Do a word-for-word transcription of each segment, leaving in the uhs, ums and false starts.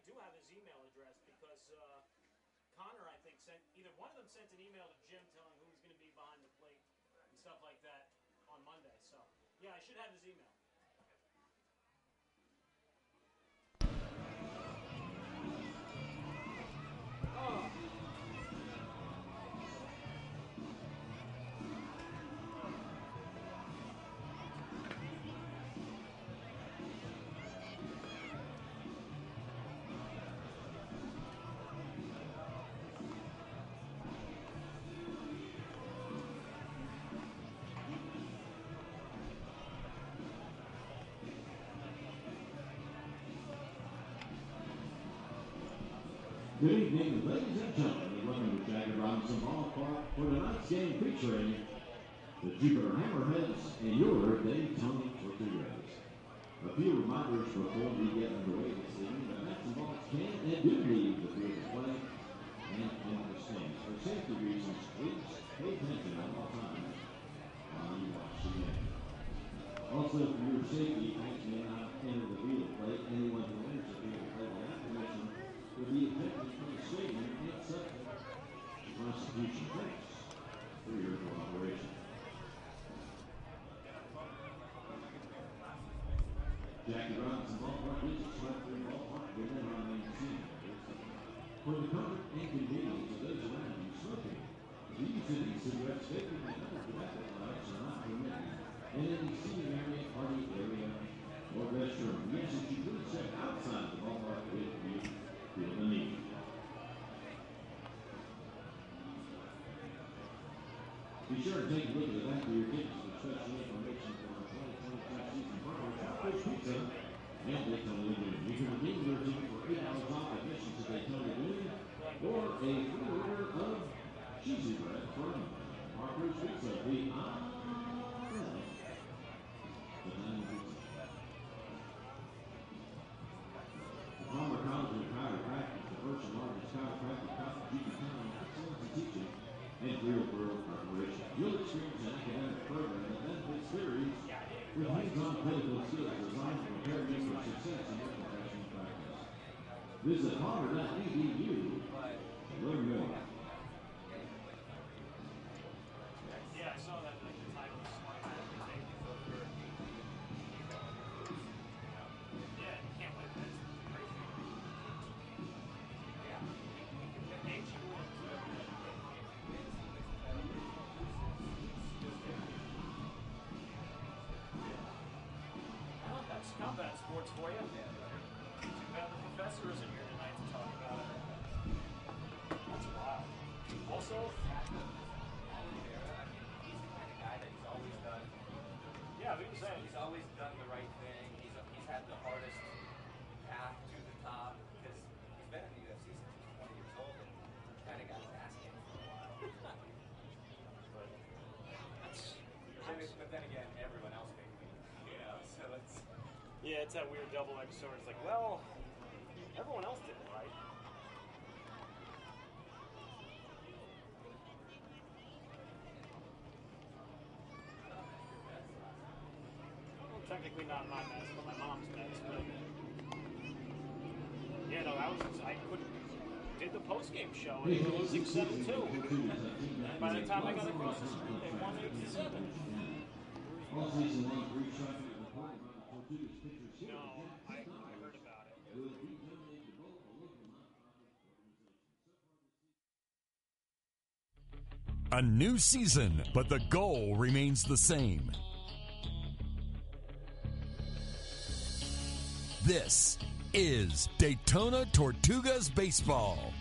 do have his email address because uh, Connor, I think, sent either one of them sent an email to Jim telling who was going to be behind the plate and stuff like that on Monday. So, yeah, I should have his email. Oh. Good evening, ladies and gentlemen. Welcome to Jagger Robinson Ballpark for tonight's game featuring the Jupiter Hammerheads and your Daytona Tortugas. A few reminders before we get underway this evening. The bats and balls can and do leave the field of play and in the stands. For safety reasons, please pay attention at all times while you watch the game. Also, for your safety, bats may not enter the field of play. Anyone who enters the field of play without permission will be ejected from the stadium and subject to prosecution. Thanks for your cooperation. Jackie Robinson Ballpark is a strike-free ballpark given on nineteen. For the comfort and convenience of those around you smoking, the use of e-cigarettes, vaping, and other tobacco products are not permitted in any seating area, party area, or restroom. Yes, if you please step outside the ballpark if you feel the need. Be sure to take a look at the back of your tickets for special information for our twenty twenty-two season program, Chocolate Pizza, and Daytona Lagoon. You can redeem your ticket for eight dollars off admission to Daytona Lagoon, or a free order of cheesy bread from Harper's Pizza. The I love the dining pizza. The Palmer College of Chiropractic, the first and largest chiropractic college you can count on excellence in teaching and real-world preparation. You'll experience an academic program that benefits theories with hands-on clinical skills designed to prepare you for success in your professional practice. Visit palmer dot e d u to learn more. Yeah, I saw that. Like, the title was smart. Yeah, you can't win. That's crazy. Yeah. H U Well, that's combat sports for you. Too bad the professor isn't here tonight to talk about it. That's wild. Also, yeah, we can say He's always done the right thing. He's he's had the hardest path to the top because he's been in the U F C since he's twenty years old and kind of got his ass kicked for a while. but, that's, that's, but then again, everyone else made me, you know. So it's yeah, it's that weird double-edged sword. It's like, well, everyone else did it right. Well, technically not my mess, but my mom's mess. But yeah, no, that was I couldn't did the post-game show and they were losing seven two. By the time I got across the street, they won eight to seven. All season long, three strike reported by the Tortugas pitchers here. No, I, I heard about it. Will be donated to both the local nonprofit organizations. A new season, but the goal remains the same. This is Daytona Tortugas Baseball.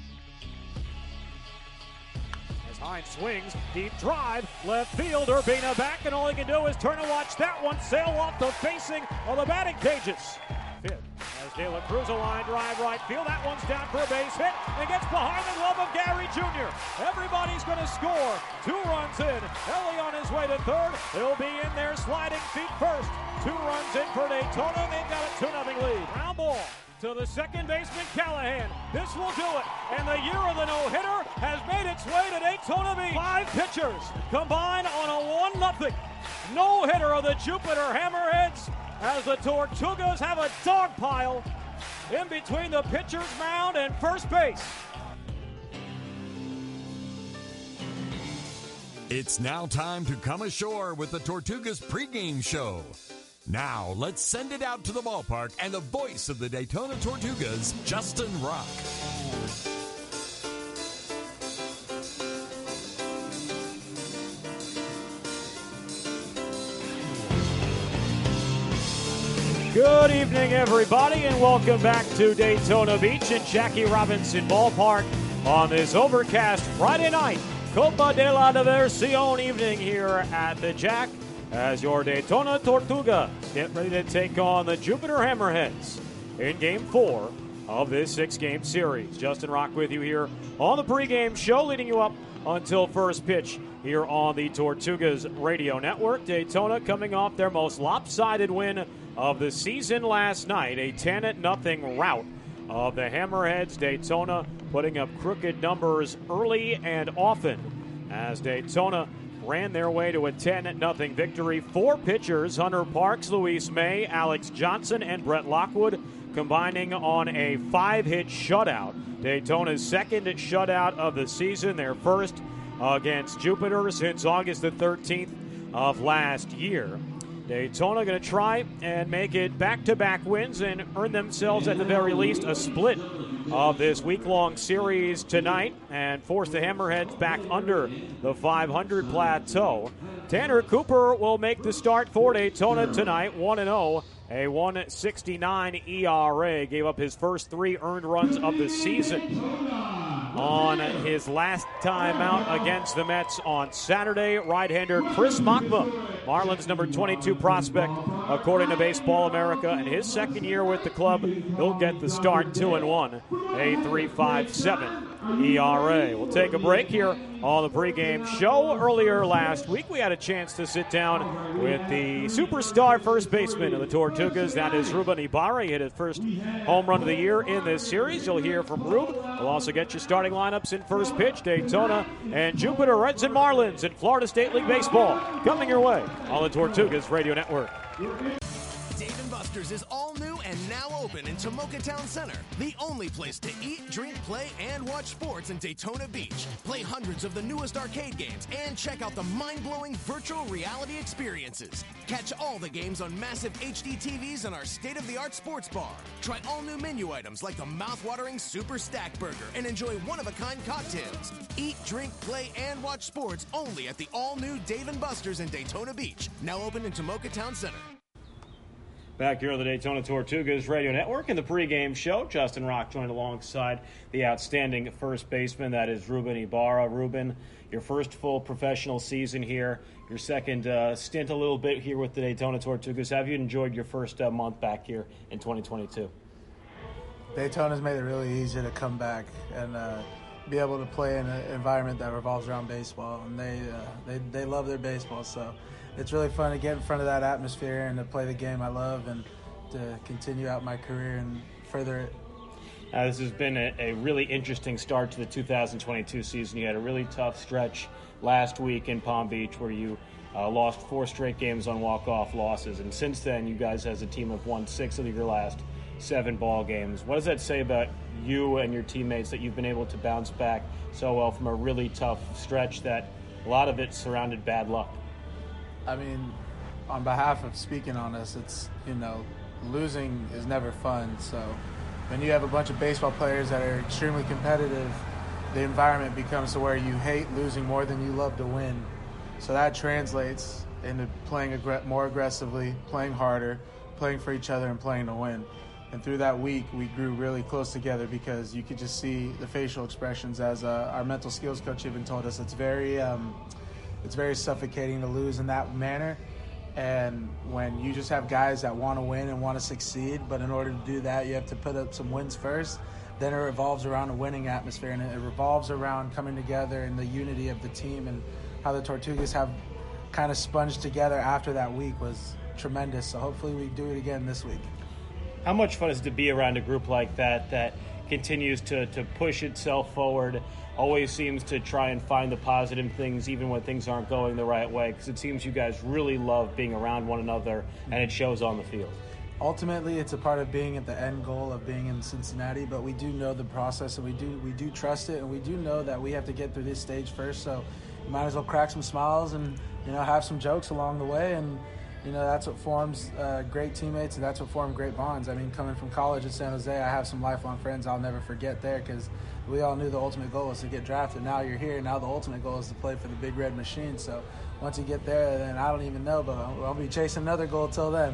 As Hines swings, deep drive, left field, Urbina back, and all he can do is turn and watch that one sail off the facing of the batting cages. Fifth, as De La Cruz a line drive right field, that one's down for a base hit, and gets behind the glove of Gary Junior Everybody's going to score. Two runs in. Ellie on his way to third. He'll be in there sliding feet first. Two runs in for Daytona, and they've got a two nothing lead. Ground ball to the second baseman, Callahan. This will do it, and the year of the no-hitter has made its way to Daytona Beach. Five pitchers combine on a one nothing no-hitter of the Jupiter Hammerheads as the Tortugas have a dog pile in between the pitcher's mound and first base. It's now time to come ashore with the Tortugas pregame show. Now, let's send it out to the ballpark and the voice of the Daytona Tortugas, Justin Rock. Good evening, everybody, and welcome back to Daytona Beach and Jackie Robinson Ballpark on this overcast Friday night Copa de la Diversión evening here at the Jack as your Daytona Tortugas get ready to take on the Jupiter Hammerheads in Game four of this six-game series. Justin Rock with you here on the pregame show, leading you up until first pitch here on the Tortugas Radio Network. Daytona coming off their most lopsided win of the season last night, a ten to nothing rout of the Hammerheads. Daytona putting up crooked numbers early and often as Daytona ran their way to a ten to nothing victory. Four pitchers, Hunter Parks, Luis May, Alex Johnson, and Brett Lockwood, combining on a five-hit shutout. Daytona's second shutout of the season, their first against Jupiter since August the thirteenth of last year. Daytona going to try and make it back-to-back wins and earn themselves, at the very least, a split of this week-long series tonight and force the Hammerheads back under the five hundred plateau. Tanner Cooper will make the start for Daytona tonight, one and oh, a one sixty-nine E R A. Gave up his first three earned runs of the season on his last time out against the Mets on Saturday. Right-hander Chris Machma, Marlins number twenty-two prospect, according to Baseball America. In his second year with the club, he'll get the start, two and one, a three point five seven E R A. We'll take a break here on the pregame show. Earlier last week, we had a chance to sit down with the superstar first baseman of the Tortugas. That is Ruben Ibarra. He hit his first home run of the year in this series. You'll hear from Rube. We'll also get your starting lineups in first pitch. Daytona and Jupiter, Reds and Marlins in Florida State League Baseball coming your way on the Tortugas Radio Network. Dave and Buster's is all new and now open in Tomoka Town Center, the only place to eat, drink, play, and watch sports in Daytona Beach. Play hundreds of the newest arcade games and check out the mind-blowing virtual reality experiences. Catch all the games on massive H D T Vs in our state-of-the-art sports bar. Try all new menu items like the mouth-watering Super Stack Burger and enjoy one-of-a-kind cocktails. Eat, drink, play, and watch sports only at the all-new Dave and Buster's in Daytona Beach, now open in Tomoka Town Center. Back here on the Daytona Tortugas Radio Network in the pregame show, Justin Rock joined alongside the outstanding first baseman, that is Ruben Ibarra. Ruben, your first full professional season here, your second uh, stint a little bit here with the Daytona Tortugas. Have you enjoyed your first uh, month back here in twenty twenty-two? Daytona's made it really easy to come back and uh, be able to play in an environment that revolves around baseball, and they, uh, they, they love their baseball, so it's really fun to get in front of that atmosphere and to play the game I love and to continue out my career and further it. Uh, this has been a, a really interesting start to the two thousand twenty-two season. You had a really tough stretch last week in Palm Beach where you uh, lost four straight games on walk-off losses. And since then, you guys as a team have won six of your last seven ball games. What does that say about you and your teammates that you've been able to bounce back so well from a really tough stretch that a lot of it surrounded bad luck? I mean, on behalf of speaking on this, it's, you know, losing is never fun. So when you have a bunch of baseball players that are extremely competitive, the environment becomes to where you hate losing more than you love to win. So that translates into playing aggr- more aggressively, playing harder, playing for each other, and playing to win. And through that week, we grew really close together because you could just see the facial expressions. As uh, our mental skills coach even told us, it's very um, it's very suffocating to lose in that manner. And when you just have guys that want to win and want to succeed, but in order to do that, you have to put up some wins first, then it revolves around a winning atmosphere, and it revolves around coming together and the unity of the team. And how the Tortugas have kind of sponged together after that week was tremendous. So hopefully we do it again this week. How much fun is it to be around a group like that that continues to, to push itself forward, always seems to try and find the positive things even when things aren't going the right way? Because it seems you guys really love being around one another, and it shows on the field. ultimately it's a part of being at the end goal of being in Cincinnati, but we do know the process and we do we do trust it, and we do know that we have to get through this stage first, so you might as well crack some smiles and, you know, have some jokes along the way, and you know, that's what forms uh, great teammates, and that's what forms great bonds. I mean, coming from college in San Jose, I have some lifelong friends I'll never forget there, because we all knew the ultimate goal was to get drafted. Now you're here. Now the ultimate goal is to play for the Big Red Machine. So once you get there, then I don't even know, but I'll, I'll be chasing another goal till then.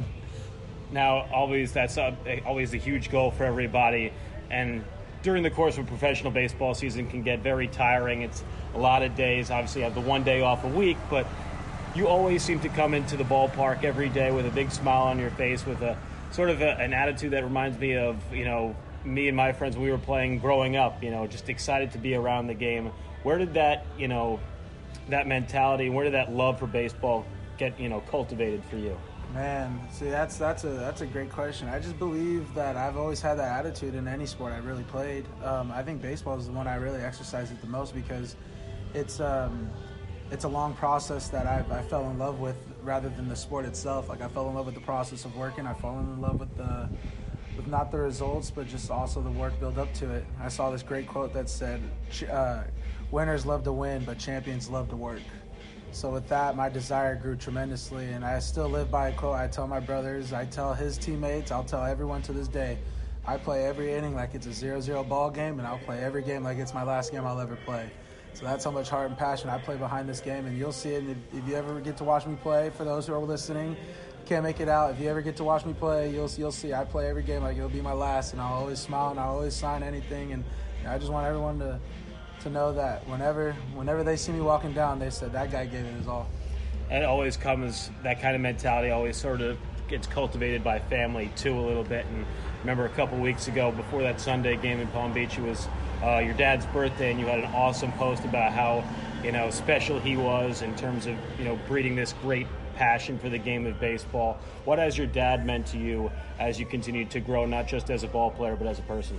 Now, always that's a, always a huge goal for everybody, and during the course of a professional baseball season can get very tiring. It's a lot of days. Obviously, you have the one day off a week, but you always seem to come into the ballpark every day with a big smile on your face, with a sort of a, an attitude that reminds me of, you know, me and my friends when we were playing growing up, you know, just excited to be around the game. Where did that, you know, that mentality, where did that love for baseball get, you know, cultivated for you? Man, see, that's that's a that's a great question. I just believe that I've always had that attitude in any sport I really played. Um, I think baseball is the one I really exercise it the most, because it's um, it's a long process that I, I fell in love with rather than the sport itself. Like, I fell in love with the process of working. I fell in love with the with not the results, but just also the work built up to it. I saw this great quote that said, uh, winners love to win, but champions love to work. So with that, my desire grew tremendously, and I still live by a quote. I tell my brothers, I tell his teammates, I'll tell everyone to this day, I play every inning like it's a zero zero ball game, and I'll play every game like it's my last game I'll ever play. So that's how much heart and passion I play behind this game, and you'll see it. If, if you ever get to watch me play, for those who are listening, can't make it out, if you ever get to watch me play, you'll you'll see I play every game like it'll be my last, and I'll always smile and I'll always sign anything, and you know, I just want everyone to to know that whenever whenever they see me walking down, they said that guy gave it his all. And it always comes, that kind of mentality always sort of gets cultivated by family too a little bit. And remember a couple weeks ago, before that Sunday game in Palm Beach, it was uh, your dad's birthday, and you had an awesome post about how, you know, special he was in terms of, you know, breeding this great passion for the game of baseball. What has your dad meant to you as you continue to grow, not just as a ball player, but as a person?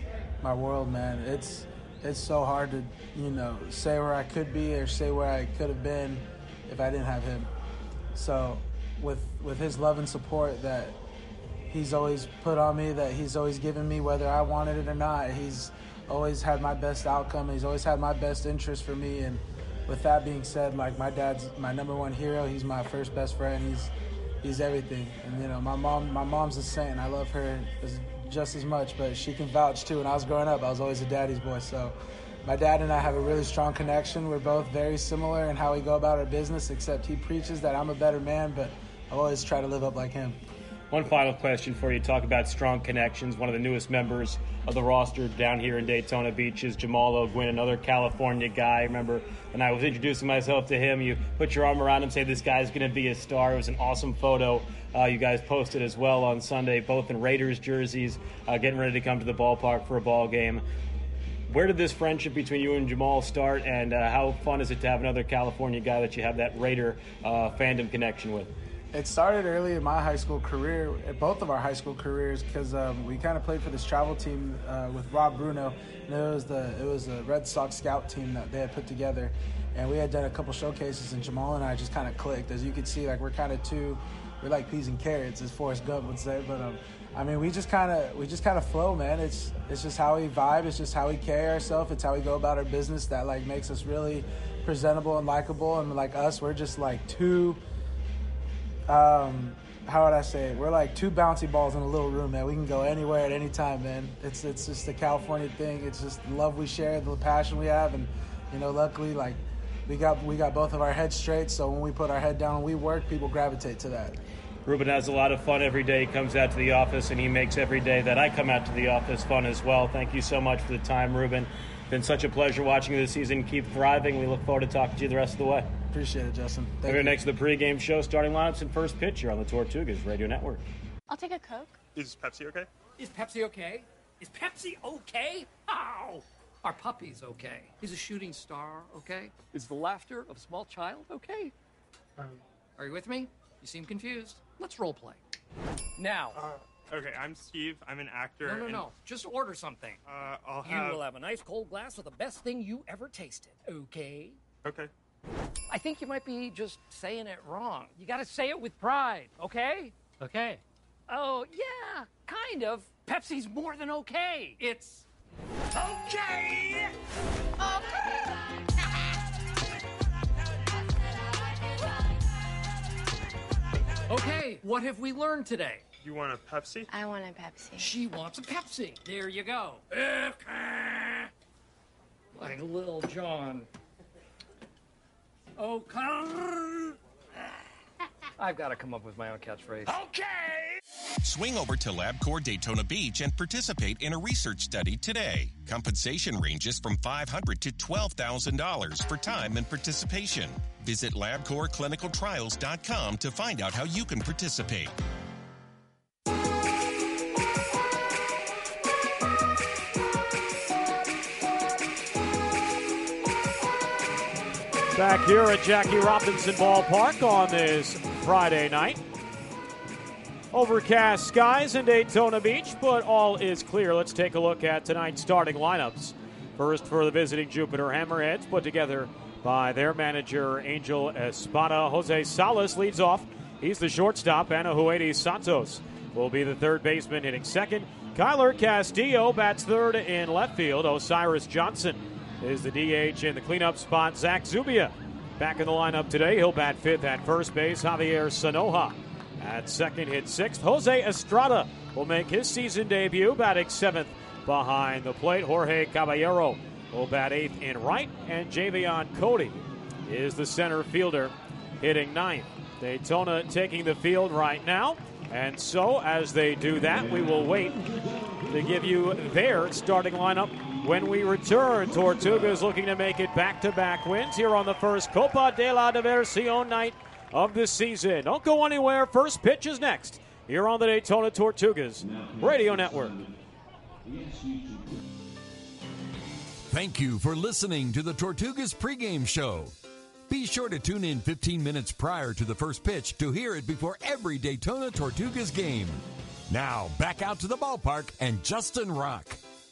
My world, man. It's it's so hard to, you know, say where I could be or say where I could have been if I didn't have him. So with with his love and support that he's always put on me, that he's always given me, whether I wanted it or not, he's always had my best outcome. He's always had my best interest for me. And with that being said, like, my dad's my number one hero. He's my first best friend. He's he's everything. And, you know, my mom my mom's a saint, and I love her as, just as much, but she can vouch too. When I was growing up, I was always a daddy's boy. So my dad and I have a really strong connection. We're both very similar in how we go about our business, except he preaches that I'm a better man, but I always try to live up like him. One final question for you. Talk about strong connections. One of the newest members of the roster down here in Daytona Beach is Jamal O'Gwin, another California guy. Remember when I was introducing myself to him, you put your arm around him, say this guy's going to be a star. It was an awesome photo uh, you guys posted as well on Sunday, both in Raiders jerseys, uh, getting ready to come to the ballpark for a ball game. Where did this friendship between you and Jamal start, and uh, how fun is it to have another California guy that you have that Raider uh, fandom connection with? It started early in my high school career, both of our high school careers, because um, we kind of played for this travel team uh, with Rob Bruno. And it was the it was a Red Sox scout team that they had put together, and we had done a couple showcases, and Jamal and I just kind of clicked. As you can see, like, we're kind of two, we're like peas and carrots, as Forrest Gump would say. But um, I mean, we just kind of we just kind of flow, man. It's it's just how we vibe. It's just how we carry ourselves. It's how we go about our business that, like, makes us really presentable and likable. And like us, we're just like two. Um, how would I say it? We're like two bouncy balls in a little room, man. We can go anywhere at any time, man. It's it's just the California thing. It's just the love we share, the passion we have, and, you know, luckily, like, we got we got both of our heads straight. So when we put our head down and we work, people gravitate to that. Ruben has a lot of fun every day. He comes out to the office, and he makes every day that I come out to the office fun as well. Thank you so much for the time, Ruben. Been such a pleasure watching you this season. Keep thriving. We look forward to talking to you the rest of the way. Appreciate it, Justin. Thank We're you. next to the pregame show, starting lineups and first pitch here on the Tortugas Radio Network. I'll take a Coke. Is Pepsi okay? Is Pepsi okay? Is Pepsi okay? Ow! Our puppy's okay. He's a shooting star, okay? Is the laughter of a small child okay? Um, Are you with me? You seem confused. Let's role play. Now. Uh, okay, I'm Steve. I'm an actor. No, no, and, no. Just order something. Uh, I'll You have... will have a nice cold glass of the best thing you ever tasted, okay? Okay. I think you might be just saying it wrong. You gotta say it with pride, okay? Okay. Oh, yeah, kind of. Pepsi's more than okay. It's okay. Okay. Okay, what have we learned today? You want a Pepsi? I want a Pepsi. She wants a Pepsi. There you go. Okay. Like Lil Jon. Okay. I've got to come up with my own catchphrase. Okay. Swing over to LabCorp Daytona Beach and participate in a research study today. Compensation ranges from five hundred dollars to twelve thousand dollars for time and participation. Visit lab corp clinical trials dot com to find out how you can participate. Back here at Jackie Robinson Ballpark on this Friday night. Overcast skies in Daytona Beach, but all is clear. Let's take a look at tonight's starting lineups. First for the visiting Jupiter Hammerheads, put together by their manager, Angel Espada. Jose Salas leads off. He's the shortstop. Anahuedi Santos will be the third baseman hitting second. Kyler Castillo bats third in left field. Osiris Johnson is the D H in the cleanup spot. Zach Zubia back in the lineup today. He'll bat fifth at first base. Javier Sanoja at second, hit sixth. Jose Estrada will make his season debut, batting seventh behind the plate. Jorge Caballero will bat eighth in right, and Javion Cody is the center fielder, hitting ninth. Daytona taking the field right now, and so as they do that, we will wait to give you their starting lineup when we return. Tortugas looking to make it back-to-back wins here on the first Copa de la Diversión night of the season. Don't go anywhere. First pitch is next here on the Daytona Tortugas Radio Network. Thank you for listening to the Tortugas pregame show. Be sure to tune in fifteen minutes prior to the first pitch to hear it before every Daytona Tortugas game. Now, back out to the ballpark and Justin Rock.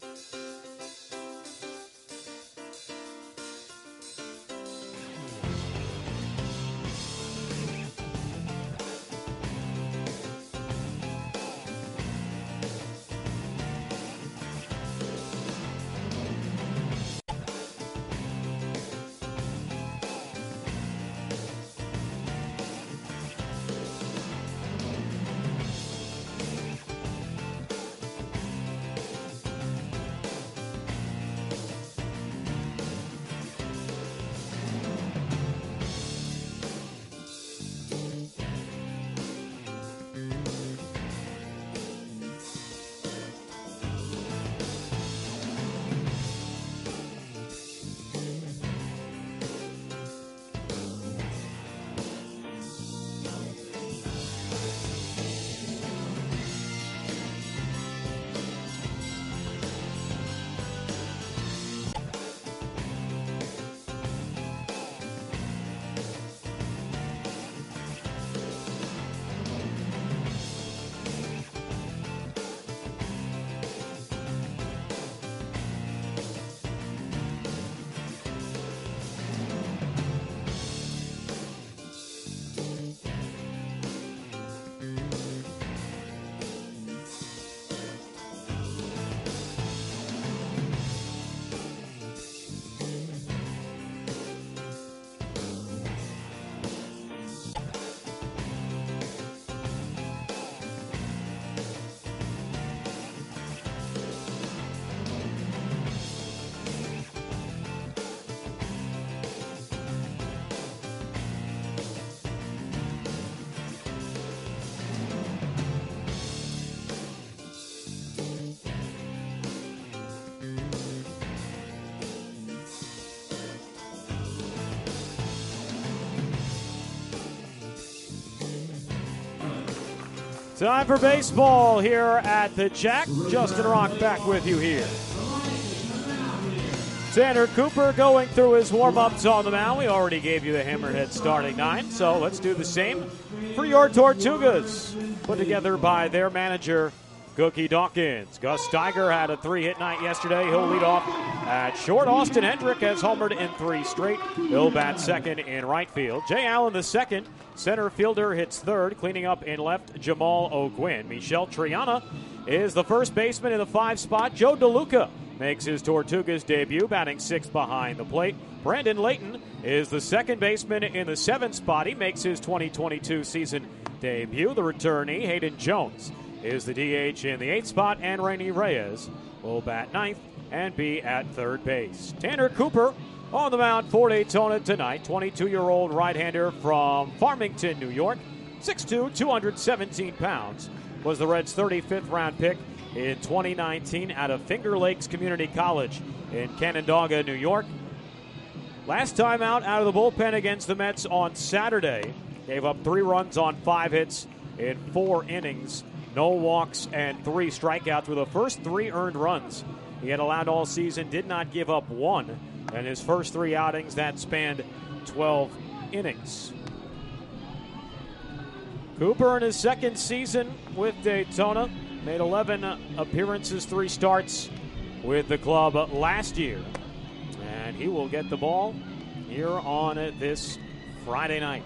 Time for baseball here at the Jack. Justin Rock back with you here. Tanner Cooper going through his warm-ups on the mound. We already gave you the Hammerhead starting nine, so let's do the same for your Tortugas. Put together by their manager, Cookie Dawkins. Gus Steiger had a three-hit night yesterday. He'll lead off at short. Austin Hendrick has homered in three straight. He'll bat second in right field. Jay Allen the second. Center fielder hits third. Cleaning up in left, Jamal O'Gwyn. Michel Triana is the first baseman in the five spot. Joe DeLuca makes his Tortugas debut, batting sixth behind the plate. Brandon Layton is the second baseman in the seventh spot. He makes his twenty twenty-two season debut. The returnee, Hayden Jones, is the D H in the eighth spot, and Rainy Reyes will bat ninth and be at third base. Tanner Cooper on the mound for Daytona tonight. twenty-two-year-old right-hander from Farmington, New York. six two, two hundred seventeen pounds. Was the Reds' thirty-fifth round pick in twenty nineteen out of Finger Lakes Community College in Canandaigua, New York. Last time out, out of the bullpen against the Mets on Saturday. Gave up three runs on five hits in four innings. No walks and three strikeouts with the first three earned runs he had allowed all season. Did not give up one. And his first three outings, that spanned twelve innings. Cooper in his second season with Daytona made eleven appearances, three starts with the club last year. And he will get the ball here on this Friday night.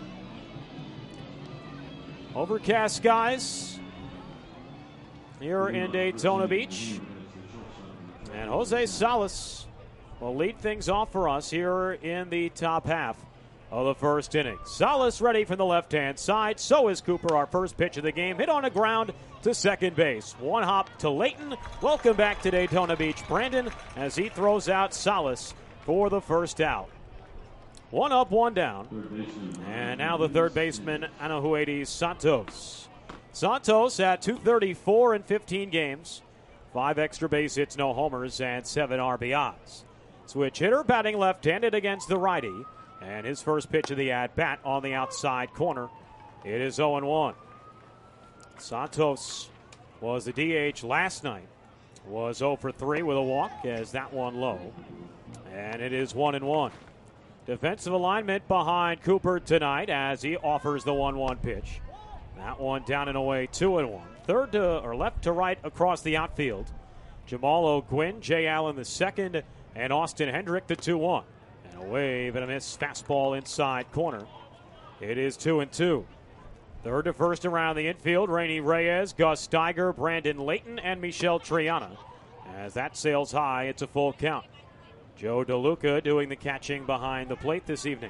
Overcast skies here in Daytona Beach. And Jose Salas will lead things off for us here in the top half of the first inning. Salas ready from the left-hand side. So is Cooper. Our first pitch of the game. Hit on the ground to second base. One hop to Layton. Welcome back to Daytona Beach, Brandon, as he throws out Salas for the first out. One up, one down. And now the third baseman, Anahuedes Santos. Santos at two thirty-four in fifteen games. Five extra base hits, no homers, and seven R B Is. Switch hitter batting left-handed against the righty. And his first pitch of the at-bat on the outside corner. It is oh one. Santos was the D H last night. Was oh for three with a walk as that one low. And it is one and one. Defensive alignment behind Cooper tonight as he offers the one one pitch. That one down and away, two and one. Third to, or left to right across the outfield. Jamal O'Gwyn, Jay Allen the second, and Austin Hendrick the two one. And a wave and a miss fastball inside corner. It is two and two. Third to first around the infield, Rainy Reyes, Gus Steiger, Brandon Layton, and Michel Triana. As that sails high, it's a full count. Joe DeLuca doing the catching behind the plate this evening.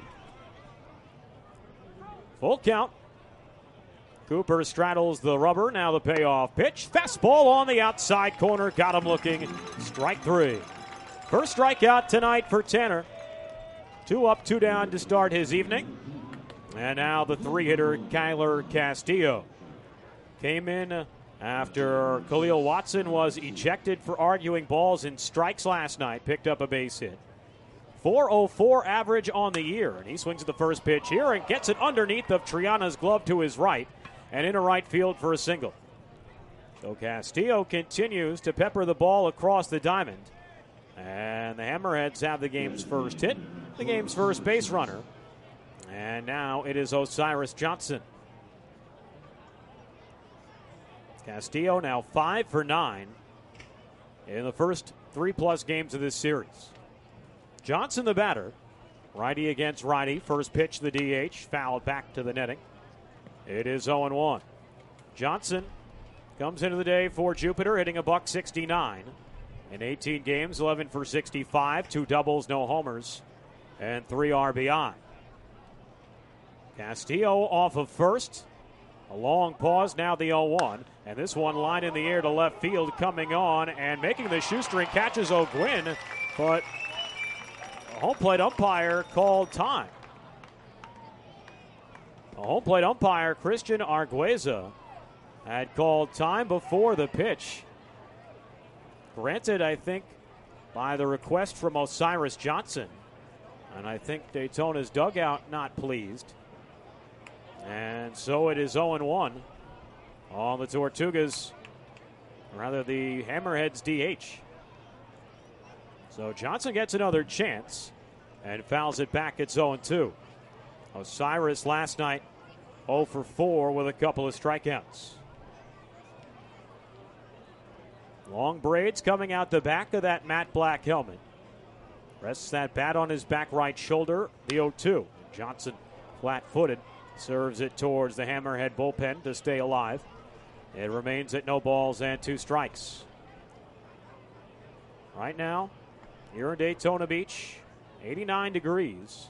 Full count. Cooper straddles the rubber. Now the payoff pitch. Fastball on the outside corner. Got him looking. Strike three. First strikeout tonight for Tanner. Two up, two down to start his evening. And now the three-hitter, Kyler Castillo. Came in after Khalil Watson was ejected for arguing balls and strikes last night. Picked up a base hit. four oh four average on the year. And he swings at the first pitch here and gets it underneath of Triana's glove to his right and into right field for a single. So Castillo continues to pepper the ball across the diamond. And the Hammerheads have the game's first hit, the game's first base runner. And now it is Osiris Johnson. Castillo now five for nine in the first three-plus games of this series. Johnson the batter. Righty against righty. First pitch the D H. Fouled back to the netting. It is oh one. Johnson comes into the day for Jupiter hitting a buck sixty-nine. In eighteen games, eleven for sixty-five. Two doubles, no homers, and three R B I. Castillo off of first. A long pause, now the oh one. And this one line in the air to left field coming on and making the shoestring catches O'Gwyn, but a home plate umpire called time. A home plate umpire, Christian Argueza, had called time before the pitch. Granted, I think, by the request from Osiris Johnson. And I think Daytona's dugout not pleased. And so it is oh one on the Tortugas, rather the Hammerheads D H. So Johnson gets another chance and fouls it back. It's oh two. Osiris last night oh for four with a couple of strikeouts. Long braids coming out the back of that matte black helmet. Rests that bat on his back right shoulder, the oh two. Johnson, flat-footed, serves it towards the Hammerhead bullpen to stay alive. It remains at no balls and two strikes. Right now, here in Daytona Beach, eighty-nine degrees.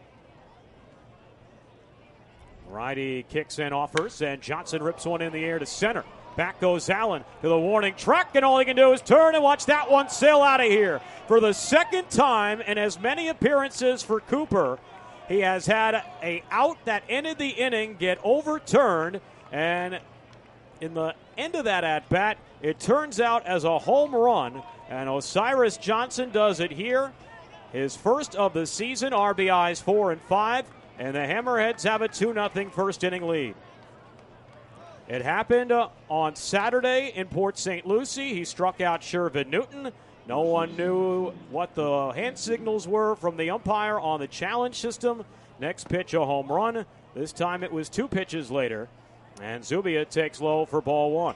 Righty kicks and offers, and Johnson rips one in the air to center. Back goes Allen to the warning track, and all he can do is turn and watch that one sail out of here. For the second time in as many appearances for Cooper, he has had a out that ended the inning get overturned, and in the end of that at-bat, it turns out as a home run, and Osiris Johnson does it here. His first of the season, R B Is four and five, and the Hammerheads have a two nothing first inning lead. It happened uh, on Saturday in Port Saint Lucie. He struck out Shervin Newton. No one knew what the hand signals were from the umpire on the challenge system. Next pitch, a home run. This time it was two pitches later, and Zubia takes low for ball one.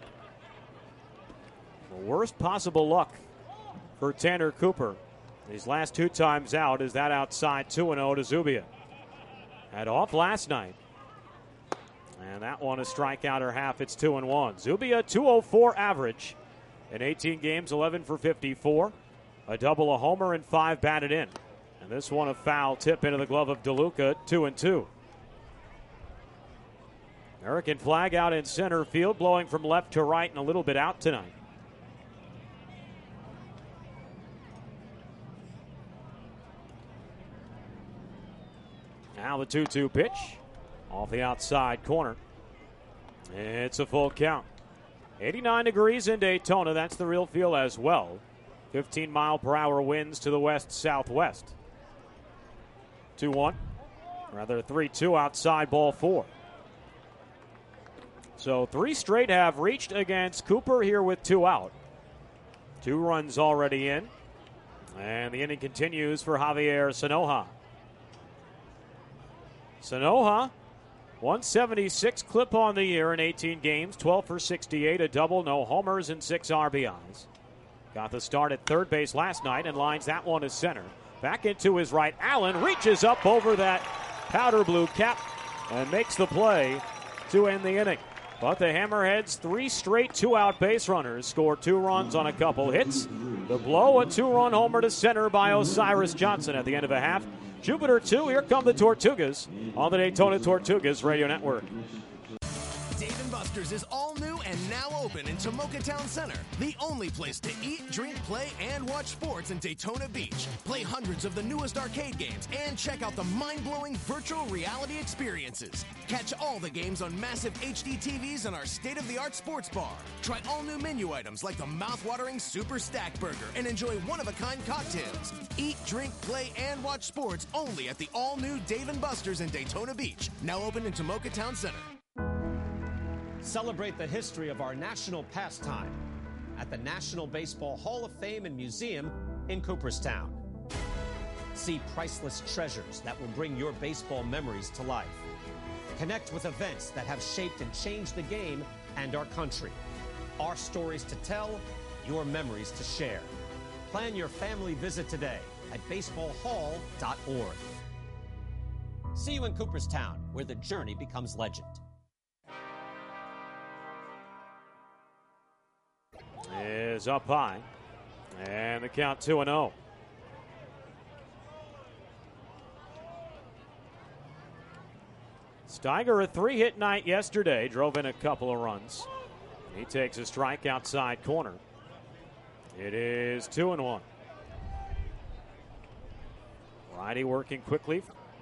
The worst possible luck for Tanner Cooper these last two times out is that outside two and oh to Zubia. Had off last night. And that one a strikeout or half. It's two and one. Zubia two oh four average in eighteen games, eleven for fifty-four. A double, a homer, and five batted in. And this one a foul tip into the glove of DeLuca, two and two. American flag out in center field, blowing from left to right and a little bit out tonight. Now the two two pitch. Off the outside corner. It's a full count. eighty-nine degrees in Daytona. That's the real feel as well. fifteen mile per hour winds to the west-southwest. two one. Rather three two outside, ball four. So three straight have reached against Cooper here with two out. Two runs already in. And the inning continues for Javier Sanoja. Sanoja, one seventy-six clip on the year in eighteen games, twelve for sixty-eight, a double, no homers, and six R B Is. Got the start at third base last night and lines that one to center. Back into his right. Allen reaches up over that powder blue cap and makes the play to end the inning. But the Hammerheads, three straight two-out base runners, score two runs on a couple hits. The blow, a two-run homer to center by Osiris Johnson at the end of a half. Jupiter two, here come the Tortugas on the Daytona Tortugas Radio Network. Dave and Buster's is all new and now open in Tomoka Town Center, the only place to eat, drink, play, and watch sports in Daytona Beach. Play hundreds of the newest arcade games and check out the mind-blowing virtual reality experiences. Catch all the games on massive H D T Vs in our state-of-the-art sports bar. Try all new menu items like the mouth-watering Super Stack Burger and enjoy one-of-a-kind cocktails. Eat, drink, play, and watch sports only at the all-new Dave and Buster's in Daytona Beach, now open in Tomoka Town Center. Celebrate the history of our national pastime at the National Baseball Hall of Fame and Museum in Cooperstown. See priceless treasures that will bring your baseball memories to life. Connect with events that have shaped and changed the game and our country. Our stories to tell, your memories to share. Plan your family visit today at baseball hall dot org. See you in Cooperstown, where the journey becomes legend. Is up high, and the count two and oh. Steiger, a three-hit night yesterday, drove in a couple of runs. He takes a strike outside corner. It is two and one. Righty working quickly.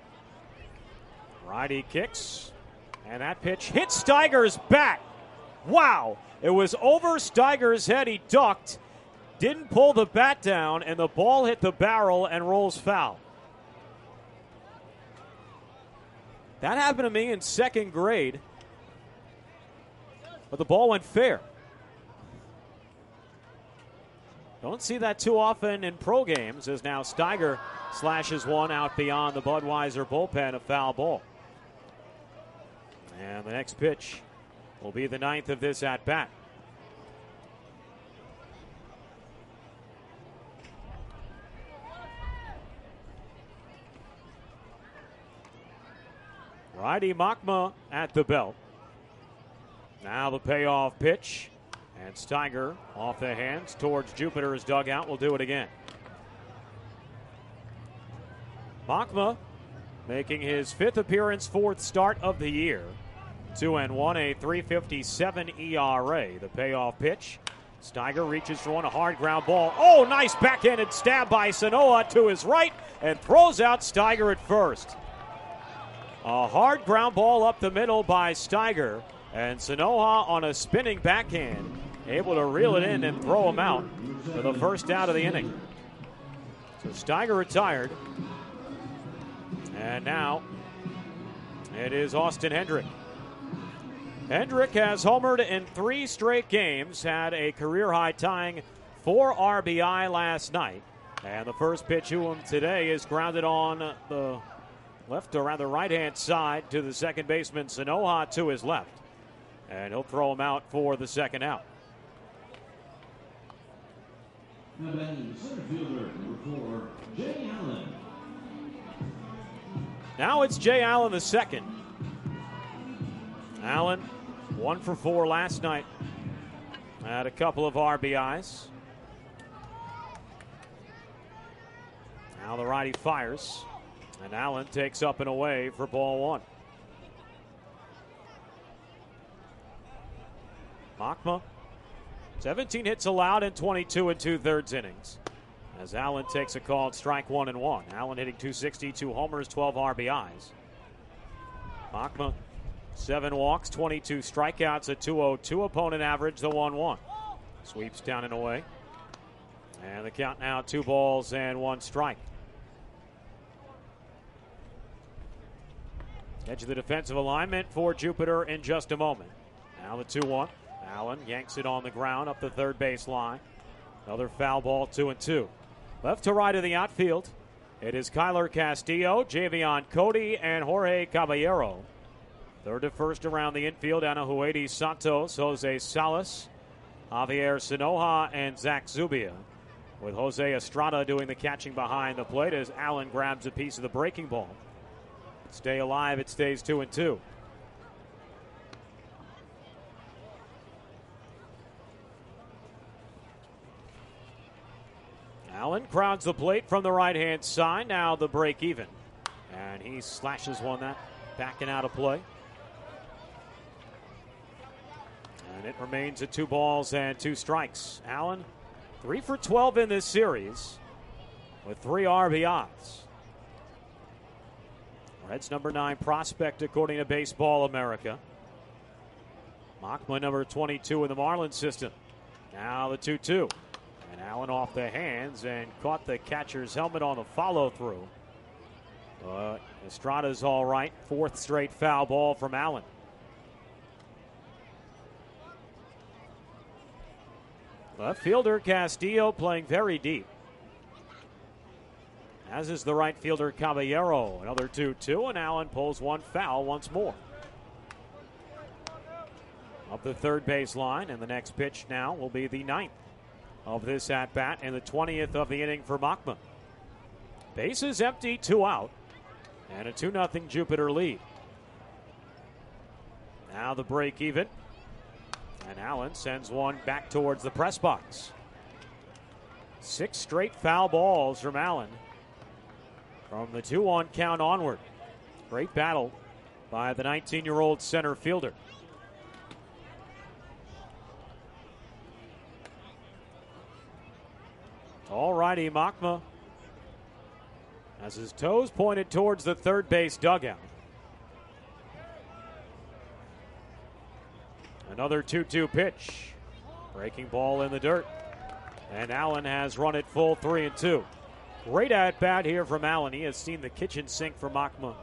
Righty kicks, and that pitch hits Steiger's bat. Wow! It was over Steiger's head. He ducked, didn't pull the bat down, and the ball hit the barrel and rolls foul. That happened to me in second grade, but the ball went fair. Don't see that too often in pro games, as now Steiger slashes one out beyond the Budweiser bullpen, a foul ball. And the next pitch will be the ninth of this at-bat. Righty Machma at the belt. Now the payoff pitch. And Steiger off the hands towards Jupiter's dugout. Will do it again. Machma making his fifth appearance, fourth start of the year. two and one, a three fifty-seven E R A. The payoff pitch. Steiger reaches for one, a hard ground ball. Oh, nice backhanded stab by Sanoa to his right and throws out Steiger at first. A hard ground ball up the middle by Steiger, and Sanoa on a spinning backhand, able to reel it in and throw him out for the first out of the inning. So Steiger retired, and now it is Austin Hendrick. Hendrick has homered in three straight games, had a career-high tying four R B I last night. And the first pitch to him today is grounded on the left or rather right-hand side to the second baseman, Sanoa, to his left. And he'll throw him out for the second out. Now batting center fielder number four, Jay Allen. Now it's Jay Allen the second. Allen, one for four last night. Had a couple of R B Is. Now the righty fires. And Allen takes up and away for ball one. Machma, seventeen hits allowed in twenty-two and two-thirds innings. As Allen takes a called strike one and one. Allen hitting two sixty, two homers, twelve R B Is. Machma, seven walks, twenty-two strikeouts, a two oh two opponent average, the one one. Sweeps down and away. And the count now two balls and one strike. Edge of the defensive alignment for Jupiter in just a moment. Now the two one. Allen yanks it on the ground up the third base line. Another foul ball, two and two. Left to right of the outfield, it is Kyler Castillo, Javion Cody, and Jorge Caballero. Third to first around the infield, Anahuedi Santos, Jose Salas, Javier Sanoja, and Zach Zubia. With Jose Estrada doing the catching behind the plate as Allen grabs a piece of the breaking ball. Stay alive, it stays two and two. Allen crowds the plate from the right-hand side. Now the break even. And he slashes one that backing out of play. And it remains at two balls and two strikes. Allen, three for twelve in this series with three R B Is. Reds number nine prospect according to Baseball America. Machma number twenty-two in the Marlins system. Now the two two. And Allen off the hands and caught the catcher's helmet on the follow-through. But Estrada's all right. Fourth straight foul ball from Allen. Left fielder Castillo playing very deep. As is the right fielder Caballero. Another two two, and Allen pulls one foul once more. Up the third base line, and the next pitch now will be the ninth of this at-bat and the twentieth of the inning for Machma. Bases empty, two out, and a two nothing Jupiter lead. Now the break even, and Allen sends one back towards the press box. Six straight foul balls from Allen from the two one count onward. Great battle by the nineteen-year-old center fielder. All righty, Machma has his toes pointed towards the third base dugout. Another two two pitch. Breaking ball in the dirt. And Allen has run it full three and two. Great at-bat here from Allen. He has seen the kitchen sink for Machma.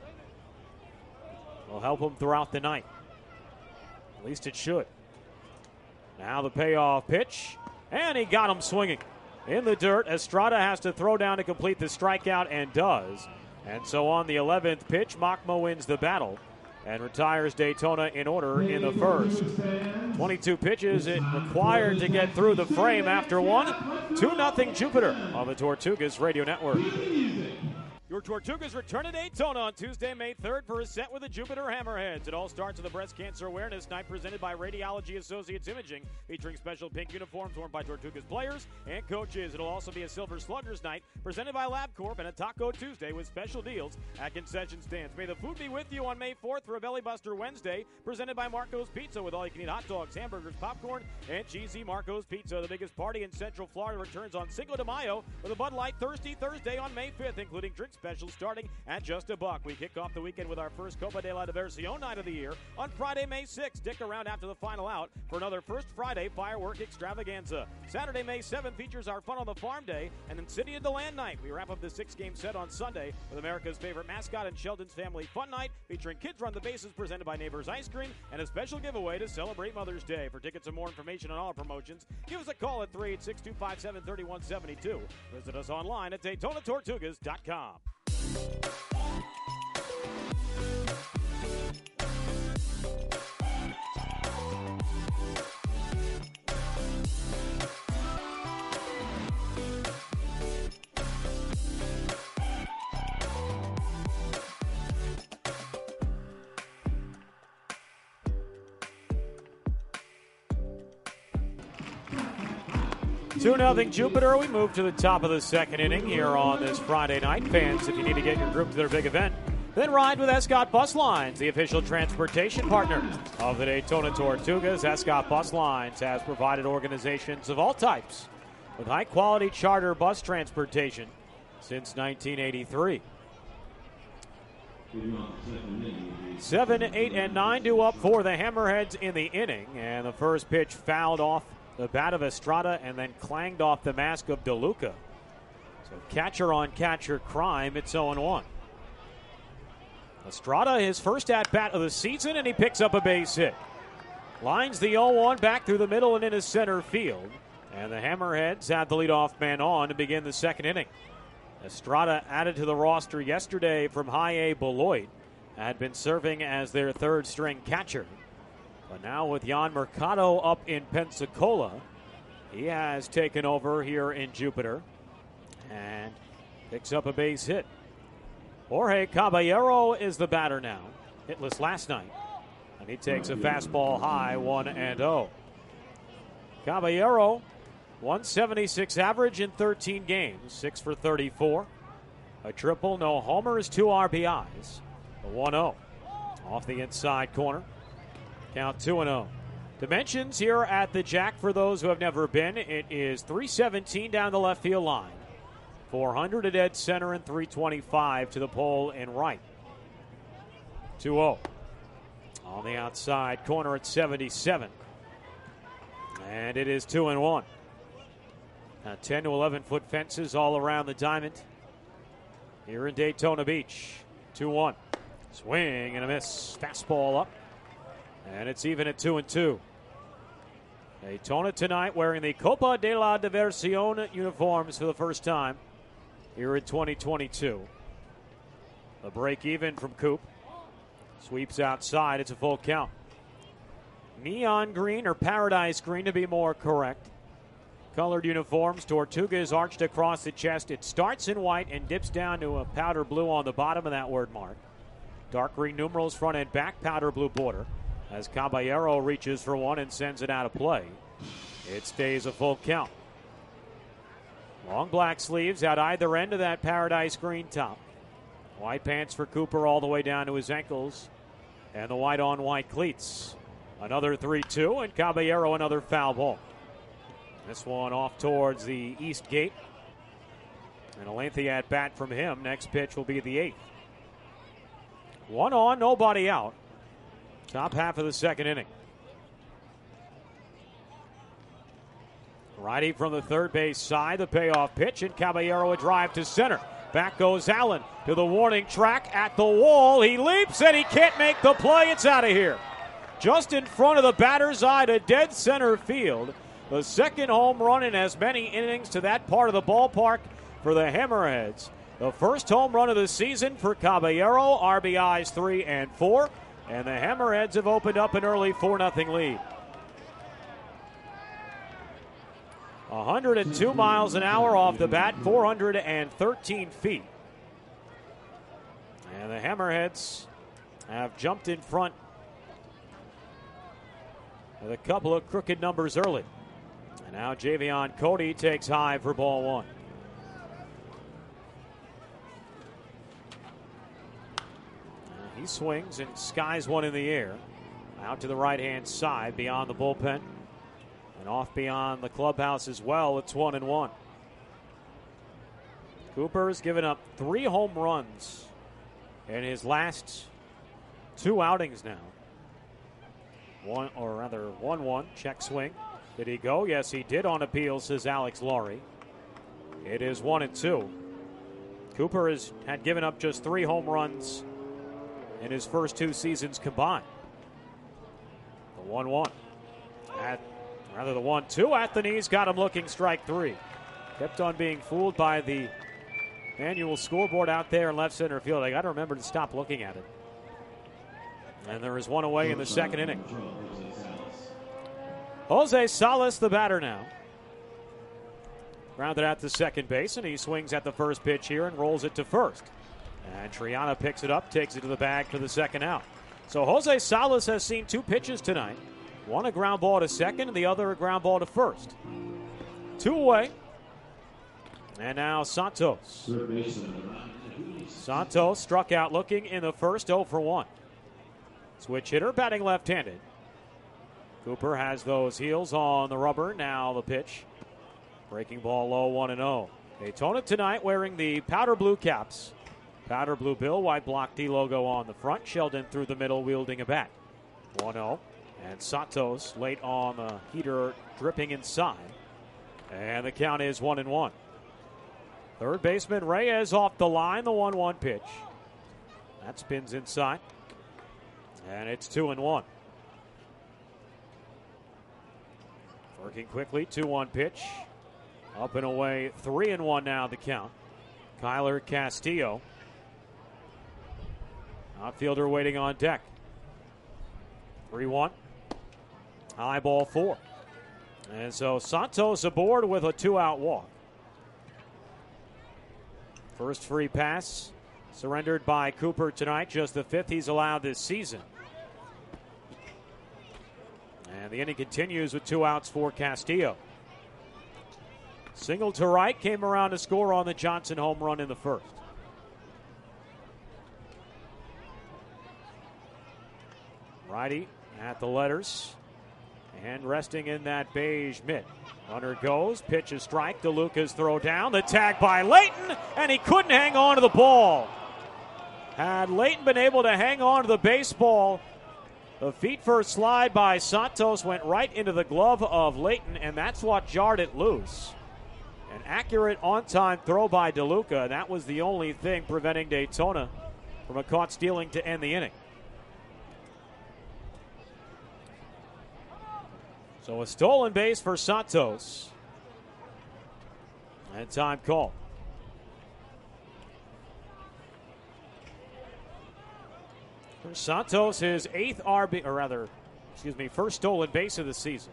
Will help him throughout the night. At least it should. Now the payoff pitch. And he got him swinging. In the dirt, Estrada has to throw down to complete the strikeout and does. And so on the eleventh pitch, Machma wins the battle and retires Daytona in order in the first. twenty-two pitches it required to get through the frame after one. two nothing Jupiter on the Tortugas Radio Network. Your Tortugas return to Daytona on Tuesday, May third for a set with the Jupiter Hammerheads. It all starts with a Breast Cancer Awareness Night presented by Radiology Associates Imaging, featuring special pink uniforms worn by Tortugas players and coaches. It'll also be a Silver Sluggers Night presented by LabCorp and a Taco Tuesday with special deals at concession stands. May the food be with you on May fourth for a Belly Buster Wednesday presented by Marco's Pizza with all-you-can-eat hot dogs, hamburgers, popcorn, and cheesy Marco's Pizza. The biggest party in Central Florida returns on Cinco de Mayo with a Bud Light Thirsty Thursday on May fifth, including drink specials starting at just a buck. We kick off the weekend with our first Copa de la Diversión night of the year on Friday, May sixth. Stick around after the final out for another First Friday firework extravaganza. Saturday, May seventh features our Fun on the Farm Day and then City of the Land night. We wrap up the six-game set on Sunday with America's favorite mascot and Sheldon's Family Fun Night featuring Kids Run the Bases presented by Neighbors Ice Cream and a special giveaway to celebrate Mother's Day. For tickets and more information on all our promotions, give us a call at three eight six, two five seven, three one seven two. Visit us online at Daytona Tortugas dot com. two nothing Jupiter. We move to the top of the second inning here on this Friday night. Fans, if you need to get your group to their big event, then ride with Escott Bus Lines, the official transportation partner of the Daytona Tortugas. Escott Bus Lines has provided organizations of all types with high-quality charter bus transportation since nineteen eighty-three. Seven, eight, and nine due up for the Hammerheads in the inning, and the first pitch fouled off the bat of Estrada and then clanged off the mask of DeLuca. So catcher on catcher crime. It's oh and one. Estrada, his first at-bat of the season, and he picks up a base hit. Lines the oh one back through the middle and into center field. And the Hammerheads have the leadoff man on to begin the second inning. Estrada added to the roster yesterday from High A Beloit, had been serving as their third string catcher. But now with Jan Mercado up in Pensacola, he has taken over here in Jupiter and picks up a base hit. Jorge Caballero is the batter now. Hitless last night. And he takes a fastball high, one and oh. Caballero, one seventy-six average in thirteen games, six for thirty-four. A triple, no homers, two R B Is. A one oh. Off the inside corner. Count two and oh. Dimensions here at the Jack for those who have never been. It is three seventeen down the left field line. four hundred at dead center and three twenty-five to the pole and right. two oh. On the outside corner at seventy-seven. And it is two and one. Now ten to eleven foot fences all around the diamond here in Daytona Beach. two one. Swing and a miss. Fastball up. And it's even at two and two. Daytona tonight wearing the Copa de la Diversión uniforms for the first time here in twenty twenty-two. A break even from Coop. Sweeps outside. It's a full count. Neon green or paradise green to be more correct. Colored uniforms. Tortugas arched across the chest. It starts in white and dips down to a powder blue on the bottom of that word mark. Dark green numerals front and back, powder blue border. As Caballero reaches for one and sends it out of play. It stays a full count. Long black sleeves at either end of that paradise green top. White pants for Cooper all the way down to his ankles. And the white on white cleats. Another three two, and Caballero another foul ball. This one off towards the east gate. And a lengthy at bat from him. Next pitch will be the eighth. One on, nobody out. Top half of the second inning. Righty from the third base side, the payoff pitch, and Caballero a drive to center. Back goes Allen to the warning track at the wall. He leaps and he can't make the play. It's out of here. Just in front of the batter's eye to dead center field. The second home run in as many innings to that part of the ballpark for the Hammerheads. The first home run of the season for Caballero. R B Is three and four. And the Hammerheads have opened up an early four nothing lead. one hundred two miles an hour off the bat, four hundred thirteen feet. And the Hammerheads have jumped in front with a couple of crooked numbers early. And now Javion Cody takes high for ball one. And he swings and skies one in the air. Out to the right-hand side beyond the bullpen. And off beyond the clubhouse as well. It's one and one. Cooper has given up three home runs in his last two outings now. One, or rather, one one. Check swing. Did he go? Yes, he did on appeal, says Alex Laurie. It is one and two. Cooper has had given up just three home runs in his first two seasons combined. The one one. At, rather, the one two at the knees got him looking strike three. Kept on being fooled by the annual scoreboard out there in left center field. I got to remember to stop looking at it. And there is one away in the second inning. Jose Salas, the batter now. Grounded out to second base, and he swings at the first pitch here and rolls it to first. And Triana picks it up, takes it to the bag for the second out. So Jose Salas has seen two pitches tonight. One a ground ball to second, and the other a ground ball to first. Two away. And now Santos. Santos struck out looking in the first, oh for one. Switch hitter, batting left-handed. Cooper has those heels on the rubber. Now the pitch. Breaking ball low, one and oh. Daytona tonight wearing the powder blue caps. Powder blue bill, white block D logo on the front. Sheldon through the middle, wielding a bat. one oh. And Santos late on the heater, dripping inside. And the count is one and one. Third baseman Reyes off the line, the one one pitch. That spins inside. And it's two and one. Working quickly, two one pitch. Up and away, three and one now the count. Kyler Castillo. Outfielder waiting on deck. three one. High ball four. And so Santos aboard with a two-out walk. First free pass surrendered by Cooper tonight, just the fifth he's allowed this season. And the inning continues with two outs for Castillo. Single to right, came around to score on the Johnson home run in the first. Righty at the letters and resting in that beige mitt. Runner goes, pitch is strike, DeLuca's throw down, the tag by Layton, and he couldn't hang on to the ball. Had Layton been able to hang on to the baseball, the feet first slide by Santos went right into the glove of Layton, and that's what jarred it loose. An accurate on-time throw by DeLuca, and that was the only thing preventing Daytona from a caught stealing to end the inning. So a stolen base for Santos. And time called. For Santos, his eighth R B, or rather, excuse me, first stolen base of the season.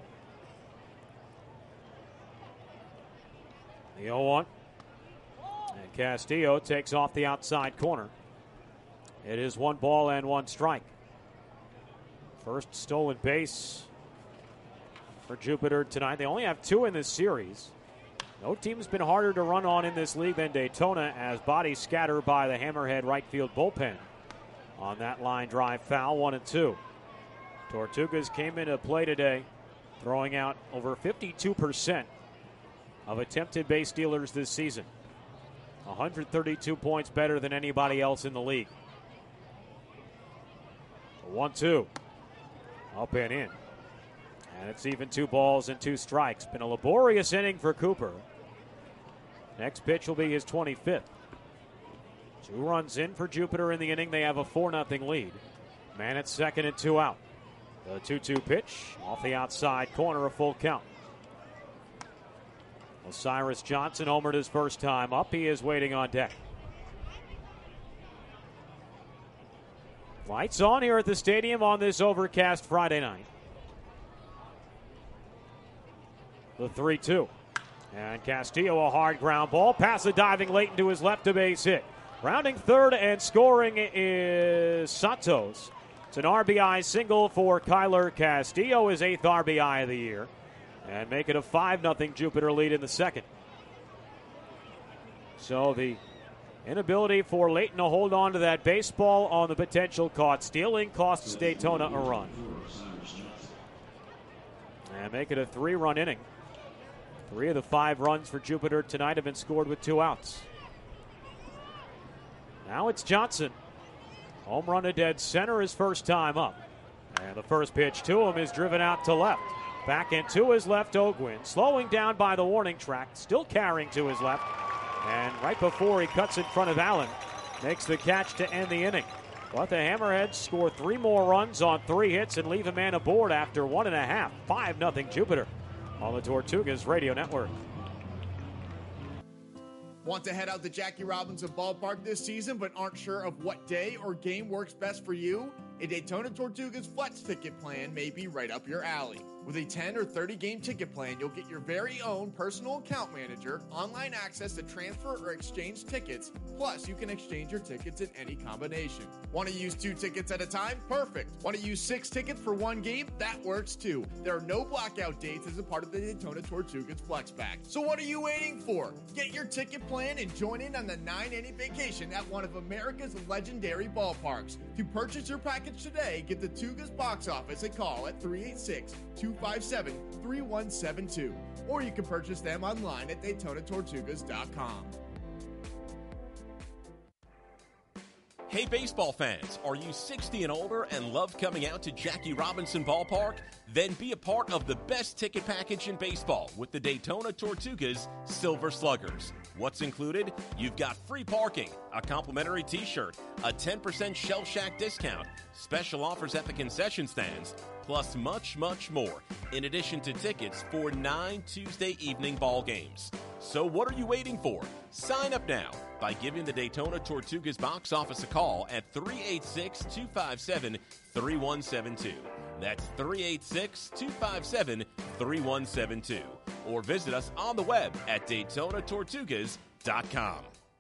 The oh one. And Castillo takes off the outside corner. It is one ball and one strike. First stolen base for Jupiter tonight. They only have two in this series. No team's been harder to run on in this league than Daytona, as bodies scattered by the Hammerhead right field bullpen. On that line drive foul, one and two. Tortugas came into play today, throwing out over fifty-two percent of attempted base stealers this season. one hundred thirty-two points better than anybody else in the league. one two. Up and in. And it's even two balls and two strikes. Been a laborious inning for Cooper. Next pitch will be his twenty-fifth. Two runs in for Jupiter in the inning. They have a four nothing lead. Man at second and two out. The two two pitch off the outside corner, a full count. Osiris Johnson homered his first time up. He is waiting on deck. Lights on here at the stadium on this overcast Friday night. The three two. And Castillo, a hard ground ball. Pass a diving Layton to his left to base hit. Rounding third and scoring is Santos. It's an R B I single for Kyler Castillo, his eighth R B I of the year, and make it a five nothing Jupiter lead in the second. So the inability for Layton to hold on to that baseball on the potential caught stealing costs Daytona a run. And make it a three-run inning. Three of the five runs for Jupiter tonight have been scored with two outs. Now it's Johnson. Home run to dead center his first time up. And the first pitch to him is driven out to left. Back into his left, O'Gwin. Slowing down by the warning track. Still carrying to his left. And right before he cuts in front of Allen, makes the catch to end the inning. But the Hammerheads score three more runs on three hits and leave a man aboard after one and a half. five nothing Jupiter on the Tortugas Radio Network. Want to head out to Jackie Robinson Ballpark this season but aren't sure of what day or game works best for you? A Daytona Tortugas Flex ticket plan may be right up your alley. With a ten or thirty game ticket plan, you'll get your very own personal account manager, online access to transfer or exchange tickets, plus you can exchange your tickets in any combination. Want to use two tickets at a time? Perfect. Want to use six tickets for one game? That works too. There are no blackout dates as a part of the Daytona Tortugas Flex Pack. So what are you waiting for? Get your ticket plan and join in on the nine inning vacation at one of America's legendary ballparks. To purchase your package today, get the Tugas box office a call at three eight six, two five seven, three one seven two, or you can purchase them online at Daytona Tortugas dot com. Hey baseball fans, are you sixty and older and love coming out to Jackie Robinson Ballpark? Then be a part of the best ticket package in baseball with the Daytona Tortugas Silver Sluggers. What's included? You've got free parking, a complimentary t-shirt, a ten percent Shell Shack discount, special offers at the concession stands, plus much, much more, in addition to tickets for nine Tuesday evening ball games. So what are you waiting for? Sign up now by giving the Daytona Tortugas box office a call at three eight six, two five seven, three one seven two. That's three eight six, two five seven, three one seven two. Or visit us on the web at Daytona Tortugas dot com.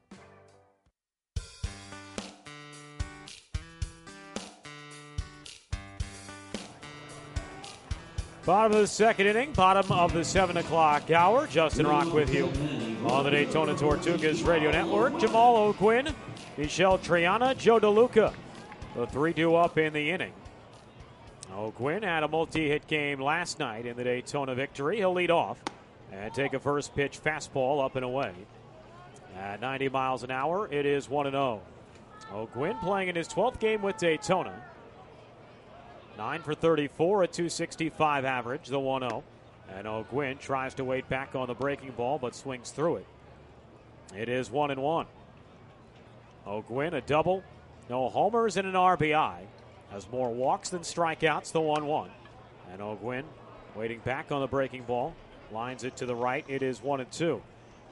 Bottom of the second inning, bottom of the seven o'clock hour. Justin Rock with you on the Daytona Tortugas Radio Network. Jamal O'Quinn, Michelle Triana, Joe DeLuca. The three two up in the inning. O'Quinn had a multi-hit game last night in the Daytona victory. He'll lead off and take a first pitch fastball up and away. At ninety miles an hour, it is one and oh. O'Quinn playing in his twelfth game with Daytona. nine for thirty-four, a two sixty-five average, the one oh. And O'Quinn tries to wait back on the breaking ball, but swings through it. It is one and one. O'Quinn, a double, no homers, and an R B I. Has more walks than strikeouts, the one one. And O'Quinn waiting back on the breaking ball. Lines it to the right. It is one and two.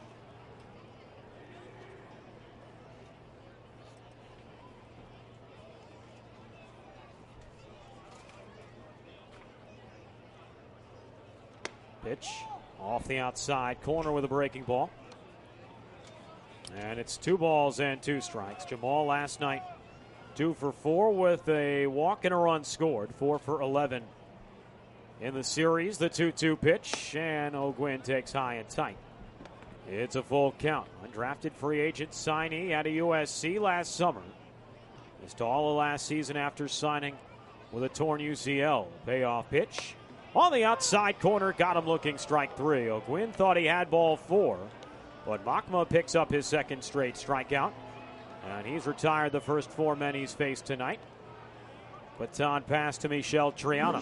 Pitch off the outside corner with a breaking ball. And it's two balls and two strikes. Jamal last night, two for four with a walk and a run scored. Four for eleven in the series. The two two pitch, and O'Quinn takes high and tight. It's a full count. Undrafted free agent signee out of U S C last summer. Missed all of last season after signing with a torn U C L. Payoff pitch on the outside corner, got him looking strike three. O'Quinn thought he had ball four, but Machma picks up his second straight strikeout, and he's retired the first four men he's faced tonight. Baton pass to Michelle Triana.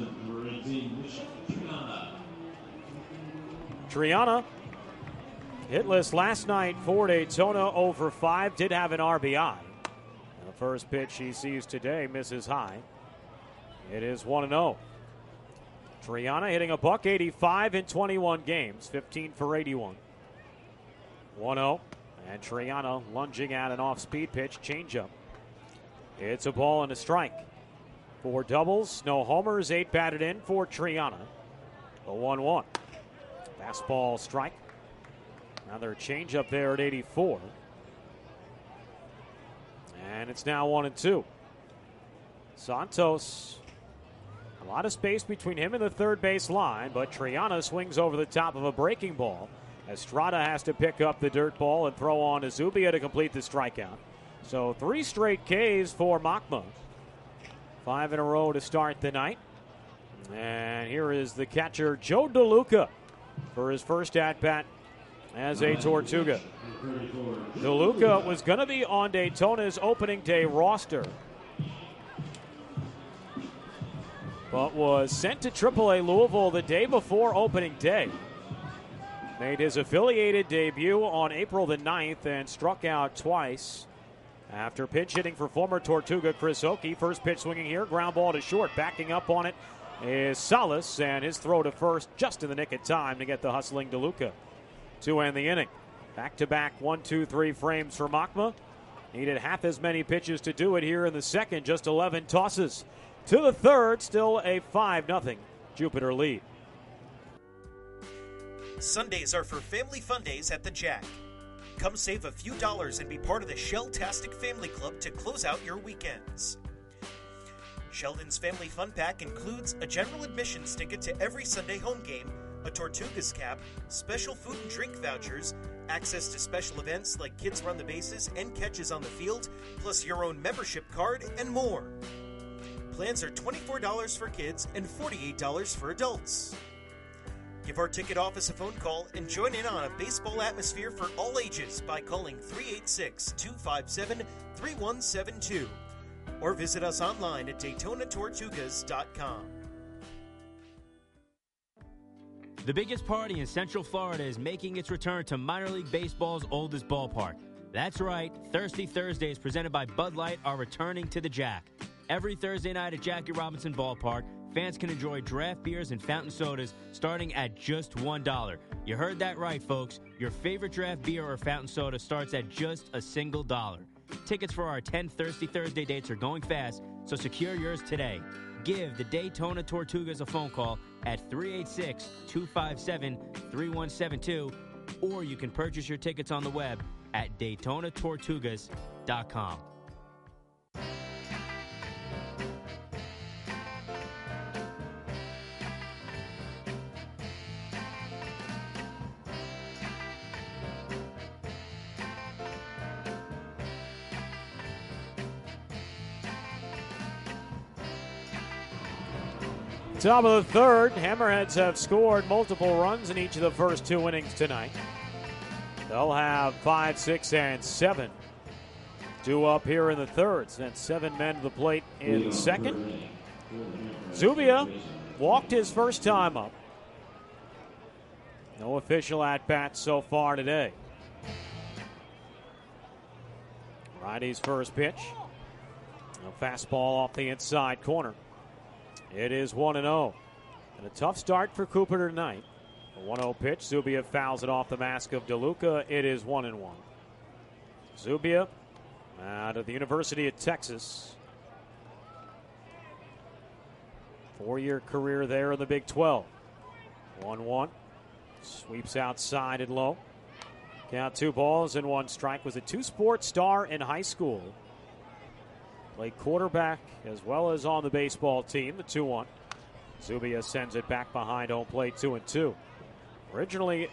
Triana, hitless last night for Daytona, oh for five, did have an R B I. And the first pitch he sees today misses high. It is one and oh. Triana hitting a buck eighty-five in twenty-one games, fifteen for eighty-one. one oh, and Triana lunging at an off-speed pitch, changeup. It's a ball and a strike. Four doubles, no homers, eight batted in for Triana. The one one. Fastball strike. Another changeup there at eighty-four. And it's now one and two. Santos, a lot of space between him and the third base line, but Triana swings over the top of a breaking ball. Estrada has to pick up the dirt ball and throw on to Zubia to complete the strikeout. So three straight Ks for Machma. Five in a row to start the night. And here is the catcher, Joe DeLuca, for his first at-bat as a Tortuga. DeLuca was going to be on Daytona's opening day roster, but was sent to triple A Louisville the day before opening day. Made his affiliated debut on April the ninth and struck out twice after pinch hitting for former Tortuga Chris Oakey. First pitch swinging here, ground ball to short. Backing up on it is Salas, and his throw to first just in the nick of time to get the hustling DeLuca to end the inning. Back-to-back one, two, three frames for Machma. Needed half as many pitches to do it here in the second, just eleven tosses. To the third, still a five nothing Jupiter lead. Sundays are for family fun days at the Jack. Come save a few dollars and be part of the Shell-tastic Family Club to close out your weekends. Sheldon's Family Fun Pack includes a general admissions ticket to every Sunday home game, a Tortugas cap, special food and drink vouchers, access to special events like Kids Run the Bases and Catches on the Field, plus your own membership card and more. Plans are twenty-four dollars for kids and forty-eight dollars for adults. Give our ticket office a phone call and join in on a baseball atmosphere for all ages by calling three eight six, two five seven, three one seven two or visit us online at Daytona Tortugas dot com. The biggest party in Central Florida is making its return to minor league baseball's oldest ballpark. That's right, Thirsty Thursdays presented by Bud Light are returning to the Jack. Every Thursday night at Jackie Robinson Ballpark, fans can enjoy draft beers and fountain sodas starting at just one dollar. You heard that right, folks. Your favorite draft beer or fountain soda starts at just a single dollar. Tickets for our ten Thirsty Thursday dates are going fast, so secure yours today. Give the Daytona Tortugas a phone call at three eight six, two five seven, three one seven two, or you can purchase your tickets on the web at Daytona Tortugas dot com. Top of the third, Hammerheads have scored multiple runs in each of the first two innings tonight. They'll have five, six, and seven. Two up here in the third. Sent seven men to the plate in the second. Zubia walked his first time up. No official at-bats so far today. Righty's first pitch. A fastball off the inside corner. It is one and oh. And a tough start for Cooper tonight. A one oh pitch. Zubia fouls it off the mask of DeLuca. It is one and one. Zubia out of the University of Texas. Four-year career there in the Big twelve. one one. Sweeps outside and low. Count two balls and one strike. Was a two-sport star in high school. Played quarterback as well as on the baseball team, the two one. Zubia sends it back behind home plate, two and two. Originally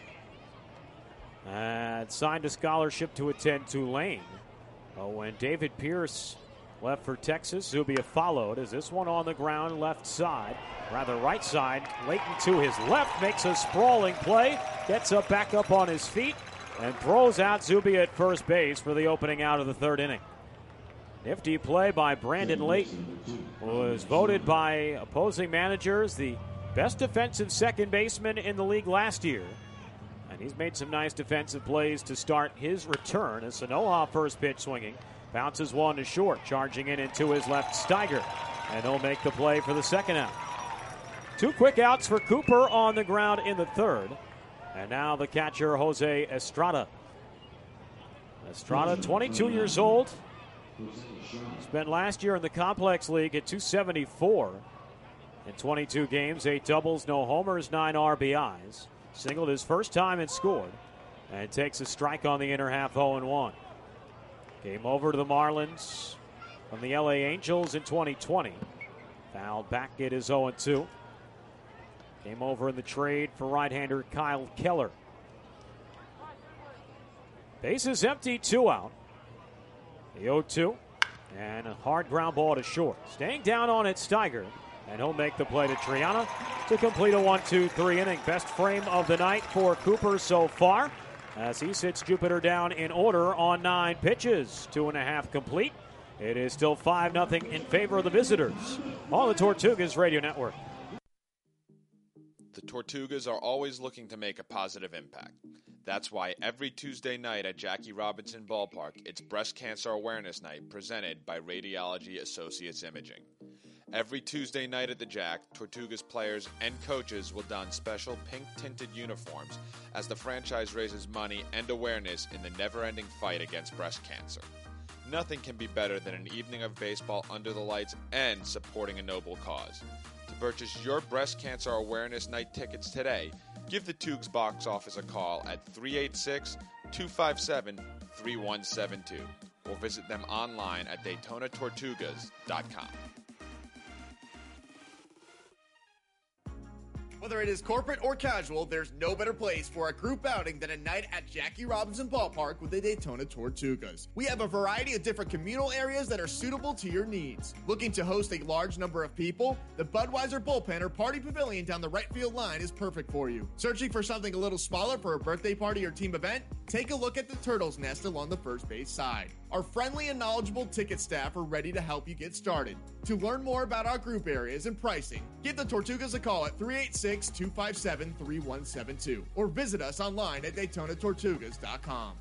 had signed a scholarship to attend Tulane. But when David Pierce left for Texas, Zubia followed as this one on the ground left side, rather right side. Layton to his left, makes a sprawling play, gets up back up on his feet, and throws out Zubia at first base for the opening out of the third inning. Nifty play by Brandon Layton, who was voted by opposing managers the best defensive second baseman in the league last year. And he's made some nice defensive plays to start his return. As Sanoha first pitch swinging, bounces one to short, charging in into his left Steiger. And he'll make the play for the second out. Two quick outs for Cooper on the ground in the third. And now the catcher, Jose Estrada. Estrada, twenty-two years old. Spent last year in the Complex League at two seventy-four in twenty-two games, eight doubles, no homers, nine R B Is. Singled his first time and scored, and takes a strike on the inner half, oh and one. Came over to the Marlins from the L A Angels in twenty twenty. Fouled back, it is oh and two. Came over in the trade for right-hander Kyle Keller. Bases empty, two out. The oh two. And a hard ground ball to short. Staying down on it, Steiger. And he'll make the play to Triana to complete a one two three inning. Best frame of the night for Cooper so far, as he sits Jupiter down in order on nine pitches. Two and a half complete. It is still five nothing in favor of the visitors on the Tortugas Radio Network. The Tortugas are always looking to make a positive impact. That's why every Tuesday night at Jackie Robinson Ballpark, it's Breast Cancer Awareness Night presented by Radiology Associates Imaging. Every Tuesday night at the Jack, Tortugas players and coaches will don special pink-tinted uniforms as the franchise raises money and awareness in the never-ending fight against breast cancer. Nothing can be better than an evening of baseball under the lights and supporting a noble cause. To purchase your Breast Cancer Awareness Night tickets today, give the Toogs box office a call at three eight six, two five seven, three one seven two or visit them online at Daytona Tortugas dot com. Whether it is corporate or casual, there's no better place for a group outing than a night at Jackie Robinson Ballpark with the Daytona Tortugas. We have a variety of different communal areas that are suitable to your needs. Looking to host a large number of people? The Budweiser Bullpen or Party Pavilion down the right field line is perfect for you. Searching for something a little smaller for a birthday party or team event? Take a look at the Turtle's Nest along the first base side. Our friendly and knowledgeable ticket staff are ready to help you get started. To learn more about our group areas and pricing, give the Tortugas a call at three eight six, two five seven, three one seven two or visit us online at Daytona Tortugas dot com.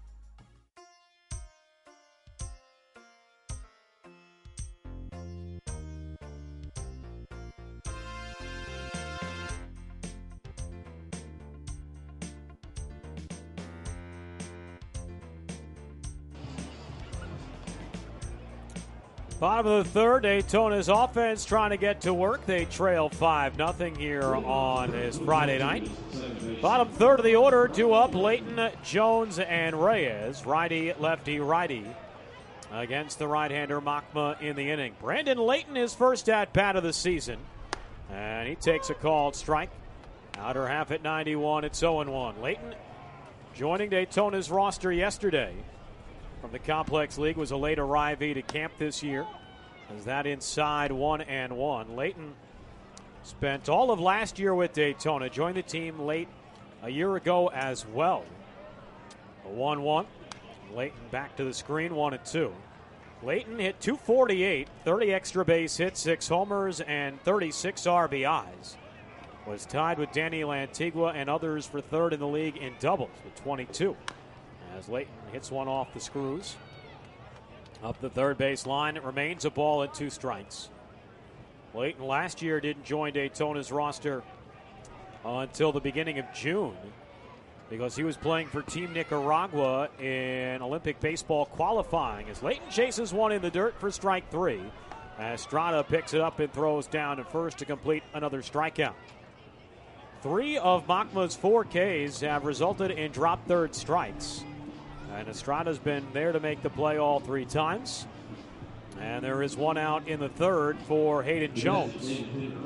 Bottom of the third, Daytona's offense trying to get to work. They trail five nothing here on this Friday night. Bottom third of the order, two up, Layton, Jones, and Reyes. Righty, lefty, righty against the right-hander Machma in the inning. Brandon Layton, his first at-bat of the season. And he takes a called strike. Outer half at ninety-one, it's oh and one. Layton joining Daytona's roster yesterday from the Complex League, was a late arrivee to camp this year. As that inside one and one. Layton spent all of last year with Daytona, joined the team late a year ago as well. A one one. Layton back to the screen, one and two. Layton hit two forty-eight, thirty extra base hits, six homers, and thirty-six R B Is. Was tied with Daniel Antigua and others for third in the league in doubles with twenty-two. As Layton hits one off the screws. Up the third base line, it remains a ball and two strikes. Layton last year didn't join Daytona's roster until the beginning of June because he was playing for Team Nicaragua in Olympic baseball qualifying. As Layton chases one in the dirt for strike three, as Estrada picks it up and throws down to first to complete another strikeout. Three of Machma's four Ks have resulted in drop third strikes. And Estrada's been there to make the play all three times. And there is one out in the third for Hayden Jones.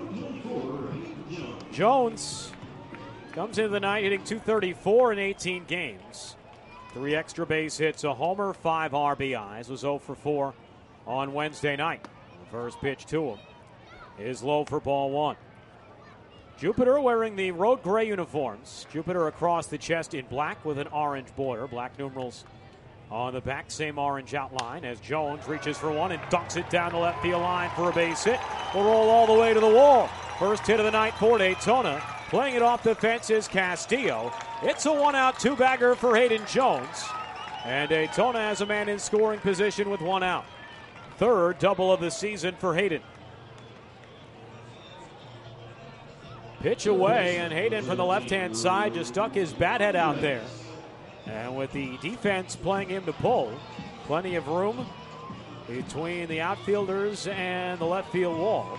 Jones comes into the night hitting two thirty-four in eighteen games. Three extra base hits, a homer, five R B Is. Was oh for four on Wednesday night. The first pitch to him is low for ball one. Jupiter wearing the road gray uniforms. Jupiter across the chest in black with an orange border. Black numerals on the back, same orange outline as Jones reaches for one and dunks it down the left field line for a base hit. Will roll all the way to the wall. First hit of the night for Daytona. Playing it off the fence is Castillo. It's a one-out, two-bagger for Hayden Jones. And Daytona has a man in scoring position with one out. Third double of the season for Hayden. Pitch away, and Hayden from the left-hand side just stuck his bat head out there. And with the defense playing him to pull, plenty of room between the outfielders and the left field wall.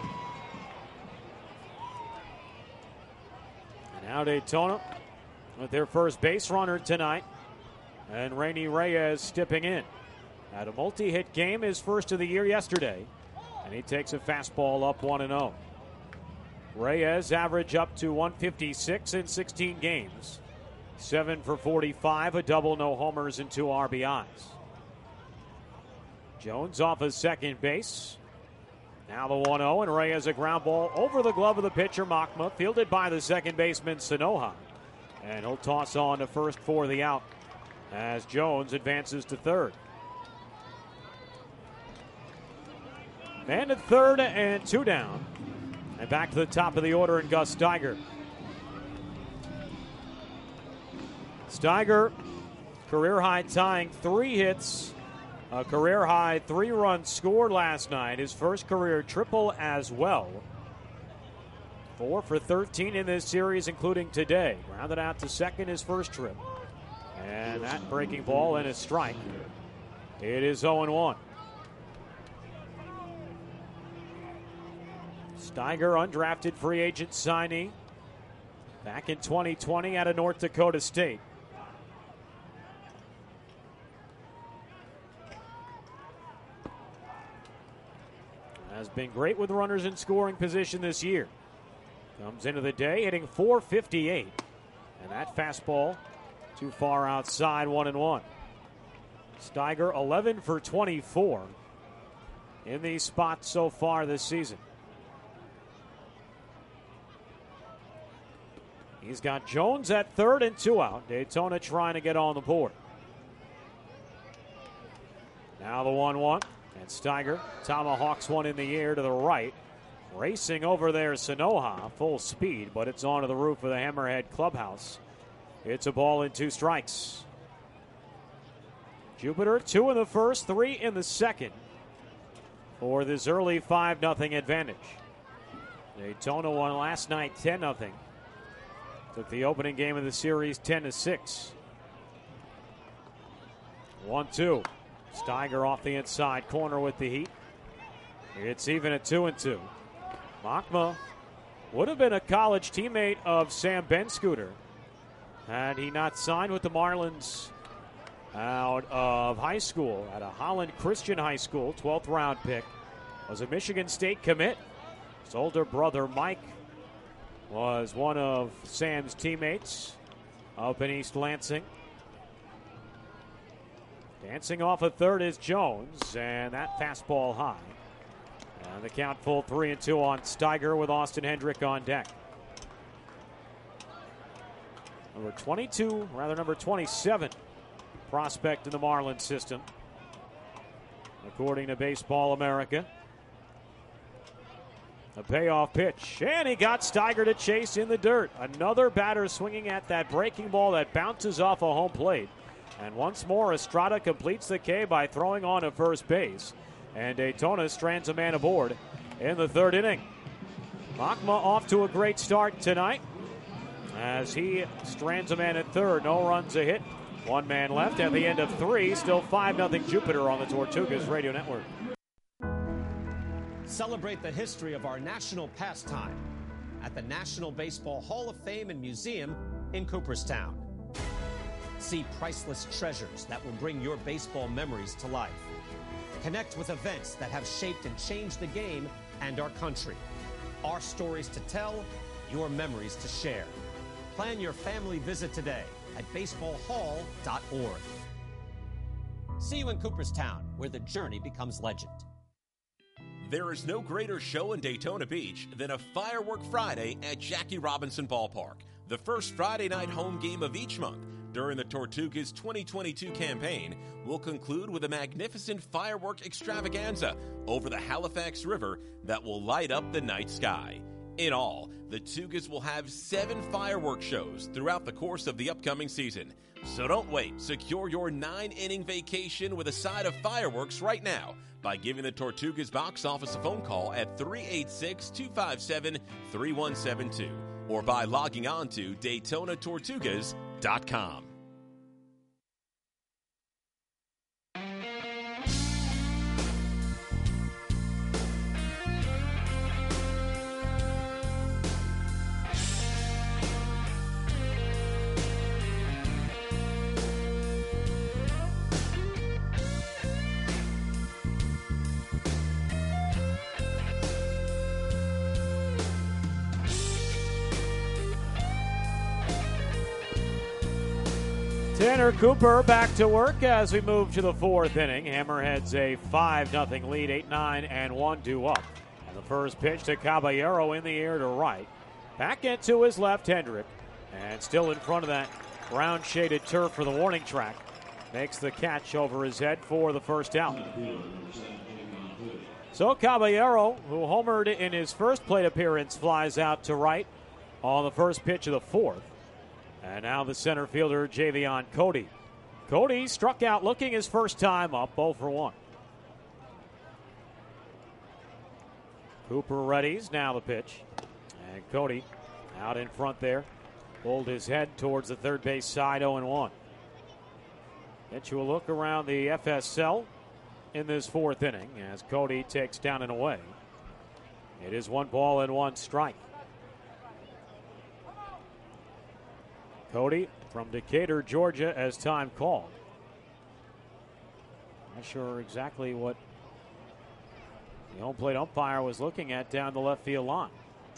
And now Daytona with their first base runner tonight, and Rainy Reyes stepping in Had a multi-hit game, his first of the year yesterday, and he takes a fastball up one and oh. Reyes average up to one fifty-six in sixteen games. seven for forty-five, a double, no homers, and two R B Is. Jones off of second base. Now the one oh, and Reyes a ground ball over the glove of the pitcher, Machma, fielded by the second baseman, Sanoja. And he'll toss on to first for the out as Jones advances to third. Man at third and two down. And back to the top of the order in Gus Steiger. Steiger, career high tying three hits, a career high three runs scored last night, his first career triple as well. Four for thirteen in this series, including today. Grounded out to second his first trip. And that breaking ball and a strike. It is oh and one. Steiger, undrafted free agent signee. Back in twenty twenty out of North Dakota State. Has been great with runners in scoring position this year. Comes into the day hitting four fifty-eight. And that fastball too far outside, one and one. Steiger eleven for twenty-four in these spots so far this season. He's got Jones at third and two out. Daytona trying to get on the board. Now the one one. And Steiger tomahawks one in the air to the right. Racing over there, Sanoja, full speed, but it's onto the roof of the Hammerhead clubhouse. It's a ball and two strikes. Jupiter, two in the first, three in the second for this early five nothing advantage. Daytona won last night ten nothing. Took the opening game of the series ten to six. one two. Steiger off the inside corner with the heat. It's even at two and two. Machma would have been a college teammate of Sam Benscooter had he not signed with the Marlins out of high school at a Holland Christian High School. twelfth round pick. Was a Michigan State commit. His older brother Mike was one of Sam's teammates up in East Lansing. Dancing off a third is Jones, and that fastball high. And the count full three and two on Steiger with Austin Hendrick on deck. Number twenty-two, rather number twenty-seven prospect in the Marlins system, according to Baseball America. A payoff pitch, and he got Steiger to chase in the dirt. Another batter swinging at that breaking ball that bounces off a home plate. And once more, Estrada completes the K by throwing on to first base. And Daytona strands a man aboard in the third inning. Machma off to a great start tonight as he strands a man at third. No runs, a hit. One man left at the end of three. Still five nothing Jupiter on the Tortugas Radio Network. Celebrate the history of our national pastime at the National Baseball Hall of Fame and Museum in Cooperstown. See priceless treasures that will bring your baseball memories to life. Connect with events that have shaped and changed the game and our country. Our stories to tell, your memories to share. Plan your family visit today at baseball hall dot org. See you in Cooperstown, where the journey becomes legend. There is no greater show in Daytona Beach than a Firework Friday at Jackie Robinson Ballpark, the first Friday night home game of each month during the Tortugas twenty twenty-two campaign. Will conclude with a magnificent firework extravaganza over the Halifax River that will light up the night sky. In all, the Tugas will have seven fireworks shows throughout the course of the upcoming season. So don't wait. Secure your nine-inning vacation with a side of fireworks right now by giving the Tortugas box office a phone call at three eight six, two five seven, three one seven two or by logging on to Daytona Tortugas dot com. Tanner Cooper back to work as we move to the fourth inning. Hammerheads a five nothing lead, eight nine and one due up. And the first pitch to Caballero in the air to right. Back into his left, Hendrick. And still in front of that brown-shaded turf for the warning track. Makes the catch over his head for the first out. So Caballero, who homered in his first plate appearance, flies out to right on the first pitch of the fourth. And now the center fielder, Javion Cody. Cody struck out looking his first time up, oh for one. Cooper readies, now the pitch. And Cody out in front there. Pulled his head towards the third base side, oh and one. Get you a look around the F S L in this fourth inning as Cody takes down and away. It is one ball and one strike. Cody from Decatur, Georgia, as time called. Not sure exactly what the home plate umpire was looking at down the left field line.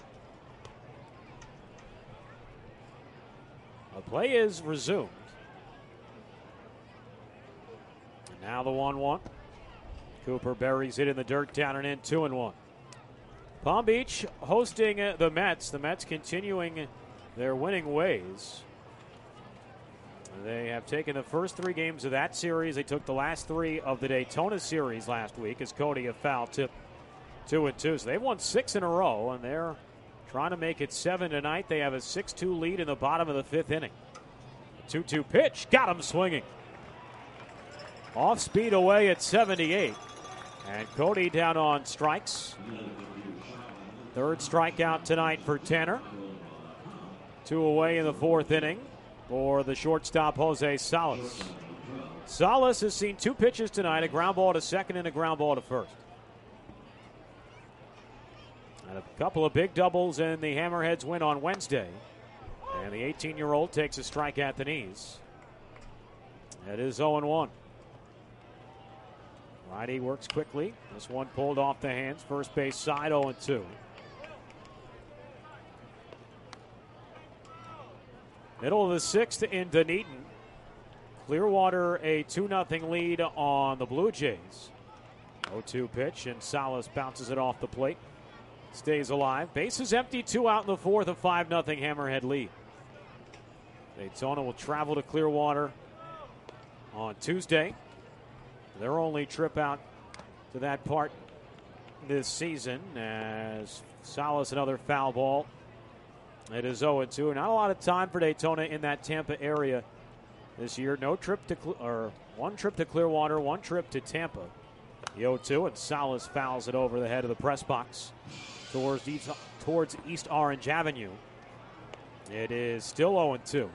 The play is resumed. And now the one one. Cooper buries it in the dirt, down and in, two and one. Palm Beach hosting the Mets. The Mets continuing their winning ways. They have taken the first three games of that series. They took the last three of the Daytona series last week as Cody a foul tip, two and two. So they've won six in a row, and they're trying to make it seven tonight. They have a six two lead in the bottom of the fifth inning. two two pitch, got him swinging. Off speed away at seventy-eight. And Cody down on strikes. Third strikeout tonight for Tanner. Two away in the fourth inning for the shortstop, Jose Salas. Salas has seen two pitches tonight, a ground ball to second and a ground ball to first. And a couple of big doubles in the Hammerheads win on Wednesday. And the eighteen-year-old takes a strike at the knees. It is oh and one. Righty works quickly. This one pulled off the hands. First base side, oh and two. Middle of the sixth in Dunedin. Clearwater a two nothing lead on the Blue Jays. oh two pitch, and Salas bounces it off the plate. Stays alive. Bases empty, two out in the fourth, a five nothing Hammerhead lead. Daytona will travel to Clearwater on Tuesday. Their only trip out to that part this season as Salas another foul ball. It is oh and two. Not a lot of time for Daytona in that Tampa area this year. No trip to Cle- or one trip to Clearwater, one trip to Tampa. The oh two, and Salas fouls it over the head of the press box towards East, towards East Orange Avenue. It is still oh and two.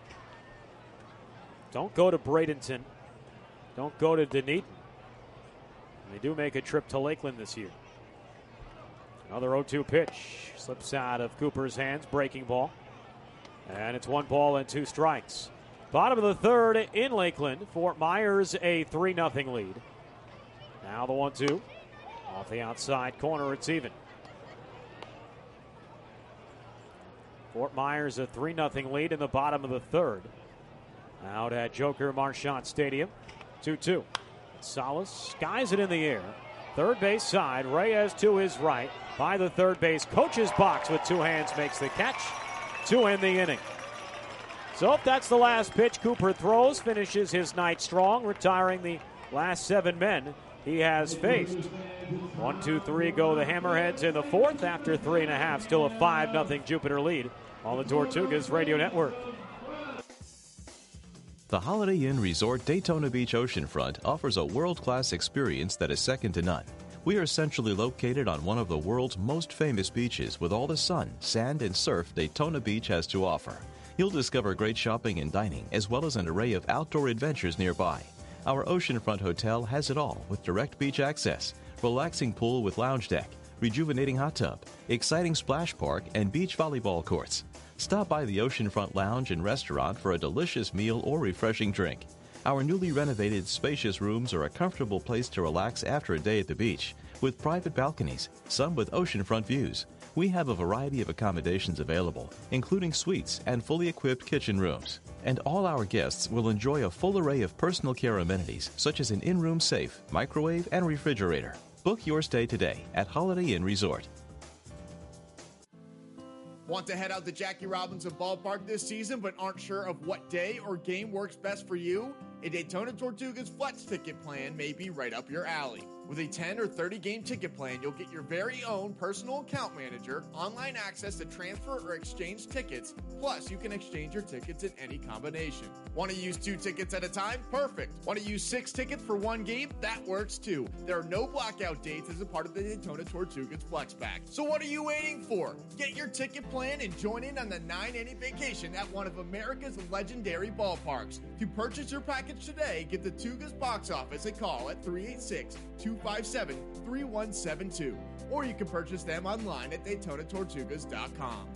Don't go to Bradenton. Don't go to Dunedin. They do make a trip to Lakeland this year. Another oh two pitch. Slips out of Cooper's hands. Breaking ball. And it's one ball and two strikes. Bottom of the third in Lakeland. Fort Myers a three nothing lead. Now the one two. Off the outside corner, it's even. Fort Myers a three nothing lead in the bottom of the third. Out at Joker Marchant Stadium. two two. Salas skies it in the air. Third base side. Reyes to his right. By the third base coach's box with two hands makes the catch to end the inning. So if that's the last pitch Cooper throws, finishes his night strong, retiring the last seven men he has faced. One, two, three go the Hammerheads in the fourth after three and a half. Still a five nothing Jupiter lead on the Tortugas Radio Network. The Holiday Inn Resort Daytona Beach Oceanfront offers a world-class experience that is second to none. We are centrally located on one of the world's most famous beaches with all the sun, sand, and surf Daytona Beach has to offer. You'll discover great shopping and dining, as well as an array of outdoor adventures nearby. Our oceanfront hotel has it all with direct beach access, relaxing pool with lounge deck, rejuvenating hot tub, exciting splash park, and beach volleyball courts. Stop by the Oceanfront Lounge and Restaurant for a delicious meal or refreshing drink. Our newly renovated, spacious rooms are a comfortable place to relax after a day at the beach, with private balconies, some with oceanfront views. We have a variety of accommodations available, including suites and fully equipped kitchen rooms. And all our guests will enjoy a full array of personal care amenities, such as an in-room safe, microwave, and refrigerator. Book your stay today at Holiday Inn Resort. Want to head out to Jackie Robinson Ballpark this season but aren't sure of what day or game works best for you? A Daytona Tortugas Flex ticket plan may be right up your alley. With a ten or thirty game ticket plan, you'll get your very own personal account manager, online access to transfer or exchange tickets, plus you can exchange your tickets in any combination. Want to use two tickets at a time? Perfect. Want to use six tickets for one game? That works too. There are no blackout dates as a part of the Daytona Tortugas Flex Pack. So what are you waiting for? Get your ticket plan and join in on the nine inning vacation at one of America's legendary ballparks. To purchase your package today, give the Tugas box office a call at three eight six, two five seven, three one seven two, or you can purchase them online at Daytona Tortugas dot com.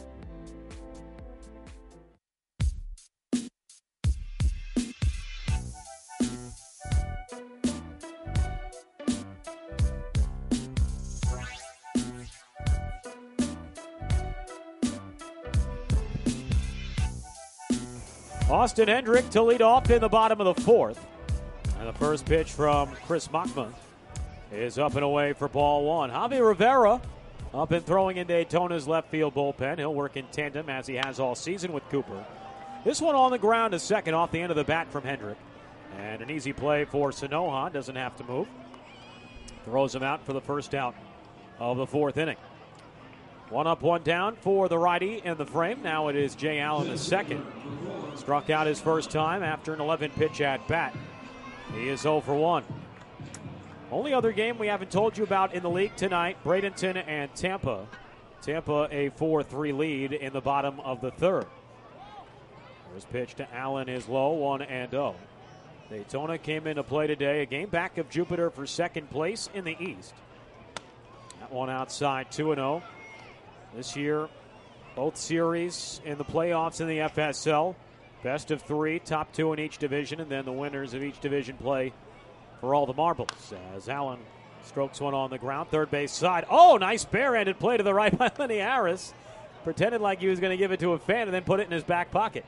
Austin Hendrick to lead off in the bottom of the fourth. And the first pitch from Chris Machma is up and away for ball one. Javi Rivera up and throwing in Daytona's left field bullpen. He'll work in tandem as he has all season with Cooper. This one on the ground is second off the end of the bat from Hendrick. And an easy play for Sanoja. Doesn't have to move. Throws him out for the first out of the fourth inning. One up, one down for the righty in the frame. Now it is Jay Allen the second. Struck out his first time after an eleven pitch at bat. He is oh for one. Only other game we haven't told you about in the league tonight, Bradenton and Tampa. Tampa a four three lead in the bottom of the third. First pitch to Allen is low, one and oh. Daytona came into play today, a game back of Jupiter for second place in the East. That one outside, two and oh. This year, both series in the playoffs in the F S L. Best of three, top two in each division, and then the winners of each division play for all the marbles. As Allen strokes one on the ground, third base side. Oh, nice barehanded play to the right by Lenny Harris. Pretended like he was going to give it to a fan and then put it in his back pocket.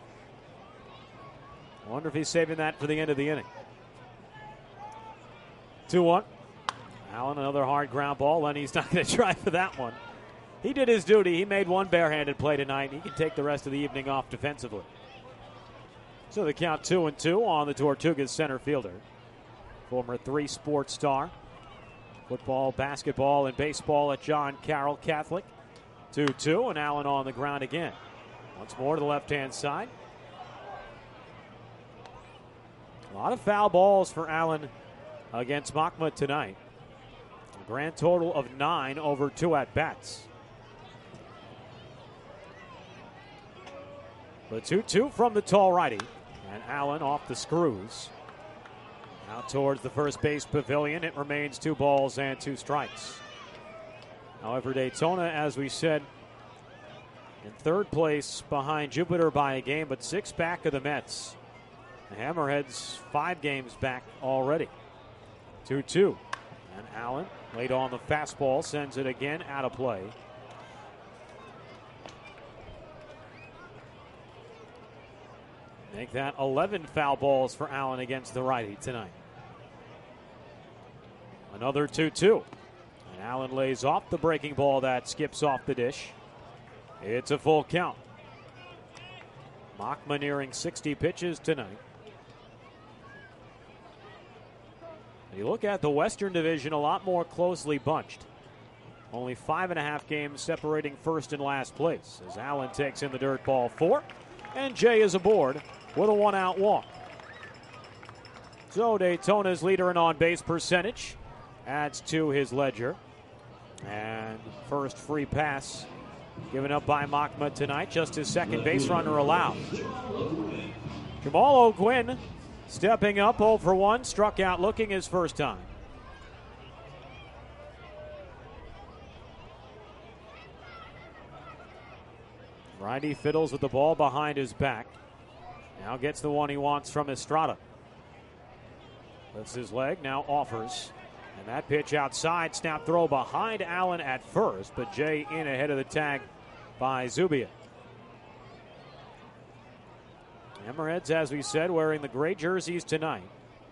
I wonder if he's saving that for the end of the inning. two one. Allen, another hard ground ball. Lenny's not going to try for that one. He did his duty. He made one barehanded play tonight. He can take the rest of the evening off defensively. So the count two and two on the Tortugas center fielder. Former three sports star. Football, basketball, and baseball at John Carroll Catholic. two two, and Allen on the ground again. Once more to the left-hand side. A lot of foul balls for Allen against Machma tonight. A grand total of nine over two at-bats. The two two from the tall righty. And Allen off the screws. Out towards the first base pavilion. It remains two balls and two strikes. However, Daytona, as we said, in third place behind Jupiter by a game, but six back of the Mets. The Hammerheads five games back already. two two. And Allen laid on the fastball, sends it again out of play. Make that eleven foul balls for Allen against the righty tonight. Another two two. And Allen lays off the breaking ball that skips off the dish. It's a full count. Machma nearing sixty pitches tonight. You look at the Western Division, a lot more closely bunched. Only five and a half games separating first and last place as Allen takes in the dirt ball four. And Jay is aboard with a one-out walk. So Daytona's leader in on-base percentage adds to his ledger. And first free pass given up by Machma tonight, just his second base runner allowed. Jamal O'Gwyn stepping up, oh for one, struck out looking his first time. Righty fiddles with the ball behind his back. Now gets the one he wants from Estrada. Lifts his leg, now offers. And that pitch outside, snap throw behind Allen at first, but Jay in ahead of the tag by Zubia. Hammerheads, as we said, wearing the gray jerseys tonight.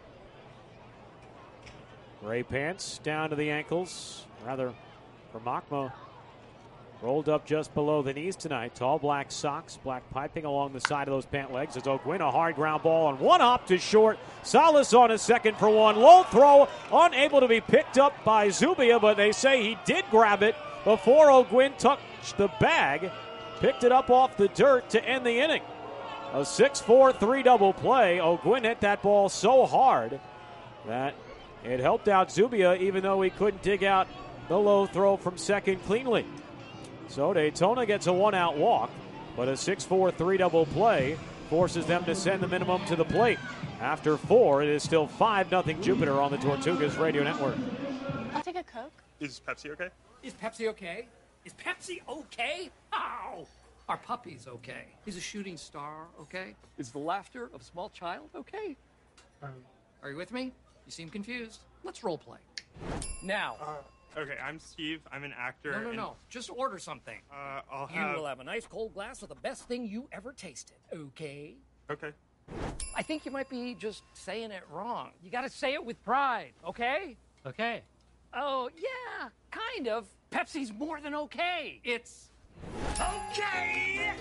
Gray pants down to the ankles, rather for Makma. Rolled up just below the knees tonight. Tall black socks, black piping along the side of those pant legs. As O'Gwyn, a hard ground ball on one hop to short. Salas on a second for one. Low throw, unable to be picked up by Zubia, but they say he did grab it before O'Gwyn touched the bag. Picked it up off the dirt to end the inning. A six four three double play. O'Gwyn hit that ball so hard that it helped out Zubia, even though he couldn't dig out the low throw from second cleanly. So Daytona gets a one-out walk, but a six four three double play forces them to send the minimum to the plate. After four, it is still five nothing Jupiter on the Tortugas Radio Network. I'll take a Coke. Is Pepsi okay? Is Pepsi okay? Is Pepsi okay? Ow! Our puppy's okay. He's a shooting star, okay? Is the laughter of a small child okay? Um, Are you with me? You seem confused. Let's role play. Now. Uh, okay, I'm Steve. I'm an actor. No, no, and, no. Just order something. Uh, I'll You have... will have a nice cold glass of the best thing you ever tasted, okay? Okay. I think you might be just saying it wrong. You gotta say it with pride, okay? Okay. Oh, yeah, kind of. Pepsi's more than okay. It's okay.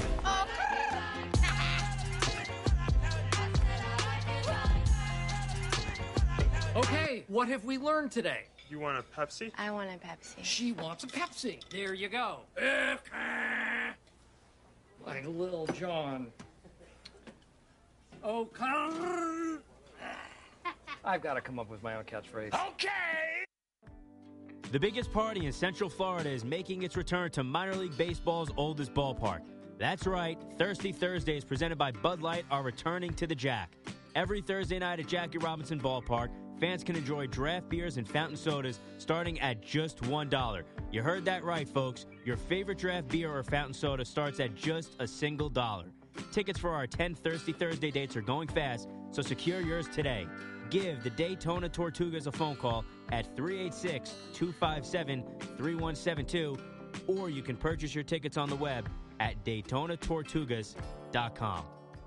Okay, what have we learned today? You want a Pepsi? I want a Pepsi. She wants a Pepsi. There you go. Like Lil John. Okay. I've got to come up with my own catchphrase. Okay. The biggest party in Central Florida is making its return to minor league baseball's oldest ballpark. That's right, Thirsty Thursdays presented by Bud Light are returning to the Jack. Every Thursday night at Jackie Robinson Ballpark, fans can enjoy draft beers and fountain sodas starting at just one dollar. You heard that right, folks. Your favorite draft beer or fountain soda starts at just a single dollar. Tickets for our ten Thirsty Thursday dates are going fast, so secure yours today. Give the Daytona Tortugas a phone call at three eight six, two five seven, three one seven two, or you can purchase your tickets on the web at Daytona Tortugas dot com.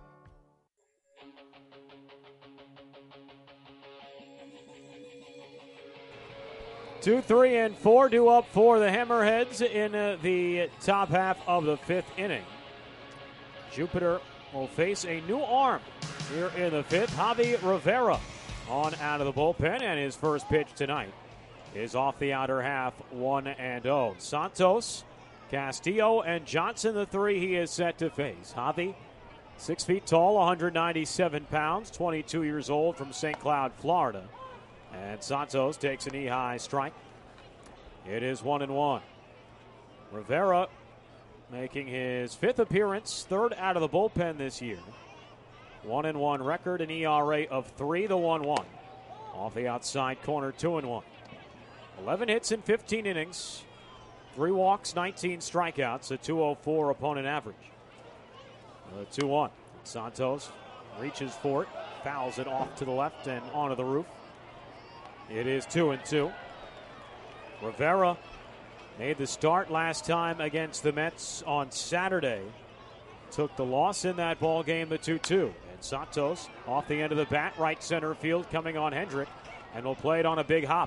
Two, three, and four due up for the Hammerheads in uh, the top half of the fifth inning. Jupiter will face a new arm here in the fifth. Javi Rivera on out of the bullpen, and his first pitch tonight is off the outer half, one and oh. Santos, Castillo, and Johnson, the three he is set to face. Javi, six feet tall, one hundred ninety-seven pounds, twenty-two years old, from Saint Cloud, Florida. And Santos takes a knee-high strike. It is one and one. Rivera making his fifth appearance, third out of the bullpen this year. One and one record, an E R A of three, the one one. Off the outside corner, two and one. eleven hits in fifteen innings, three walks, nineteen strikeouts, a two oh four opponent average. The two one. Santos reaches for it, fouls it off to the left and onto the roof. It is two and two. Rivera made the start last time against the Mets on Saturday. Took the loss in that ball game, the two two. And Santos off the end of the bat, right center field, coming on Hendrick, and will play it on a big hop.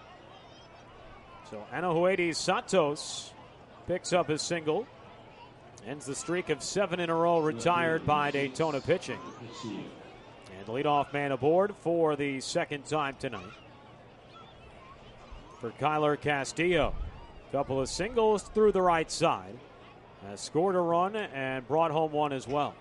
So Anahuedes Santos picks up his single. Ends the streak of seven in a row retired by Daytona pitching. And leadoff man aboard for the second time tonight for Kyler Castillo. Couple of singles through the right side. Has scored a run and brought home one as well.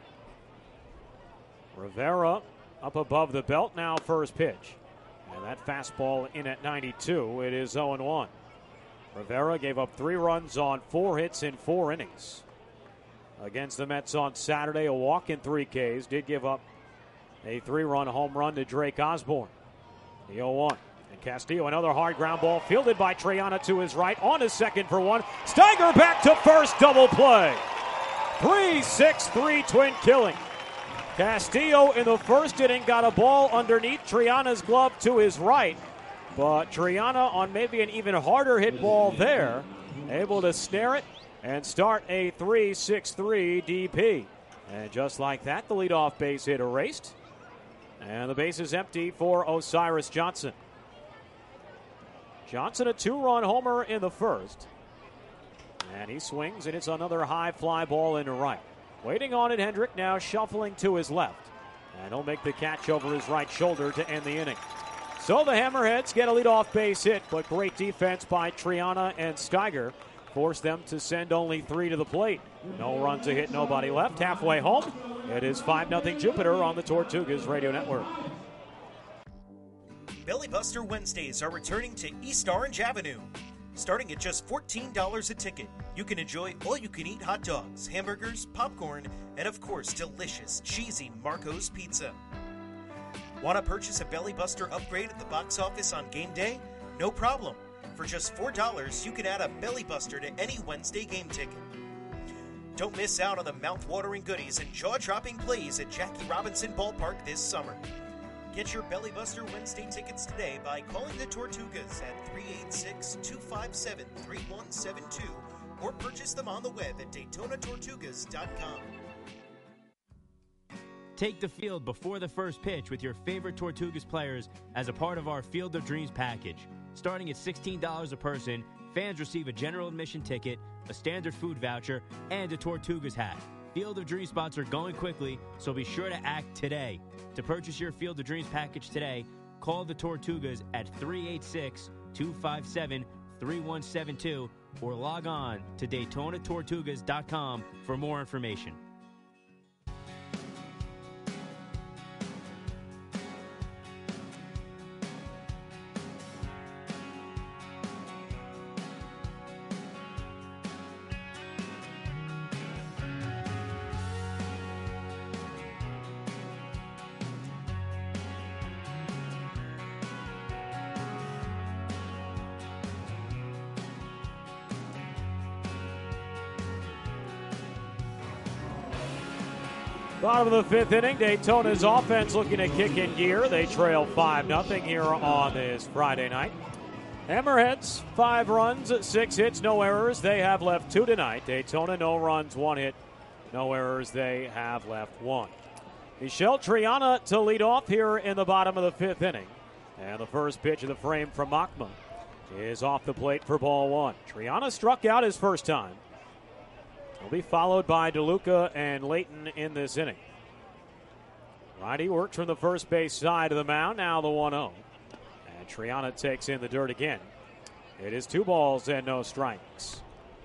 Rivera up above the belt now, first pitch. And that fastball in at ninety-two. It is oh and one. Rivera gave up three runs on four hits in four innings. Against the Mets on Saturday, a walk in three Ks. Did give up a three-run home run to Drake Osborne. The oh one. And Castillo, another hard ground ball fielded by Triana to his right, on his second for one. Steiger back to first, double play. three six three twin killing. Castillo in the first inning got a ball underneath Triana's glove to his right. but Triana on maybe an even harder hit ball there, able to snare it and start a three six three D P. And just like that, the leadoff base hit erased, and the base is empty for Osiris Johnson. Johnson, a two-run homer in the first, and he swings, and it's another high fly ball into right. Waiting on it, Hendrick now shuffling to his left, and he'll make the catch over his right shoulder to end the inning. So the Hammerheads get a leadoff base hit, but great defense by Triana and Steiger forced them to send only three to the plate. No runs, a hit, nobody left. Halfway home, it is five nothing Jupiter on the Tortugas Radio Network. Belly Buster Wednesdays are returning to East Orange Avenue. Starting at just fourteen dollars a ticket, you can enjoy all-you-can-eat hot dogs, hamburgers, popcorn, and of course, delicious, cheesy Marco's Pizza. Want to purchase a Belly Buster upgrade at the box office on game day? No problem. For just four dollars, you can add a Belly Buster to any Wednesday game ticket. Don't miss out on the mouth-watering goodies and jaw-dropping plays at Jackie Robinson Ballpark this summer. Get your Belly Buster Wednesday tickets today by calling the Tortugas at three eight six, two five seven, three one seven two or purchase them on the web at Daytona Tortugas dot com. Take the field before the first pitch with your favorite Tortugas players as a part of our Field of Dreams package. Starting at sixteen dollars a person, fans receive a general admission ticket, a standard food voucher, and a Tortugas hat. Field of Dreams spots are going quickly, so be sure to act today. To purchase your Field of Dreams package today, call the Tortugas at three eight six, two five seven, three one seven two or log on to Daytona Tortugas dot com for more information. Bottom of the fifth inning, Daytona's offense looking to kick in gear. They trail five nothing here on this Friday night. Hammerheads, five runs, six hits, no errors. They have left two tonight. Daytona, no runs, one hit, no errors. They have left one. Michel Triana to lead off here in the bottom of the fifth inning. And the first pitch of the frame from Machma is off the plate for ball one. Triana struck out his first time. Will be followed by DeLuca and Layton in this inning. Righty works from the first base side of the mound. Now the one oh. And Triana takes in the dirt again. It is two balls and no strikes.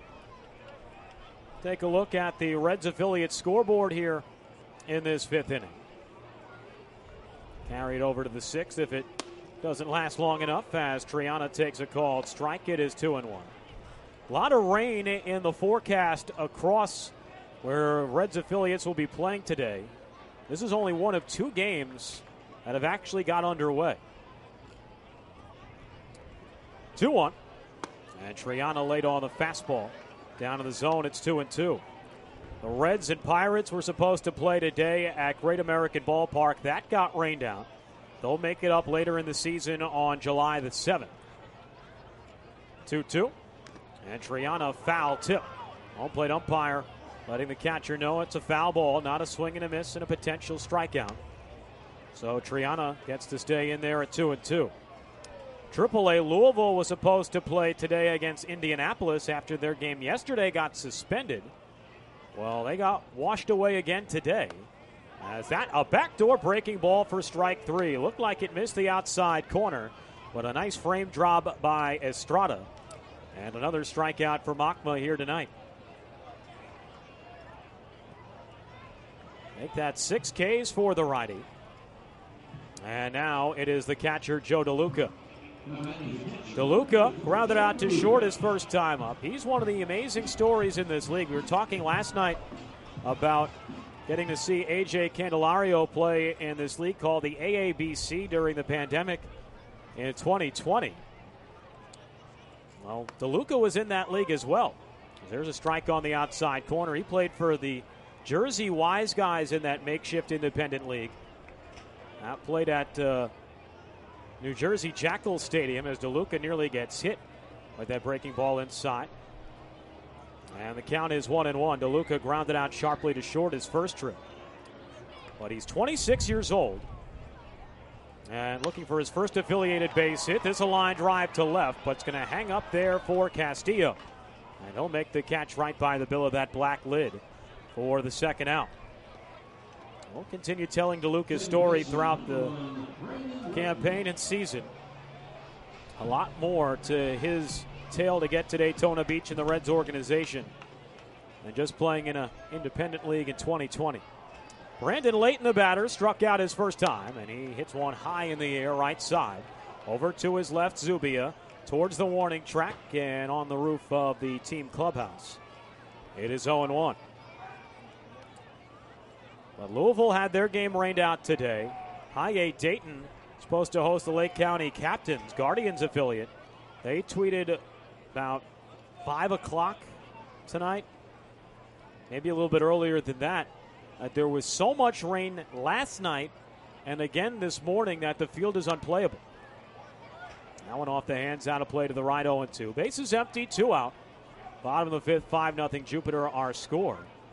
Take a look at the Reds affiliate scoreboard here in this fifth inning. Carried over to the sixth if it doesn't last long enough as Triana takes a called strike. It is two and one. A lot of rain in the forecast across where Reds affiliates will be playing today. This is only one of two games that have actually got underway. two one. And Triana laid on the fastball. Down in the zone, it's two and two. The Reds and Pirates were supposed to play today at Great American Ballpark. That got rained out. They'll make it up later in the season on July the seventh. two two. And Triana foul tip. Home plate umpire letting the catcher know it's a foul ball, not a swing and a miss, and a potential strikeout. So Triana gets to stay in there at two and two. Triple A Louisville was supposed to play today against Indianapolis after their game yesterday got suspended. Well, they got washed away again today. As that a backdoor breaking ball for strike three. Looked like it missed the outside corner, but a nice frame drop by Estrada. And another strikeout for Machma here tonight. Make that six Ks for the righty. And now it is the catcher, Joe DeLuca. DeLuca grounded out to short his first time up. He's one of the amazing stories in this league. We were talking last night about getting to see A J Candelario play in this league called the A A B C during the pandemic in twenty twenty. Well, DeLuca was in that league as well. There's a strike on the outside corner. He played for the Jersey Wise Guys in that makeshift independent league. That played at uh, New Jersey Jackal Stadium as DeLuca nearly gets hit with that breaking ball inside. And the count is one and one. DeLuca grounded out sharply to short his first trip. But he's twenty-six years old and looking for his first affiliated base hit. This is a line drive to left, but it's going to hang up there for Castillo. And he'll make the catch right by the bill of that black lid for the second out. We'll continue telling DeLuca's story throughout the campaign and season. A lot more to his tale to get to Daytona Beach and the Reds organization than just playing in an independent league in twenty twenty. Brandon Layton, the batter, struck out his first time, and he hits one high in the air right side. Over to his left, Zubia, towards the warning track and on the roof of the team clubhouse. It is oh and one. But Louisville had their game rained out today. High Dayton supposed to host the Lake County Captains, Guardians affiliate. They tweeted about five o'clock tonight, maybe a little bit earlier than that, that there was so much rain last night and again this morning that the field is unplayable. That one off the hands, out of play to the right, oh and two. Bases empty, two out. Bottom of the fifth, five nothing Jupiter, our score.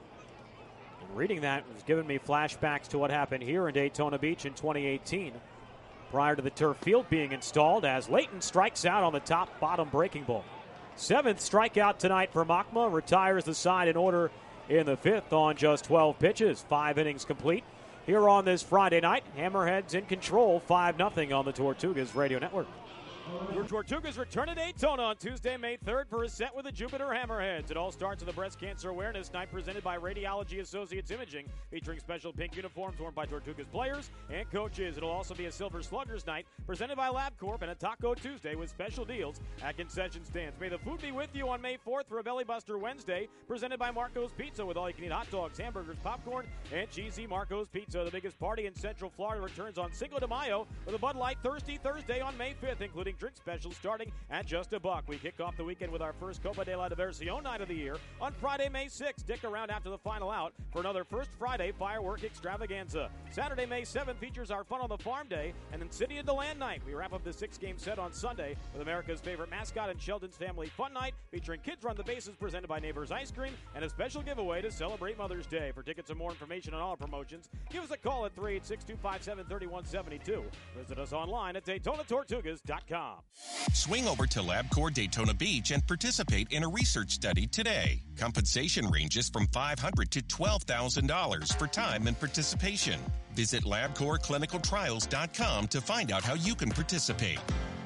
And reading that was giving me flashbacks to what happened here in Daytona Beach in twenty eighteen, prior to the turf field being installed, as Layton strikes out on the top bottom breaking ball. Seventh strikeout tonight for Machma, retires the side in order in the fifth on just twelve pitches. Five innings complete here on this Friday night. Hammerheads in control, five nothing on the Tortugas Radio Network. Your Tortugas return to Daytona on Tuesday, May third for a set with the Jupiter Hammerheads. It all starts with the Breast Cancer Awareness Night presented by Radiology Associates Imaging, featuring special pink uniforms worn by Tortugas players and coaches. It'll also be a Silver Sluggers Night presented by LabCorp and a Taco Tuesday with special deals at concession stands. May the food be with you on May fourth for a Belly Buster Wednesday presented by Marco's Pizza with all-you-can-eat hot dogs, hamburgers, popcorn, and cheesy Marco's Pizza. The biggest party in Central Florida returns on Cinco de Mayo with a Bud Light Thirsty Thursday on May fifth, including drink specials starting at just a buck. We kick off the weekend with our first Copa de la Diversión night of the year on Friday, May sixth. Stick around after the final out for another First Friday firework extravaganza. Saturday, May seventh features our Fun on the Farm Day and then City of DeLand night. We wrap up the six-game set on Sunday with America's favorite mascot and Sheldon's Family Fun Night featuring Kids Run the Bases presented by Neighbors Ice Cream and a special giveaway to celebrate Mother's Day. For tickets and more information on all our promotions, give us a call at three eight six, two five seven, three one seven two. Visit us online at Daytona Tortugas dot com. Swing over to LabCorp Daytona Beach and participate in a research study today. Compensation ranges from five hundred dollars to twelve thousand dollars for time and participation. Visit LabCorp Clinical Trials dot com to find out how you can participate.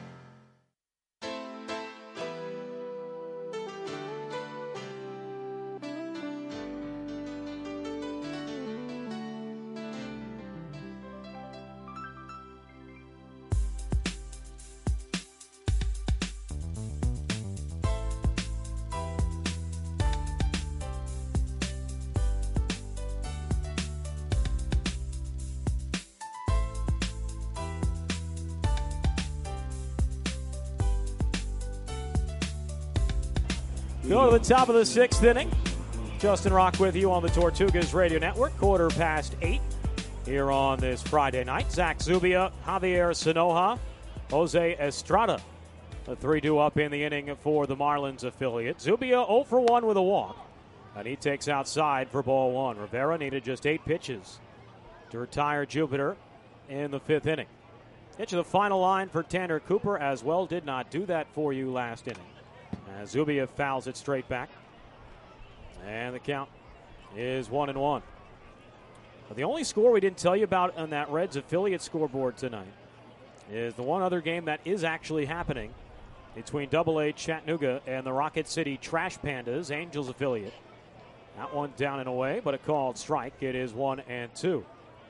Go to the top of the sixth inning. Justin Rock with you on the Tortugas Radio Network. Quarter past eight here on this Friday night. Zach Zubia, Javier Sanoja, Jose Estrada. A three two up in the inning for the Marlins affiliate. Zubia oh for one with a walk. And he takes outside for ball one. Rivera needed just eight pitches to retire Jupiter in the fifth inning. Get you the final line for Tanner Cooper as well. Did not do that for you last inning. As Zubia fouls it straight back. And the count is one and one. But the only score we didn't tell you about on that Reds affiliate scoreboard tonight is the one other game that is actually happening between Double A Chattanooga and the Rocket City Trash Pandas, Angels affiliate. That one down and away, but a called strike. It is one and two.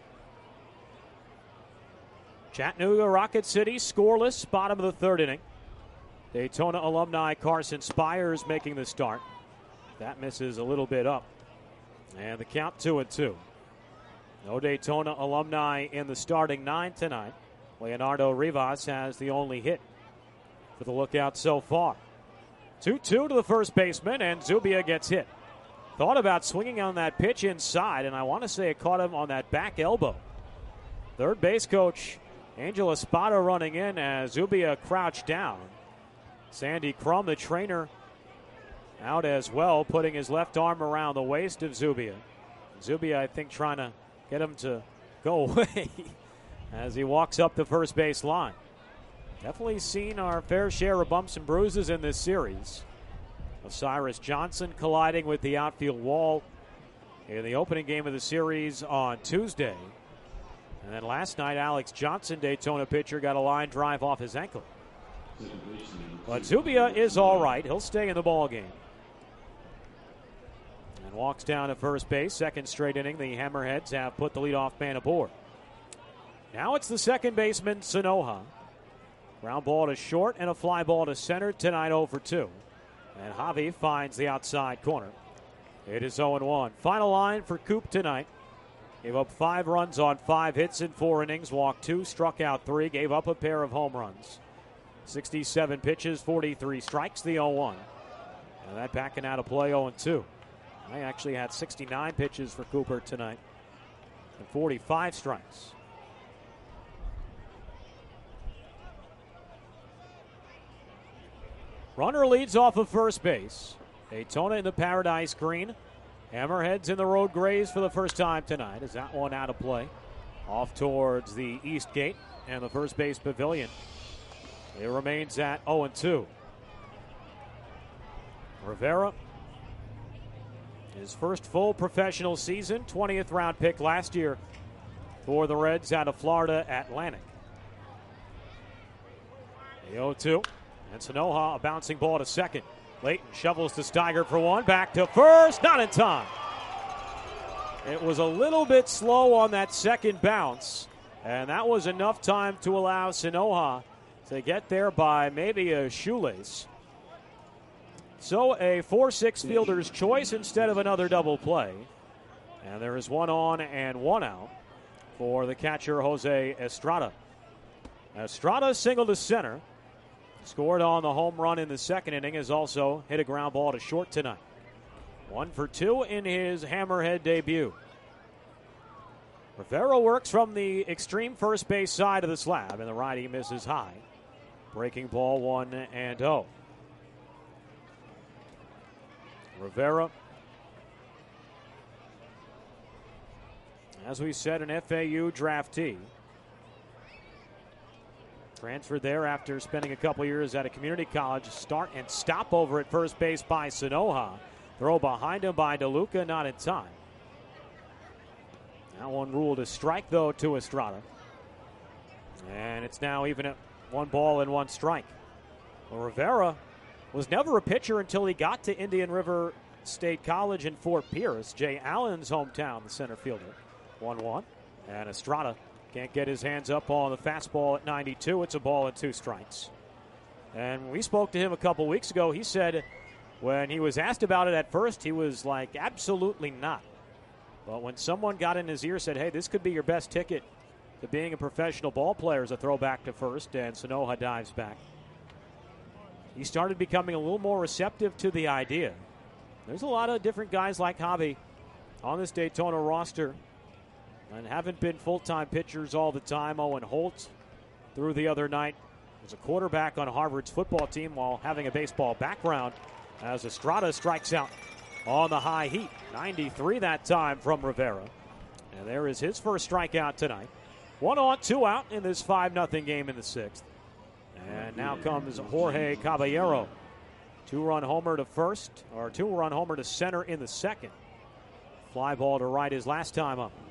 Chattanooga, Rocket City, scoreless, bottom of the third inning. Daytona alumni Carson Spires making the start. That misses a little bit up. And the count two and two. No Daytona alumni in the starting nine tonight. Leonardo Rivas has the only hit for the Lookout so far. two two to the first baseman, and Zubia gets hit. Thought about swinging on that pitch inside, and I want to say it caught him on that back elbow. Third base coach Angel Espada running in as Zubia crouched down. Sandy Crum, the trainer, out as well, putting his left arm around the waist of Zubia. Zubia, I think, trying to get him to go away as he walks up the first base line. Definitely seen our fair share of bumps and bruises in this series. Osiris Johnson colliding with the outfield wall in the opening game of the series on Tuesday. And then last night, Alex Johnson, Daytona pitcher, got a line drive off his ankle. But Zubia is all right. He'll stay in the ball game. And walks down to first base. Second straight inning, the Hammerheads have put the leadoff man aboard. Now it's the second baseman, Sanoja. Ground ball to short and a fly ball to center tonight, oh for two. And Javi finds the outside corner. It is oh and one. Final line for Coop tonight. Gave up five runs on five hits in four innings, walked two, struck out three, gave up a pair of home runs. sixty-seven pitches, forty-three strikes, the oh one. And that backing out of play oh and two. I actually had sixty-nine pitches for Cooper tonight and forty-five strikes. Runner leads off of first base. Daytona in the Paradise Green. Hammerheads in the Road Grays for the first time tonight. Is that one out of play? Off towards the east gate and the first base pavilion. It remains at oh and two. Rivera, his first full professional season, twentieth round pick last year for the Reds out of Florida Atlantic. The oh two. And Sanoja, a bouncing ball to second. Layton shovels to Steiger for one. Back to first. Not in time. It was a little bit slow on that second bounce. And that was enough time to allow Sanoja to get there by maybe a shoelace. So a four six fielder's choice instead of another double play. And there is one on and one out for the catcher, Jose Estrada. Estrada single to center. Scored on the home run in the second inning, has also hit a ground ball to short tonight. One for two in his Hammerhead debut. Rivera works from the extreme first base side of the slab, and the righty misses high. Breaking ball one and oh. Rivera, as we said, an F A U draftee. Transferred there after spending a couple years at a community college. Start and stop over at first base by Sanoja. Throw behind him by DeLuca, not in time. That one ruled a strike, though, to Estrada. And it's now even at one ball and one strike. Well, Rivera was never a pitcher until he got to Indian River State College in Fort Pierce, Jay Allen's hometown, the center fielder. one one. And Estrada can't get his hands up on the fastball at ninety-two. It's a ball and two strikes. And we spoke to him a couple weeks ago. He said when he was asked about it at first, he was like, absolutely not. But when someone got in his ear, said, hey, this could be your best ticket to being a professional ball player, as a throwback to first, and Sanoja dives back. He started becoming a little more receptive to the idea. There's a lot of different guys like Javi on this Daytona roster and haven't been full-time pitchers all the time. Owen Holt through the other night was a quarterback on Harvard's football team while having a baseball background, as Estrada strikes out on the high heat. ninety-three that time from Rivera. And there is his first strikeout tonight. One on, two out in this five nothing game in the sixth. And now comes Jorge Caballero. Two-run homer to first, or two-run homer to center in the second. Fly ball to right his last time up.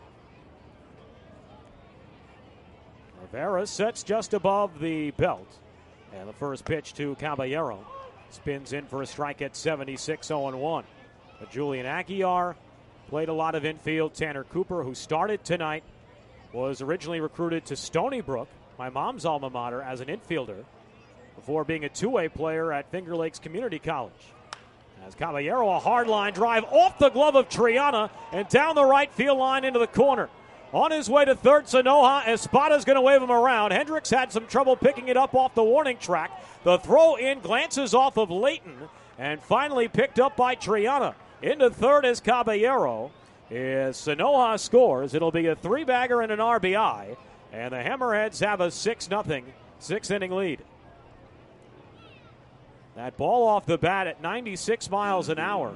Rivera sets just above the belt. And the first pitch to Caballero spins in for a strike at seventy-six, oh one. But Julian Aguiar played a lot of infield. Tanner Cooper, who started tonight, was originally recruited to Stony Brook, my mom's alma mater, as an infielder before being a two-way player at Finger Lakes Community College. As Caballero, a hard line drive off the glove of Triana and down the right field line into the corner. On his way to third, Sanoja. Espada's going to wave him around. Hendricks had some trouble picking it up off the warning track. The throw in glances off of Layton and finally picked up by Triana. Into third is Caballero. As Sanoja scores, it'll be a three-bagger and an R B I. And the Hammerheads have a six nothing sixth inning lead. That ball off the bat at ninety-six miles an hour.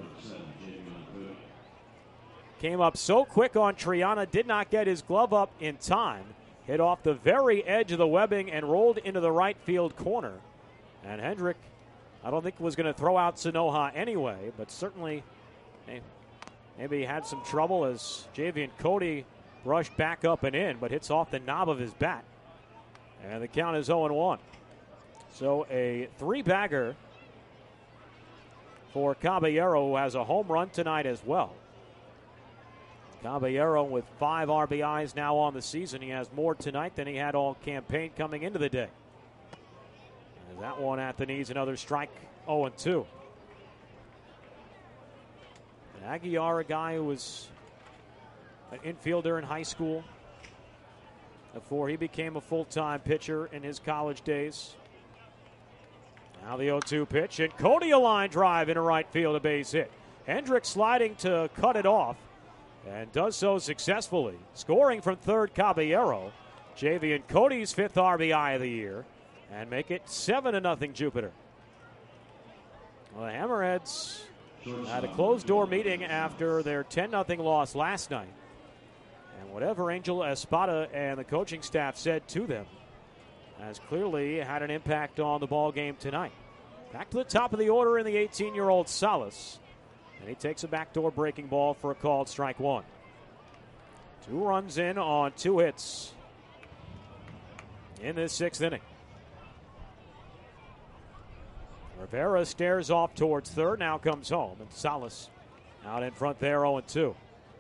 Came up so quick on Triana, did not get his glove up in time. Hit off the very edge of the webbing and rolled into the right field corner. And Hendrick, I don't think was going to throw out Sanoja anyway, but certainly maybe he had some trouble as Javian Cody brushed back up and in, but hits off the knob of his bat. And the count is oh and one. So a three-bagger for Caballero, who has a home run tonight as well. Caballero with five R B Is now on the season. He has more tonight than he had all campaign coming into the day. And that one at the knees, another strike, oh and two. And Aguilar, a guy who was an infielder in high school before he became a full-time pitcher in his college days. Now the oh two pitch, and Cody a line drive into right field, a base hit. Hendrick sliding to cut it off, and does so successfully. Scoring from third, Caballero. Javian Cody's fifth R B I of the year, and make it seven to nothing Jupiter. Well, the Hammerheads had a closed-door meeting after their ten nothing loss last night. And whatever Angel Espada and the coaching staff said to them has clearly had an impact on the ball game tonight. Back to the top of the order in the eighteen-year-old Salas. And he takes a backdoor breaking ball for a called strike one. Two runs in on two hits in this sixth inning. Rivera stares off towards third, now comes home, and Salas out in front there, oh and two.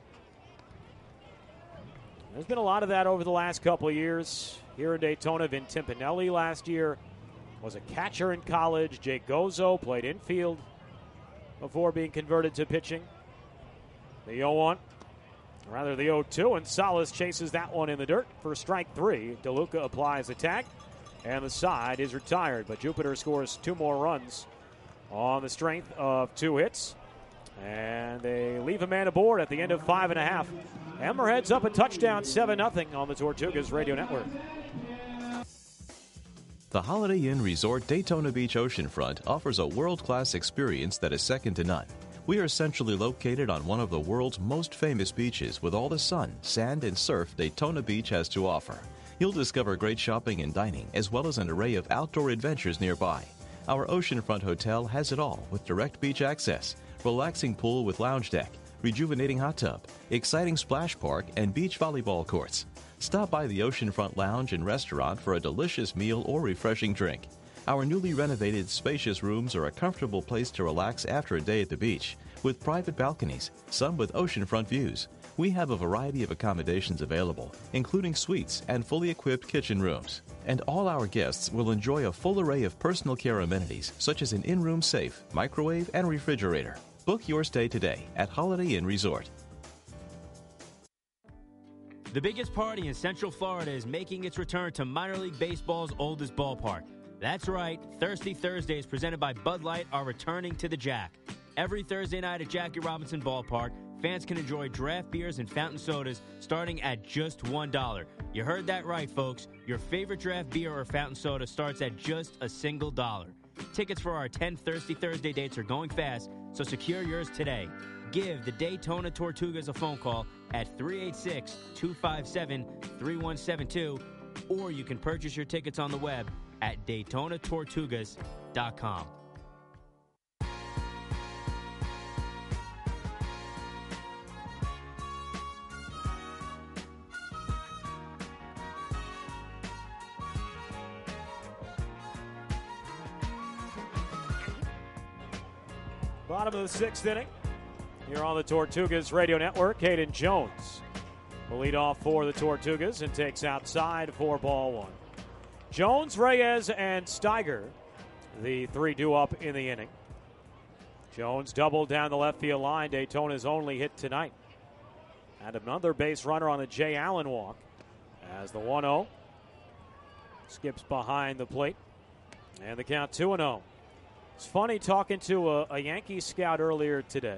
There's been a lot of that over the last couple of years here in Daytona. Vin Timpanelli last year was a catcher in college. Jake Gozzo played infield before being converted to pitching. The oh one, rather the oh two, and Salas chases that one in the dirt for strike three. DeLuca applies the tag, and the side is retired. But Jupiter scores two more runs on the strength of two hits, and they leave a man aboard at the end of five and a half. Hammerheads up a touchdown, seven nothing on the Tortugas Radio Network. The Holiday Inn Resort Daytona Beach Oceanfront offers a world-class experience that is second to none. We are centrally located on one of the world's most famous beaches with all the sun, sand, and surf Daytona Beach has to offer. You'll discover great shopping and dining, as well as an array of outdoor adventures nearby. Our oceanfront hotel has it all with direct beach access, relaxing pool with lounge deck, rejuvenating hot tub, exciting splash park, and beach volleyball courts. Stop by the Oceanfront Lounge and Restaurant for a delicious meal or refreshing drink. Our newly renovated spacious rooms are a comfortable place to relax after a day at the beach, with private balconies, some with oceanfront views. We have a variety of accommodations available, including suites and fully equipped kitchen rooms. And all our guests will enjoy a full array of personal care amenities, such as an in-room safe, microwave, and refrigerator. Book your stay today at Holiday Inn Resort. The biggest party in Central Florida is making its return to minor league baseball's oldest ballpark. That's right, Thirsty Thursdays presented by Bud Light are returning to the Jack. Every Thursday night at Jackie Robinson Ballpark, fans can enjoy draft beers and fountain sodas starting at just one dollar. You heard that right, folks. Your favorite draft beer or fountain soda starts at just a single dollar. Tickets for our ten Thirsty Thursday dates are going fast, so secure yours today. Give the Daytona Tortugas a phone call at three eight six, two five seven, three one seven two, or you can purchase your tickets on the web at Daytona Tortugas dot com. Bottom of the sixth inning. Here on the Tortugas Radio Network, Hayden Jones will lead off for the Tortugas and takes outside for ball one. Jones, Reyes, and Steiger, the three due up in the inning. Jones doubled down the left field line, Daytona's only hit tonight. And another base runner on the Jay Allen walk as the one oh skips behind the plate. And the count two and oh. It's funny talking to a, a Yankee scout earlier today.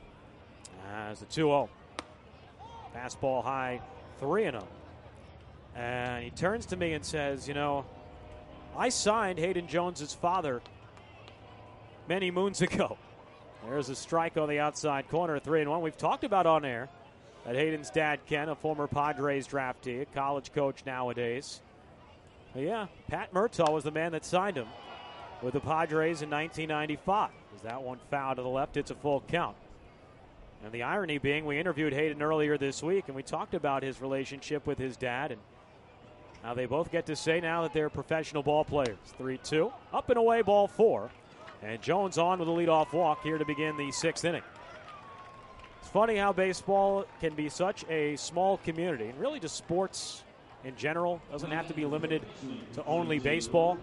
As the two oh. Fastball high, three and oh. And he turns to me and says, you know, I signed Hayden Jones's father many moons ago. There's a strike on the outside corner, three and one. We've talked about on air that Hayden's dad, Ken, a former Padres draftee, a college coach nowadays. But yeah, Pat Murtaugh was the man that signed him with the Padres in nineteen ninety-five. As that one foul to the left, it's a full count. And the irony being, we interviewed Hayden earlier this week, and we talked about his relationship with his dad, and now they both get to say now that they're professional ball players. three two, up and away, ball four. And Jones on with a leadoff walk here to begin the sixth inning. It's funny how baseball can be such a small community, and really just sports in general. Doesn't have to be limited to only baseball.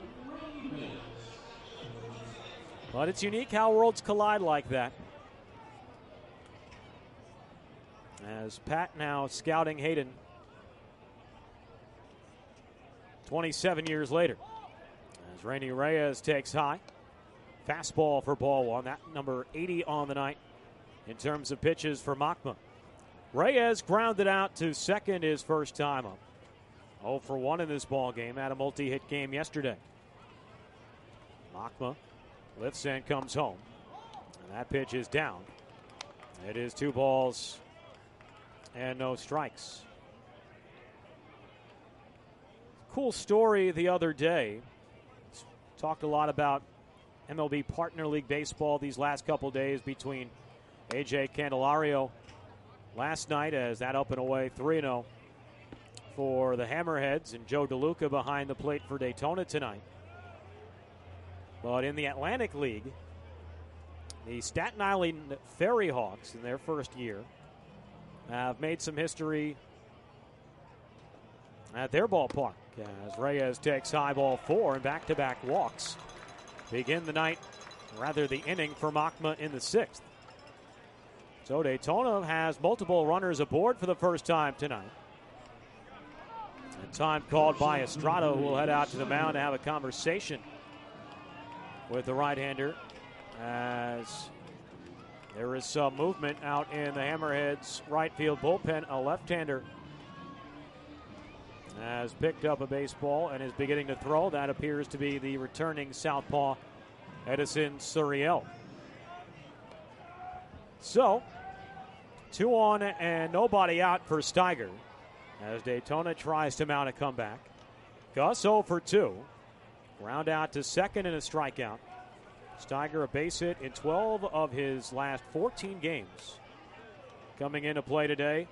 But it's unique how worlds collide like that. As Pat now scouting Hayden twenty-seven years later. As Rainy Reyes takes high. Fastball for ball one. That number eighty on the night in terms of pitches for Machma. Reyes grounded out to second his first time up. oh for one in this ball game. Had a multi-hit game yesterday. Machma lifts and comes home. And that pitch is down. It is two balls and no strikes. Cool story the other day. Talked a lot about M L B Partner League Baseball these last couple days between A J Candelario last night, as that up and away three and oh for the Hammerheads, and Joe DeLuca behind the plate for Daytona tonight. But in the Atlantic League, the Staten Island Ferry Hawks in their first year have made some history at their ballpark as Reyes takes high, ball four, and back-to-back walks begin the night, rather the inning for Machma in the sixth. So Daytona has multiple runners aboard for the first time tonight. And time called by Estrada, who will head out to the mound to have a conversation with the right-hander, as there is some movement out in the Hammerheads right field bullpen. A left-hander has picked up a baseball and is beginning to throw. That appears to be the returning southpaw Edison Suriel. So, two on and nobody out for Steiger as Daytona tries to mount a comeback. Gus oh for two. Ground out to second and a strikeout. Steiger a base hit in twelve of his last fourteen games. Coming into play today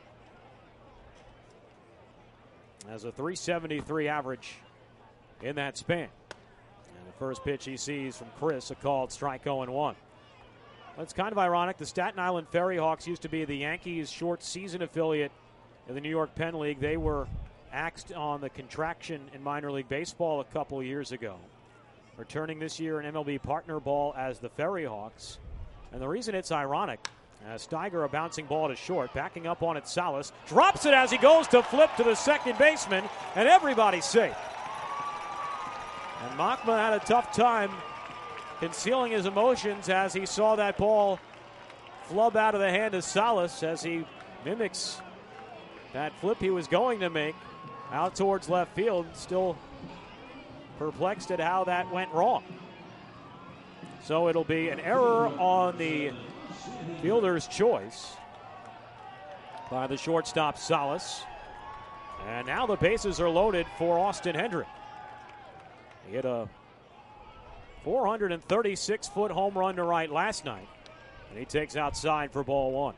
as a three seventy-three average in that span. And the first pitch he sees from Chris, a called strike oh and one. It's kind of ironic. The Staten Island Ferry Hawks used to be the Yankees' short season affiliate in the New York Penn League. They were axed on the contraction in minor league baseball a couple of years ago. Returning this year in M L B partner ball as the Ferry Hawks. And the reason it's ironic, as Steiger, a bouncing ball to short, backing up on it, Salas drops it as he goes to flip to the second baseman, and everybody's safe. And Machma had a tough time concealing his emotions as he saw that ball flub out of the hand of Salas as he mimics that flip he was going to make out towards left field, still perplexed at how that went wrong. So it'll be an error on the fielder's choice by the shortstop Salas. And now the bases are loaded for Austin Hendrick. He hit a four thirty-six foot home run to right last night, and he takes outside for ball one.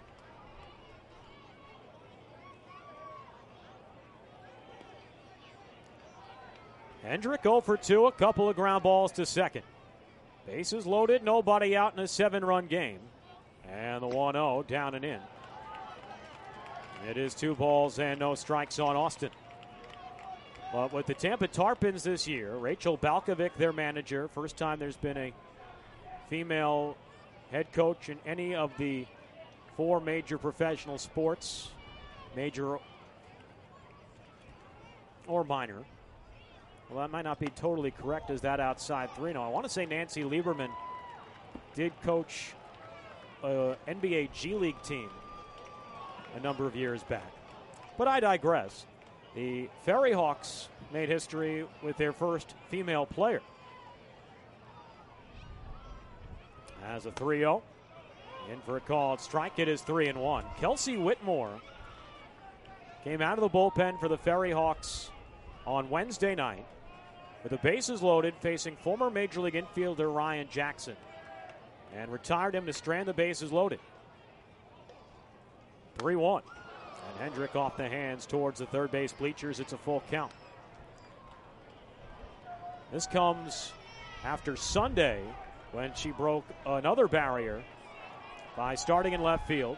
Hendrick oh for two, a couple of ground balls to second. Bases loaded, nobody out in a seven-run game. And the one oh down and in. It is two balls and no strikes on Austin. But with the Tampa Tarpons this year, Rachel Balkovic, their manager, first time there's been a female head coach in any of the four major professional sports, major or minor. Well, that might not be totally correct as that outside three. No, I want to say Nancy Lieberman did coach an N B A G League team a number of years back. But I digress. The Ferry Hawks made history with their first female player. As a three oh. In for a called strike. It is three and one. Kelsey Whitmore came out of the bullpen for the Ferry Hawks on Wednesday night with the bases loaded, facing former Major League infielder Ryan Jackson, and retired him to strand the bases loaded. three one. And Hendrick off the hands towards the third base bleachers. It's a full count. This comes after Sunday when she broke another barrier by starting in left field.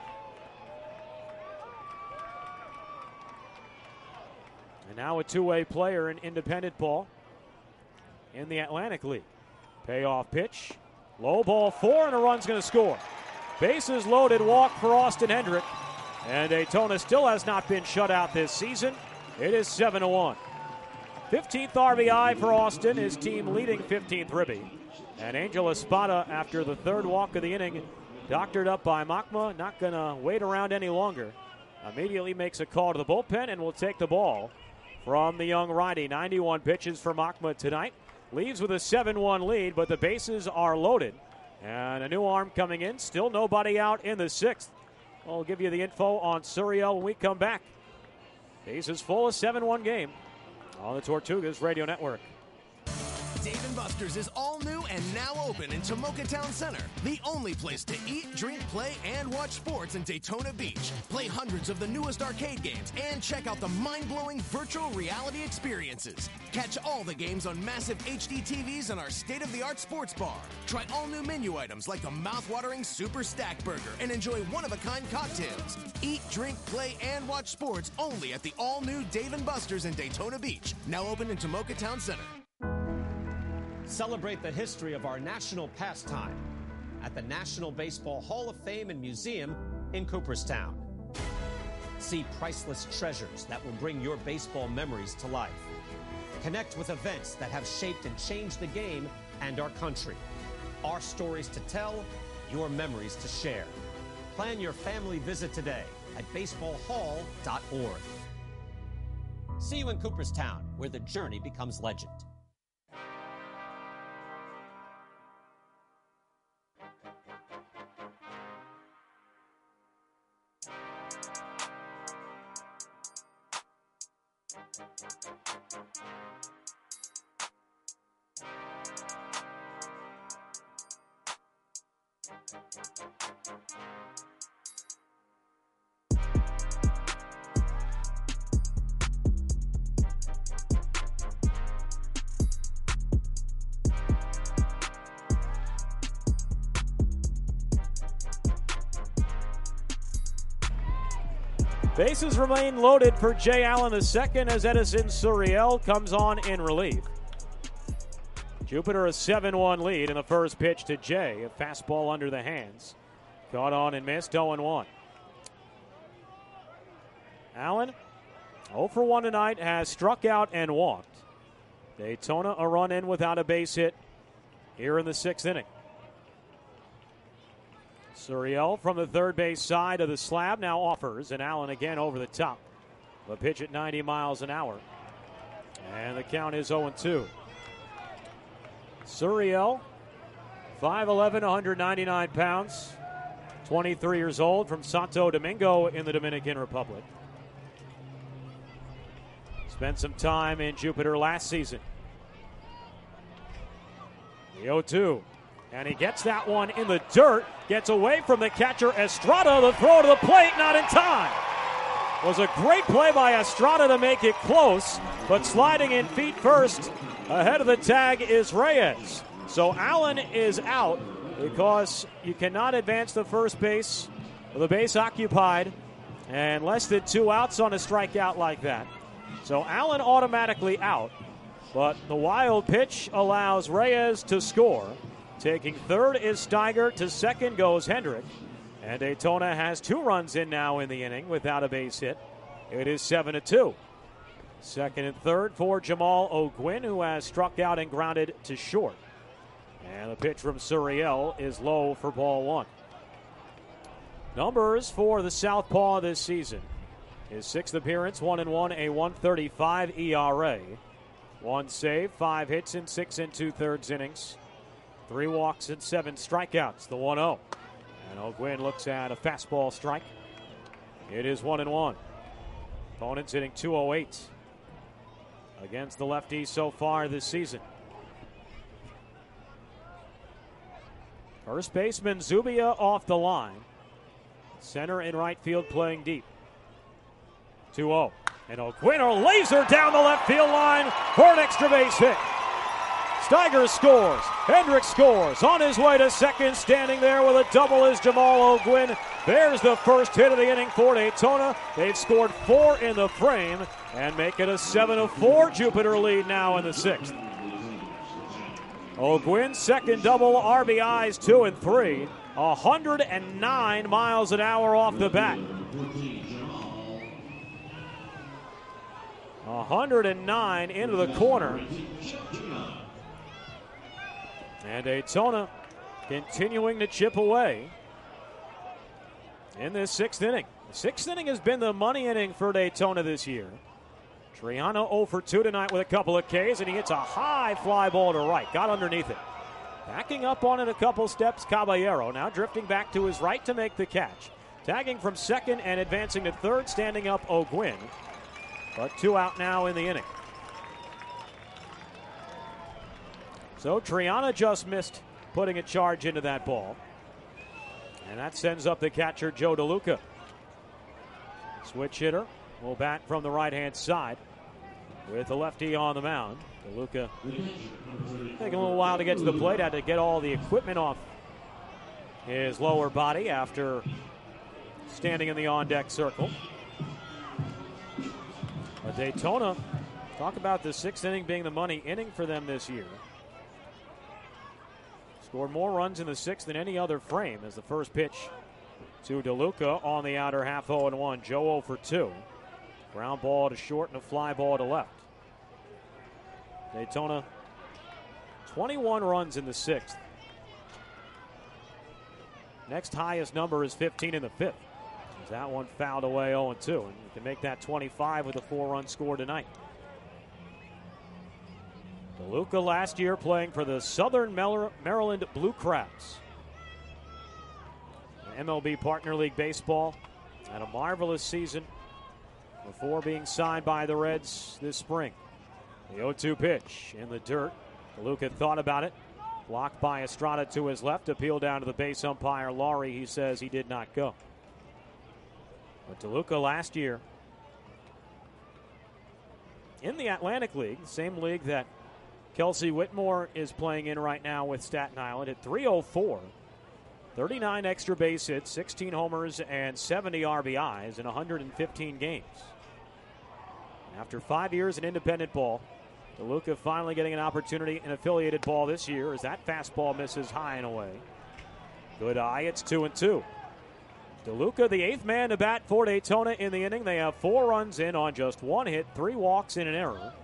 And now a two-way player in independent ball in the Atlantic League. Payoff pitch. Low ball four, and a run's going to score. Bases loaded, walk for Austin Hendrick. And Daytona still has not been shut out this season. It is seven to one. fifteenth R B I for Austin, his team leading fifteenth ribby. And Angel Espada, after the third walk of the inning, doctored up by Machma, not going to wait around any longer. Immediately makes a call to the bullpen and will take the ball from the young righty. ninety-one pitches for Machma tonight. Leaves with a seven one lead, but the bases are loaded. And a new arm coming in. Still nobody out in the sixth. I'll give you the info on Suriel when we come back. Bases full, a seven one game on the Tortugas Radio Network. Dave and Buster's is all new and now open in Tomoka Town Center, the only place to eat, drink, play, and watch sports in Daytona Beach. Play hundreds of the newest arcade games and check out the mind-blowing virtual reality experiences. Catch all the games on massive H D T Vs in our state-of-the-art sports bar. Try all new menu items like the mouth-watering Super Stack Burger and enjoy one-of-a-kind cocktails. Eat, drink, play, and watch sports only at the all-new Dave and Buster's in Daytona Beach, now open in Tomoka Town Center. Celebrate the history of our national pastime at the National Baseball Hall of Fame and Museum in Cooperstown. See priceless treasures that will bring your baseball memories to life. Connect with events that have shaped and changed the game and our country. Our stories to tell, your memories to share. Plan your family visit today at baseball hall dot org. See you in Cooperstown, where the journey becomes legend. Bases remain loaded for Jay Allen the second as Edison Suriel comes on in relief. Jupiter a seven one lead in the first pitch to Jay. A fastball under the hands. Caught on and missed, oh and one. Allen, oh for one tonight, has struck out and walked. Daytona a run in without a base hit here in the sixth inning. Suriel from the third base side of the slab now offers, and Allen again over the top. The pitch at ninety miles an hour. And the count is oh and two. Suriel, five eleven, one ninety-nine pounds, twenty-three years old, from Santo Domingo in the Dominican Republic. Spent some time in Jupiter last season. The oh two. And he gets that one in the dirt. Gets away from the catcher, Estrada. The throw to the plate, not in time. Was a great play by Estrada to make it close, but sliding in feet first ahead of the tag is Reyes. So Allen is out because you cannot advance the first base with a base occupied and less than two outs on a strikeout like that. So Allen automatically out, but the wild pitch allows Reyes to score. Taking third is Steiger. To second goes Hendrick. And Daytona has two runs in now in the inning without a base hit. It is seven to two. Second and third for Jamal O'Gwyn, who has struck out and grounded to short. And the pitch from Suriel is low for ball one. Numbers for the southpaw this season. His sixth appearance, one and one, a one thirty-five E R A. One save, five hits in six and two-thirds innings. Three walks and seven strikeouts, the one oh. And O'Gwyn looks at a fastball strike. It is one and one. Opponent's hitting two oh eight against the lefty so far this season. First baseman Zubia off the line. Center and right field playing deep. two oh. And O'Gwyn laser down the left field line for an extra base hit. Steiger scores. Hendricks scores. On his way to second, standing there with a double is Jamal O'Gwyn. There's the first hit of the inning for Daytona. They've scored four in the frame and make it a seven to four Jupiter lead now in the sixth. O'Gwyn's second double, R B Is two and three. one hundred nine miles an hour off the bat. one hundred nine into the corner. And Daytona continuing to chip away in this sixth inning. The sixth inning has been the money inning for Daytona this year. Triano oh for two tonight with a couple of Ks, and he hits a high fly ball to right. Got underneath it. Backing up on it a couple steps, Caballero. Now drifting back to his right to make the catch. Tagging from second and advancing to third, standing up O'Gwyn. But two out now in the inning. So Triana just missed putting a charge into that ball. And that sends up the catcher, Joe DeLuca. Switch hitter will bat from the right-hand side with the lefty on the mound. DeLuca taking a little while to get to the plate. Had to get all the equipment off his lower body after standing in the on-deck circle. But Daytona, talk about the sixth inning being the money inning for them this year. Scored more runs in the sixth than any other frame as the first pitch to DeLuca on the outer half, oh and one. Joe oh for two. Ground ball to short and a fly ball to left. Daytona, twenty-one runs in the sixth. Next highest number is fifteen in the fifth. That one fouled away oh and two, and you can make that twenty-five with a four-run score tonight. DeLuca last year playing for the Southern Maryland Blue Crabs. M L B Partner League Baseball. Had a marvelous season before being signed by the Reds this spring. The oh two pitch in the dirt. DeLuca thought about it. Blocked by Estrada to his left. Appeal down to the base umpire, Laurie. He says he did not go. But DeLuca last year in the Atlantic League, the same league that Kelsey Whitmore is playing in right now with Staten Island, at three oh four. thirty-nine extra base hits, sixteen homers, and seventy R B Is in one hundred fifteen games. After five years in independent ball, DeLuca finally getting an opportunity in affiliated ball this year as that fastball misses high and away. Good eye, it's two and two. DeLuca, the eighth man to bat for Daytona in the inning. They have four runs in on just one hit, three walks and an error.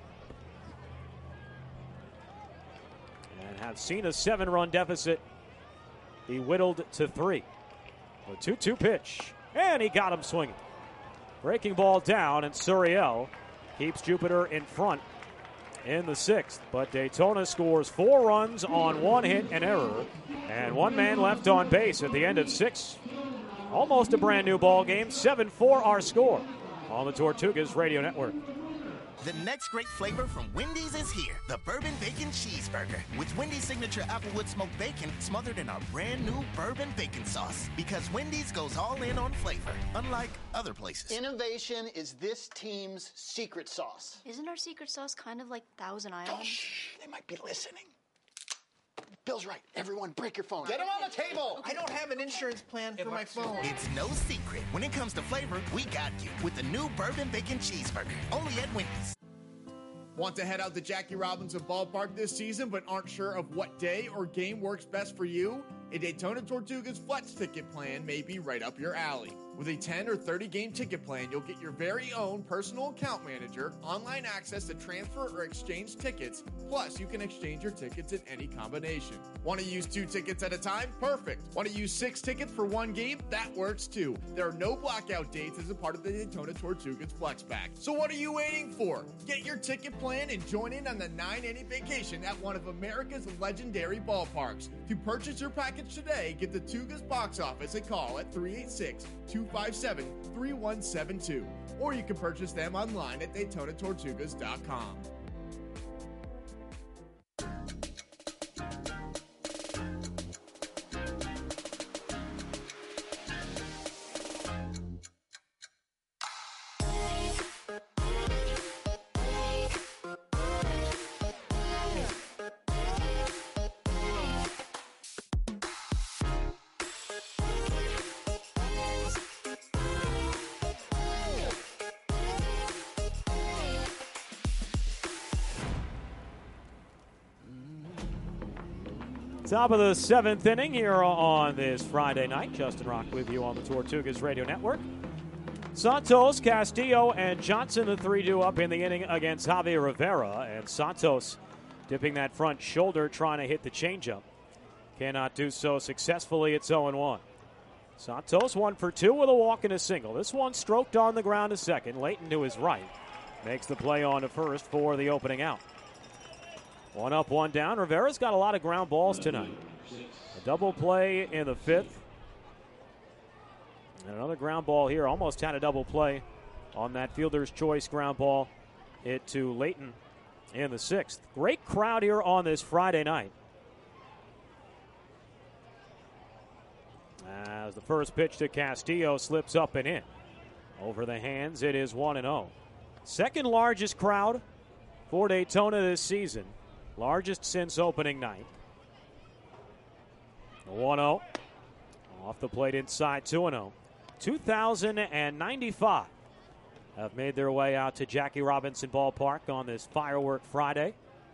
And have seen a seven-run deficit be whittled to three. A two two pitch, and he got him swinging. Breaking ball down, and Suriel keeps Jupiter in front in the sixth. But Daytona scores four runs on one hit and error, and one man left on base at the end of six. Almost a brand new ball game. seven four our score on the Tortugas Radio Network. The next great flavor from Wendy's is here. The Bourbon Bacon Cheeseburger. With Wendy's signature Applewood smoked bacon smothered in our brand new Bourbon Bacon sauce. Because Wendy's goes all in on flavor, unlike other places. Innovation is this team's secret sauce. Isn't our secret sauce kind of like Thousand Island? Shh, they might be listening. Bill's right. Everyone, break your phone. Get 'em on the table. I don't have an insurance plan for my phone. It's no secret. When it comes to flavor, we got you with the new Bourbon Bacon Cheeseburger. Only at Wendy's. Want to head out to Jackie Robinson Ballpark this season but aren't sure of what day or game works best for you? A Daytona Tortugas Flex ticket plan may be right up your alley. With a ten or thirty game ticket plan, you'll get your very own personal account manager, online access to transfer or exchange tickets, plus you can exchange your tickets in any combination. Want to use two tickets at a time? Perfect. Want to use six tickets for one game? That works too. There are no blackout dates as a part of the Daytona Tortugas Flex Pack. So what are you waiting for? Get your ticket plan and join in on the nine inning vacation at one of America's legendary ballparks. To purchase your package today, give the Tugas box office a call at three eight six, two five seven, three one seven two. Or you can purchase them online at Daytona Tortugas dot com. Top of the seventh inning here on this Friday night. Justin Rock with you on the Tortugas Radio Network. Santos, Castillo, and Johnson, the three two up in the inning against Javi Rivera. And Santos dipping that front shoulder, trying to hit the changeup. Cannot do so successfully. It's oh and one. Santos one for two with a walk and a single. This one stroked on the ground to second. Leighton to his right. Makes the play on to first for the opening out. One up, one down. Rivera's got a lot of ground balls tonight. A double play in the fifth. And another ground ball here. Almost had a double play on that fielder's choice ground ball hit to Leighton in the sixth. Great crowd here on this Friday night. As the first pitch to Castillo slips up and in. Over the hands, it is one and oh. Second largest crowd for Daytona this season. Largest since opening night. one oh. Off the plate inside, two and oh. two thousand ninety-five have made their way out to Jackie Robinson Ballpark on this Firework Friday.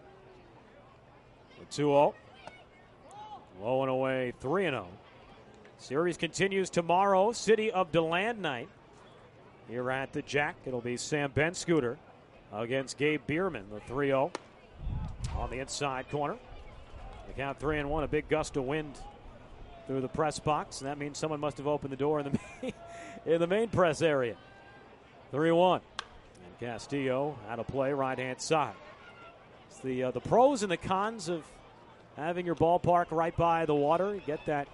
two oh. Low and away, three and oh. Series continues tomorrow. City of DeLand night. Here at the Jack, it'll be Sam Ben-Scooter against Gabe Bierman, the three oh. On the inside corner. The count three and one, a big gust of wind through the press box, and that means someone must have opened the door in the main, in the main press area. three one. And Castillo out of play, right-hand side. It's the, uh, the pros and the cons of having your ballpark right by the water. You get that,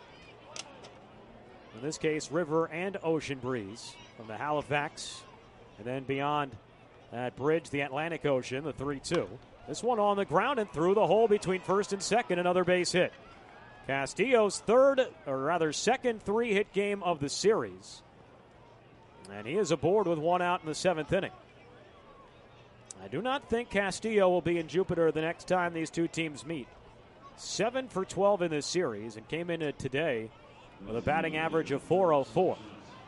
in this case, river and ocean breeze from the Halifax. And then beyond that bridge, the Atlantic Ocean, the three two. This one on the ground and through the hole between first and second, another base hit. Castillo's third, or rather second three-hit game of the series. And he is aboard with one out in the seventh inning. I do not think Castillo will be in Jupiter the next time these two teams meet. seven for twelve in this series and came in today with a batting average of four oh four.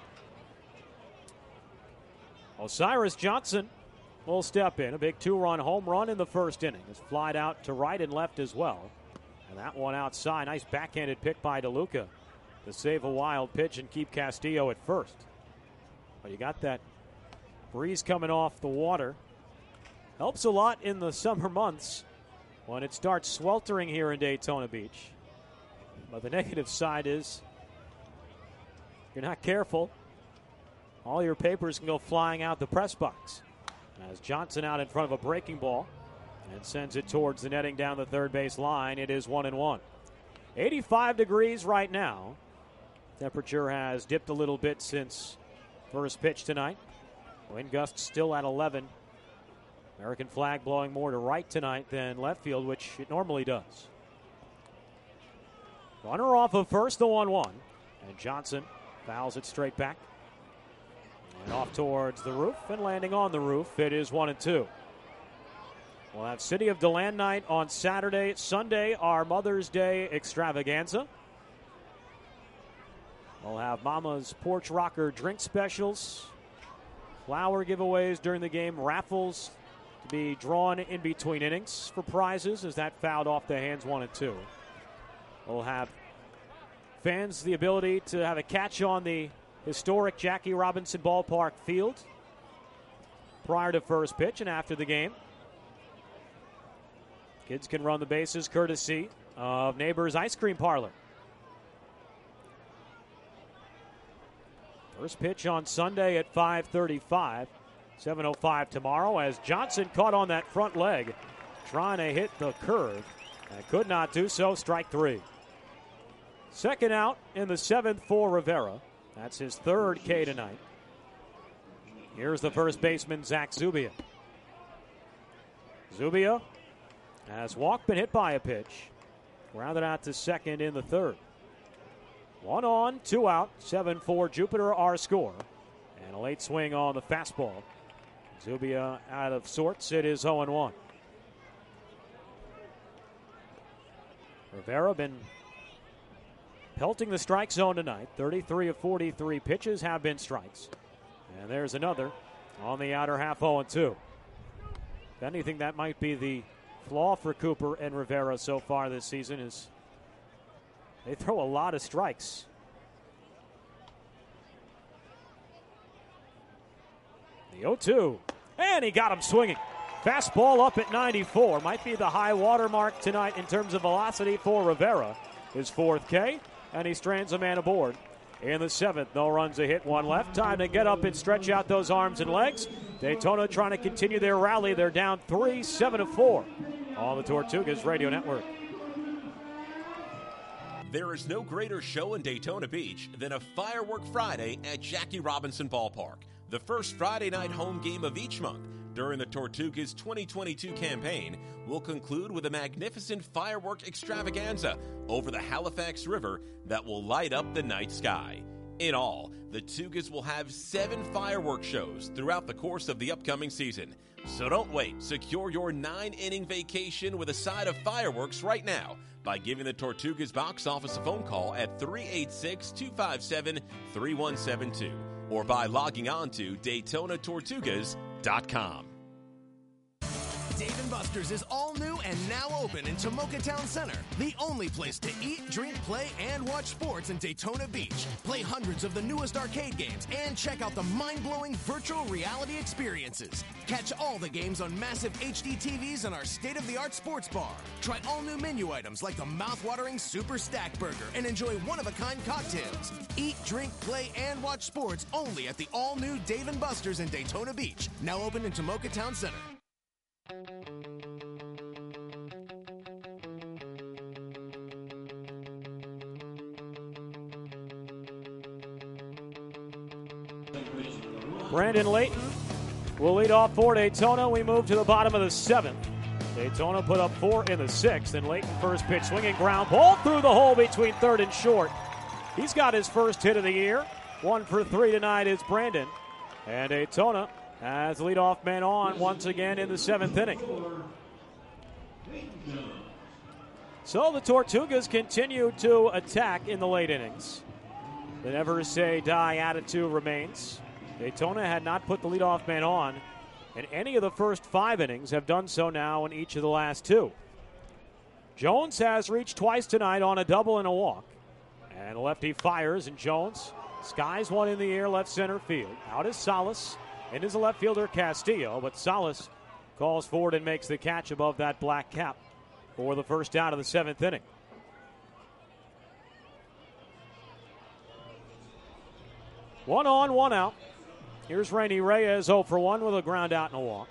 Osiris Johnson will step in. A big two-run home run in the first inning. It's flied out to right and left as well. And that one outside. Nice backhanded pick by DeLuca to save a wild pitch and keep Castillo at first. But you got that breeze coming off the water. Helps a lot in the summer months when it starts sweltering here in Daytona Beach. But the negative side is if you're not careful, all your papers can go flying out the press box. As Johnson out in front of a breaking ball and sends it towards the netting down the third base line. It is one and one. eighty-five degrees right now. Temperature has dipped a little bit since first pitch tonight. Wind gusts still at eleven. American flag blowing more to right tonight than left field, which it normally does. Runner off of first, the one one. And Johnson fouls it straight back. And off towards the roof and landing on the roof. It is one and two. We'll have City of DeLand night on Saturday. Sunday, our Mother's Day extravaganza. We'll have Mama's Porch Rocker drink specials, flower giveaways during the game, raffles to be drawn in between innings for prizes as that fouled off the hands one and two. We'll have fans the ability to have a catch on the historic Jackie Robinson Ballpark field prior to first pitch and after the game. Kids can run the bases courtesy of Neighbors Ice Cream Parlor. First pitch on Sunday at five thirty-five. seven oh five tomorrow as Johnson caught on that front leg trying to hit the curve and could not do so. Strike three. Second out in the seventh for Rivera. That's his third K tonight. Here's the first baseman, Zach Zubia. Zubia has walked, been hit by a pitch. Grounded out to second in the third. One on, two out, seven four Jupiter, our score. And a late swing on the fastball. Zubia out of sorts. It is oh one. Rivera been pelting the strike zone tonight. thirty-three of forty-three pitches have been strikes. And there's another on the outer half, oh two. If anything, that might be the flaw for Cooper and Rivera so far this season is they throw a lot of strikes. The oh two, and he got him swinging. Fastball up at ninety-four. Might be the high water mark tonight in terms of velocity for Rivera. His fourth K, and he strands a man aboard. In the seventh, no runs, a hit, one left. Time to get up and stretch out those arms and legs. Daytona trying to continue their rally. They're down three, seven to four on the Tortugas Radio Network. There is no greater show in Daytona Beach than a Firework Friday at Jackie Robinson Ballpark, the first Friday night home game of each month during the Tortugas twenty twenty-two campaign will conclude with a magnificent firework extravaganza over the Halifax River that will light up the night sky. In all, the Tugas will have seven firework shows throughout the course of the upcoming season. So don't wait. Secure your nine-inning vacation with a side of fireworks right now by giving the Tortugas box office a phone call at three eight six, two five seven, three one seven two or by logging on to Daytona Tortugas dot com. Dave and Buster's is all new and now open in Tomoka Town Center, the only place to eat, drink, play, and watch sports in Daytona Beach. Play hundreds of the newest arcade games and check out the mind-blowing virtual reality experiences. Catch all the games on massive H D T Vs in our state-of-the-art sports bar. Try all new menu items like the mouth-watering Super Stack Burger and enjoy one-of-a-kind cocktails. Eat, drink, play, and watch sports only at the all-new Dave and Buster's in Daytona Beach, now open in Tomoka Town Center. Brandon Layton will lead off for Daytona. We move to the bottom of the seventh. Daytona put up four in the sixth, and Layton first pitch swinging ground ball through the hole between third and short. He's got his first hit of the year. One for three tonight is Brandon. And Daytona has leadoff man on once again in the seventh inning. So the Tortugas continue to attack in the late innings. The never say die attitude remains. Daytona had not put the leadoff man on in any of the first five innings, have done so now in each of the last two. Jones has reached twice tonight on a double and a walk. And lefty fires, and Jones skies one in the air left center field. Out is Salas. In is the left fielder Castillo, but Salas calls forward and makes the catch above that black cap for the first out of the seventh inning. One on, one out. Here's Rainy Reyes, oh for one with a ground out and a walk.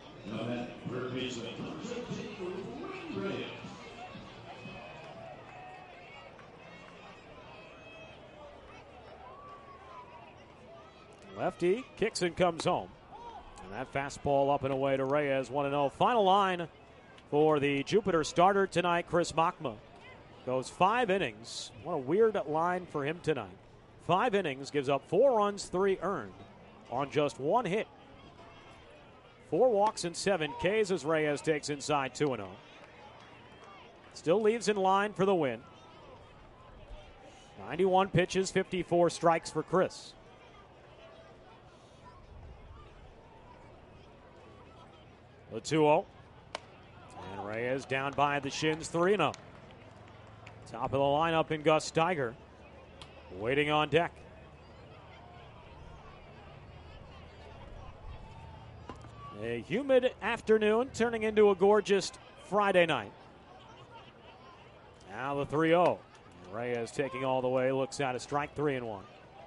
Lefty kicks and comes home. And that fastball up and away to Reyes, one and oh. Final line for the Jupiter starter tonight, Chris Machma. Goes five innings. What a weird line for him tonight. Five innings, gives up four runs, three earned on just one hit. Four walks and seven Ks as Reyes takes inside two and oh. Still leaves in line for the win. ninety-one pitches, fifty-four strikes for Chris. The two oh. And Reyes down by the shins, three and oh. Top of the lineup in Gus Steiger. Waiting on deck. A humid afternoon turning into a gorgeous Friday night. Now the three oh. Reyes taking all the way, looks at a strike, three and one.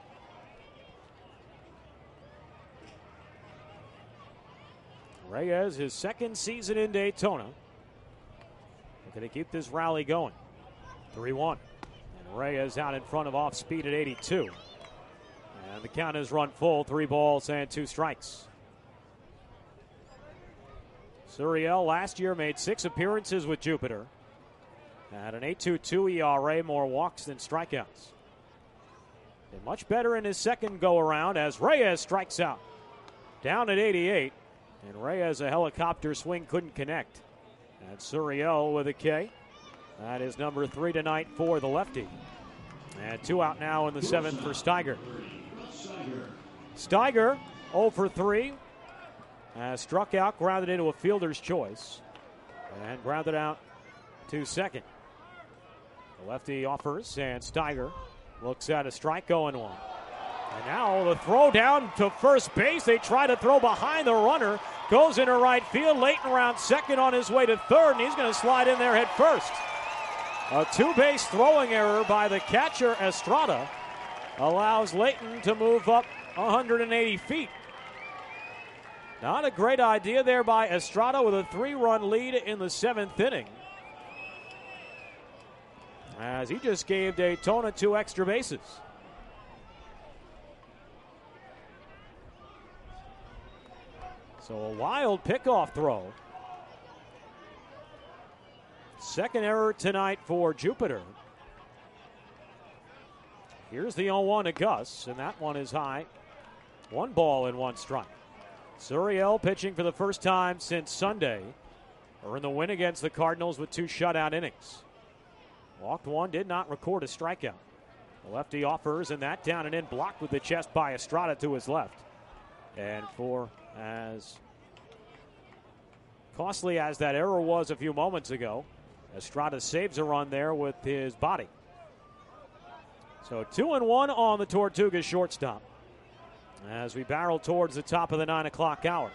Reyes, his second season in Daytona. Looking to keep this rally going. three one. And Reyes out in front of off speed at eighty-two. And the count is run full, three balls and two strikes. Suriel last year made six appearances with Jupiter. Had an eight two two E R A, more walks than strikeouts. Been much better in his second go-around as Reyes strikes out. Down at eighty-eight, and Reyes, a helicopter swing, couldn't connect. And Suriel with a K. That is number three tonight for the lefty. And two out now in the seventh for Steiger. Steiger, oh for three. Has struck out, grounded into a fielder's choice. And grounded out to second. The lefty offers, and Steiger looks at a strike, going one. And now the throw down to first base. They try to throw behind the runner. Goes into right field. Leighton around second on his way to third, and he's going to slide in there head first. A two-base throwing error by the catcher, Estrada, allows Leighton to move up one hundred eighty feet. Not a great idea there by Estrada with a three-run lead in the seventh inning, as he just gave Daytona two extra bases. So a wild pickoff throw. Second error tonight for Jupiter. Here's the oh one to Gus, and that one is high. One ball and one strike. Suriel pitching for the first time since Sunday, or in the win against the Cardinals with two shutout innings. Walked one, did not record a strikeout. The lefty offers, and that down and in, blocked with the chest by Estrada to his left. And for as costly as that error was a few moments ago, Estrada saves a run there with his body. So two and one on the Tortuga shortstop as we barrel towards the top of the nine o'clock hour.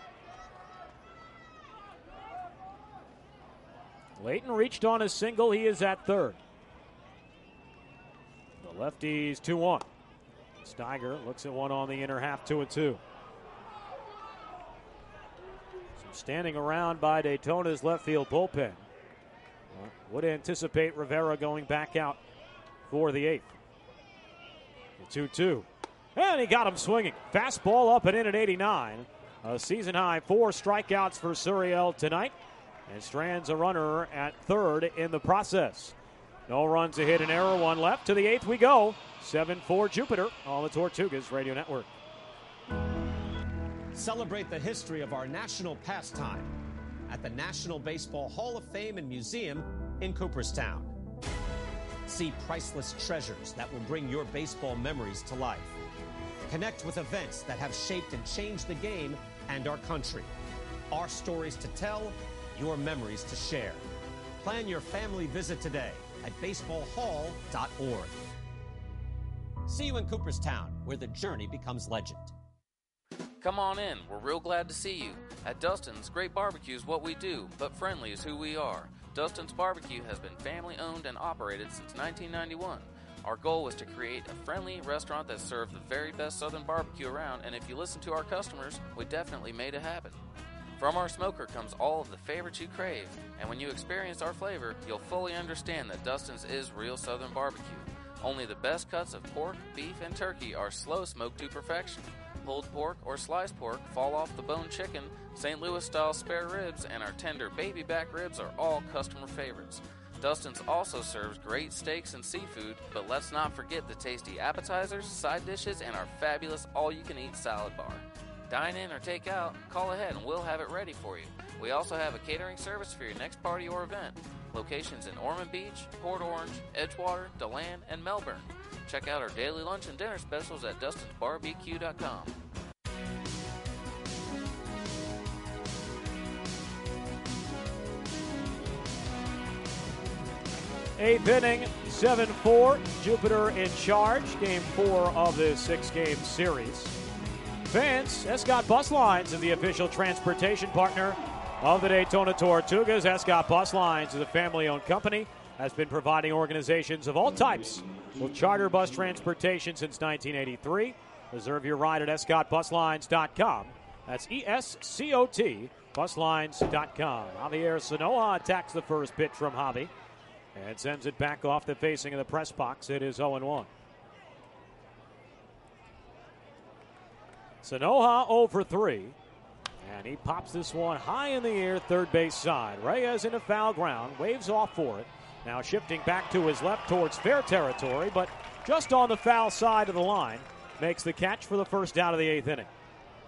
Leighton reached on a single. He is at third. The lefties two one. Steiger looks at one on the inner half, two and two. Some standing around by Daytona's left field bullpen. Uh, would anticipate Rivera going back out for the eighth. The two two. And he got him swinging. Fastball up and in at eighty-nine. A season high four strikeouts for Suriel tonight. And strands a runner at third in the process. No runs, a hit, an error, one left. To the eighth we go. seven four Jupiter on the Tortugas Radio Network. Celebrate the history of our national pastime at the National Baseball Hall of Fame and Museum in Cooperstown. See priceless treasures that will bring your baseball memories to life. Connect with events that have shaped and changed the game and our country. Our stories to tell, your memories to share. Plan your family visit today at baseball hall dot org. See you in Cooperstown, where the journey becomes legend. Come on in. We're real glad to see you. At Dustin's, great barbecue is what we do, but friendly is who we are. Dustin's Barbecue has been family-owned and operated since nineteen ninety-one. Our goal was to create a friendly restaurant that served the very best Southern barbecue around, and if you listen to our customers, we definitely made it happen. From our smoker comes all of the favorites you crave, and when you experience our flavor, you'll fully understand that Dustin's is real Southern barbecue. Only the best cuts of pork, beef, and turkey are slow smoked to perfection. Pulled pork or sliced pork, fall off the bone chicken, Saint Louis style spare ribs, and our tender baby back ribs are all customer favorites. Dustin's also serves great steaks and seafood, but let's not forget the tasty appetizers, side dishes, and our fabulous all-you-can-eat salad bar. Dine in or take out, call ahead and we'll have it ready for you. We also have a catering service for your next party or event. Locations in Ormond Beach, Port Orange, Edgewater, DeLand, and Melbourne. Check out our daily lunch and dinner specials at dustins bar b q dot com. Eighth inning, seven four. Jupiter in charge. Game four of this six-game series. Fans, Escott Bus Lines is the official transportation partner of the Daytona Tortugas. Escott Bus Lines is a family-owned company, has been providing organizations of all types with charter bus transportation since nineteen eighty-three. Reserve your ride at escott bus lines dot com. That's E S C O T, bus lines dot com. Javier Sanoja attacks the first pitch from Javi and sends it back off the facing of the press box. It is oh and one. Sanoja oh for three, and he pops this one high in the air, third base side. Reyes into foul ground, waves off for it. Now shifting back to his left towards fair territory, but just on the foul side of the line, makes the catch for the first out of the eighth inning.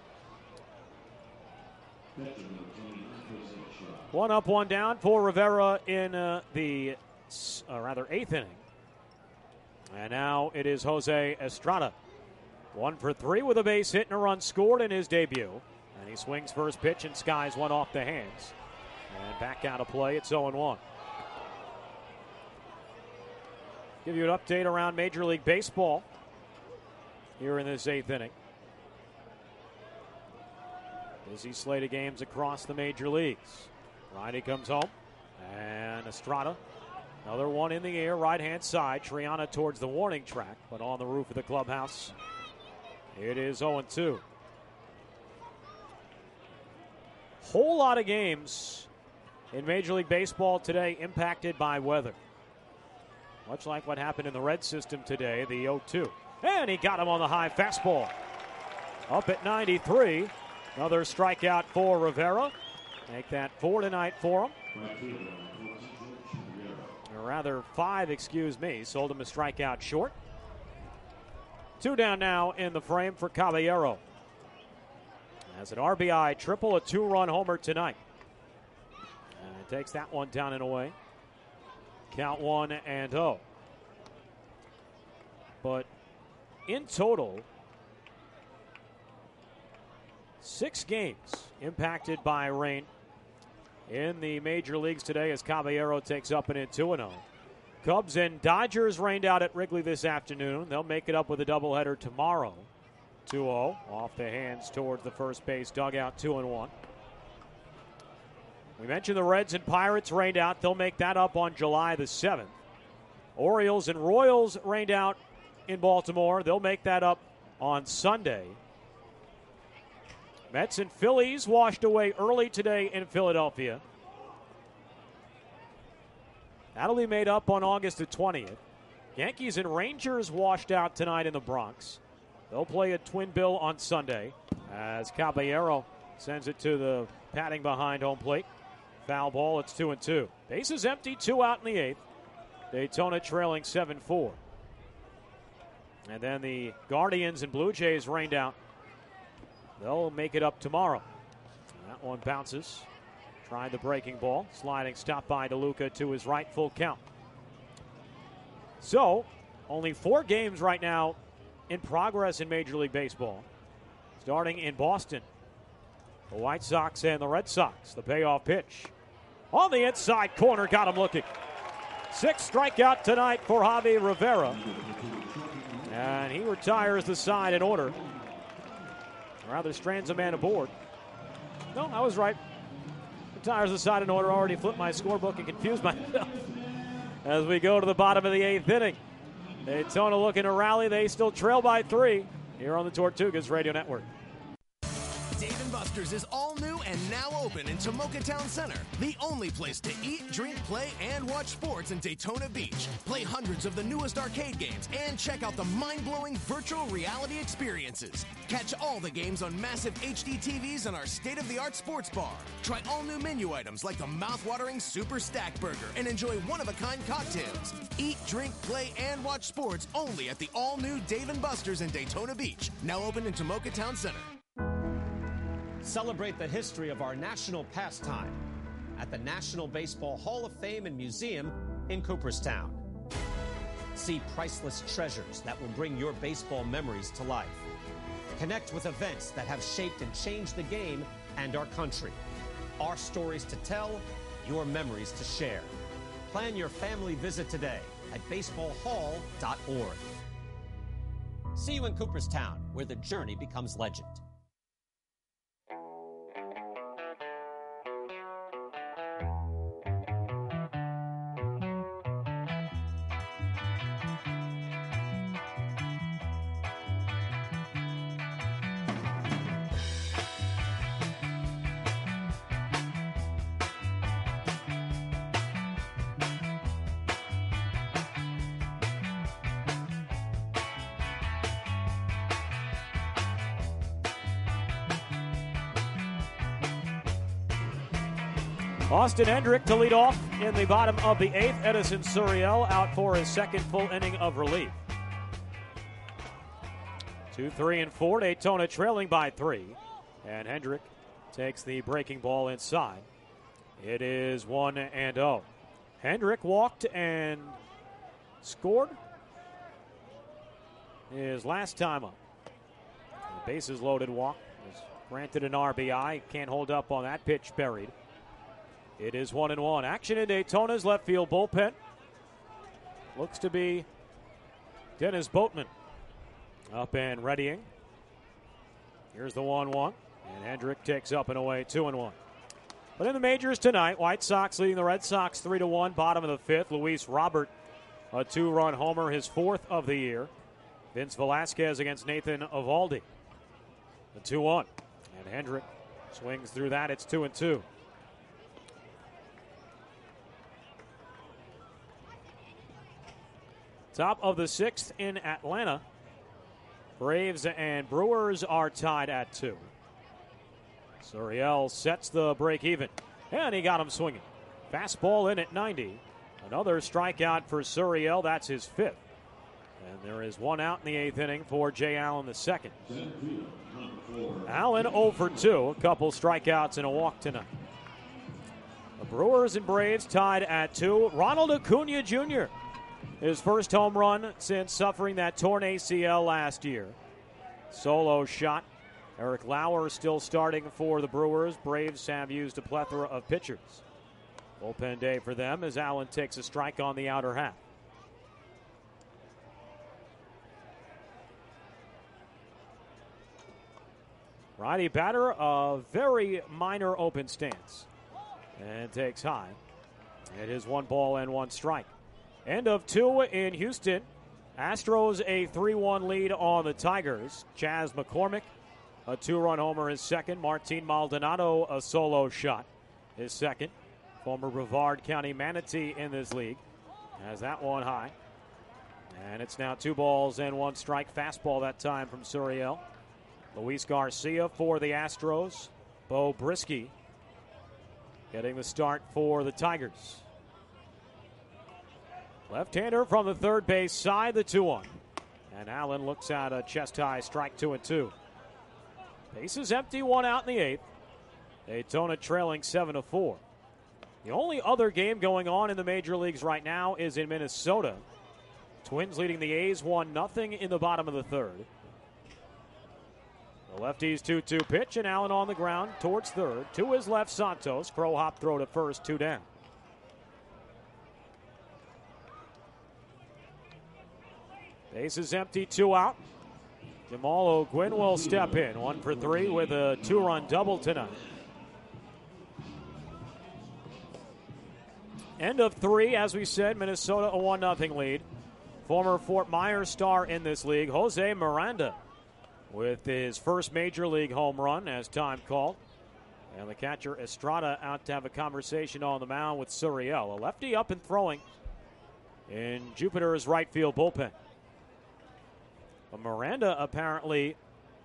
One up, one down for Rivera in uh, the uh, rather eighth inning. And now it is Jose Estrada. One for three with a base hit and a run scored in his debut. And he swings first pitch and skies one off the hands. And back out of play, it's oh and one. Give you an update around Major League Baseball here in this eighth inning. Busy slate of games across the major leagues. Riley comes home. And Estrada, another one in the air, right-hand side. Triana towards the warning track, but on the roof of the clubhouse. It is oh and two. Whole lot of games in Major League Baseball today impacted by weather. Much like what happened in the Red system today, the oh two. And he got him on the high fastball. Up at ninety-three. Another strikeout for Rivera. Make that four tonight for him. Or rather, five, excuse me. Sold him a strikeout short. Two down now in the frame for Caballero. Has an R B I triple, a two-run homer tonight. And takes that one down and away. Count one and oh. But in total, six games impacted by rain in the major leagues today as Caballero takes up and in two and oh. Cubs and Dodgers rained out at Wrigley this afternoon. They'll make it up with a doubleheader tomorrow. two oh off the hands towards the first base dugout, two and one. We mentioned the Reds and Pirates rained out. They'll make that up on July the seventh. Orioles and Royals rained out in Baltimore. They'll make that up on Sunday. Mets and Phillies washed away early today in Philadelphia. That'll be made up on August the twentieth. Yankees and Rangers washed out tonight in the Bronx. They'll play at Twin Bill on Sunday as Caballero sends it to the padding behind home plate. Foul ball, it's two and two. Bases empty, two out in the eighth. Daytona trailing seven four. And then the Guardians and Blue Jays rained out. They'll make it up tomorrow. That one bounces. Tried the breaking ball. Sliding stop by DeLuca to his right, full count. So, only four games right now in progress in Major League Baseball. Starting in Boston. The White Sox and the Red Sox. The payoff pitch. On the inside corner, got him looking. Sixth strikeout tonight for Javi Rivera. And he retires the side in order. Or rather, strands a man aboard. No, I was right. Retires the side in order. Already flipped my scorebook and confused myself. As we go to the bottom of the eighth inning. Daytona looking to rally. They still trail by three here on the Tortugas Radio Network. Dave and Buster's is all new and now open in Tomoka Town Center, the only place to eat, drink, play, and watch sports in Daytona Beach. Play hundreds of the newest arcade games and check out the mind-blowing virtual reality experiences. Catch all the games on massive H D T Vs in our state-of-the-art sports bar. Try all new menu items like the mouth-watering Super Stack Burger and enjoy one-of-a-kind cocktails. Eat, drink, play, and watch sports only at the all-new Dave and Buster's in Daytona Beach, now open in Tomoka Town Center. Celebrate the history of our national pastime at the National Baseball Hall of Fame and Museum in Cooperstown. See priceless treasures that will bring your baseball memories to life. Connect with events that have shaped and changed the game and our country. Our stories to tell, your memories to share. Plan your family visit today at baseball hall dot org. See you in Cooperstown, where the journey becomes legend. Austin Hendrick to lead off in the bottom of the eighth. Edison Suriel out for his second full inning of relief. Two, three, and four. Daytona trailing by three. And Hendrick takes the breaking ball inside. It is one and oh. Hendrick walked and scored his last time up. The bases loaded walk was granted an R B I. Can't hold up on that pitch buried. It is one and one. Action in Daytona's left field bullpen. Looks to be Dennis Boatman up and readying. Here's the one one. And Hendrick takes up and away two and one. But in the majors tonight, White Sox leading the Red Sox three to one, bottom of the fifth. Luis Robert, a two-run homer, his fourth of the year. Vince Velasquez against Nathan Eovaldi. The two one. And Hendrick swings through that. It's two and two. Top of the sixth in Atlanta. Braves and Brewers are tied at two. Suriel sets the break even, and he got him swinging. Fastball in at ninety. Another strikeout for Suriel. That's his fifth. And there is one out in the eighth inning for Jay Allen the second. Allen oh for two. A couple strikeouts and a walk tonight. The Brewers and Braves tied at two. Ronald Acuna Junior His first home run since suffering that torn A C L last year. Solo shot. Eric Lauer still starting for the Brewers. Braves have used a plethora of pitchers. Bullpen day for them as Allen takes a strike on the outer half. Righty batter, a very minor open stance. And takes high. It is one ball and one strike. End of two in Houston. Astros a three one lead on the Tigers. Chas McCormick, a two-run homer, his second. Martin Maldonado, a solo shot, his second. Former Brevard County Manatee in this league has that one high. And it's now two balls and one strike. Fastball that time from Suriel. Luis Garcia for the Astros. Bo Brisky getting the start for the Tigers. Left-hander from the third base side, the two one. And Allen looks at a chest-high strike, two and two. Bases empty, one out in the eighth. Daytona trailing seven to four. The only other game going on in the major leagues right now is in Minnesota. Twins leading the A's one nothing in the bottom of the third. The lefty's two two pitch, and Allen on the ground towards third. To his left, Santos. Crow hop throw to first, two down. Base is empty, two out. Jamal O'Gwyn will step in. One for three with a two-run double tonight. End of three, as we said, Minnesota a one nothing lead. Former Fort Myers star in this league, Jose Miranda, with his first major league home run as time called. And the catcher Estrada out to have a conversation on the mound with Suriel. A lefty up and throwing in Jupiter's right field bullpen. But Miranda apparently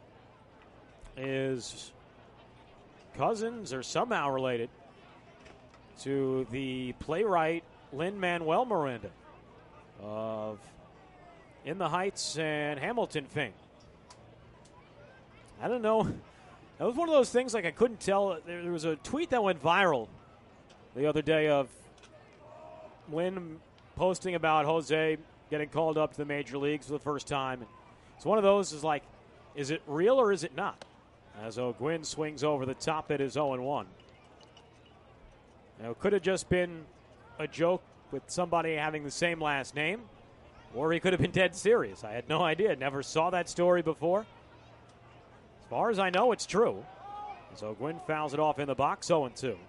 is cousins or somehow related to the playwright Lin-Manuel Miranda of In the Heights and Hamilton fame. I don't know. That was one of those things like I couldn't tell. There was a tweet that went viral the other day of Lin posting about Jose getting called up to the major leagues for the first time. It's one of those is like, is it real or is it not? As O'Gwyn swings over the top, it is oh and one. Now, it could have just been a joke with somebody having the same last name, or he could have been dead serious. I had no idea. Never saw that story before. As far as I know, it's true. As O'Gwyn fouls it off in the box, oh and two.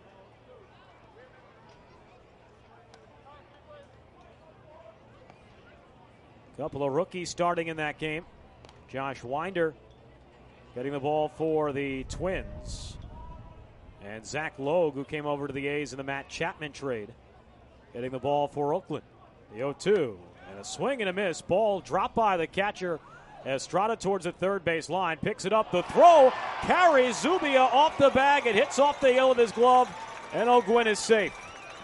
Couple of rookies starting in that game. Josh Winder getting the ball for the Twins. And Zach Logue, who came over to the A's in the Matt Chapman trade, getting the ball for Oakland. The oh two. And a swing and a miss. Ball dropped by the catcher. Estrada towards the third base line. Picks it up. The throw carries Zubia off the bag. It hits off the heel of his glove. And O'Gwyn is safe.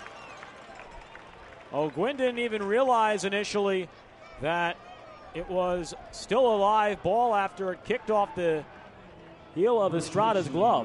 O'Gwyn didn't even realize initially that it was still a live ball after it kicked off the heel of Estrada's glove.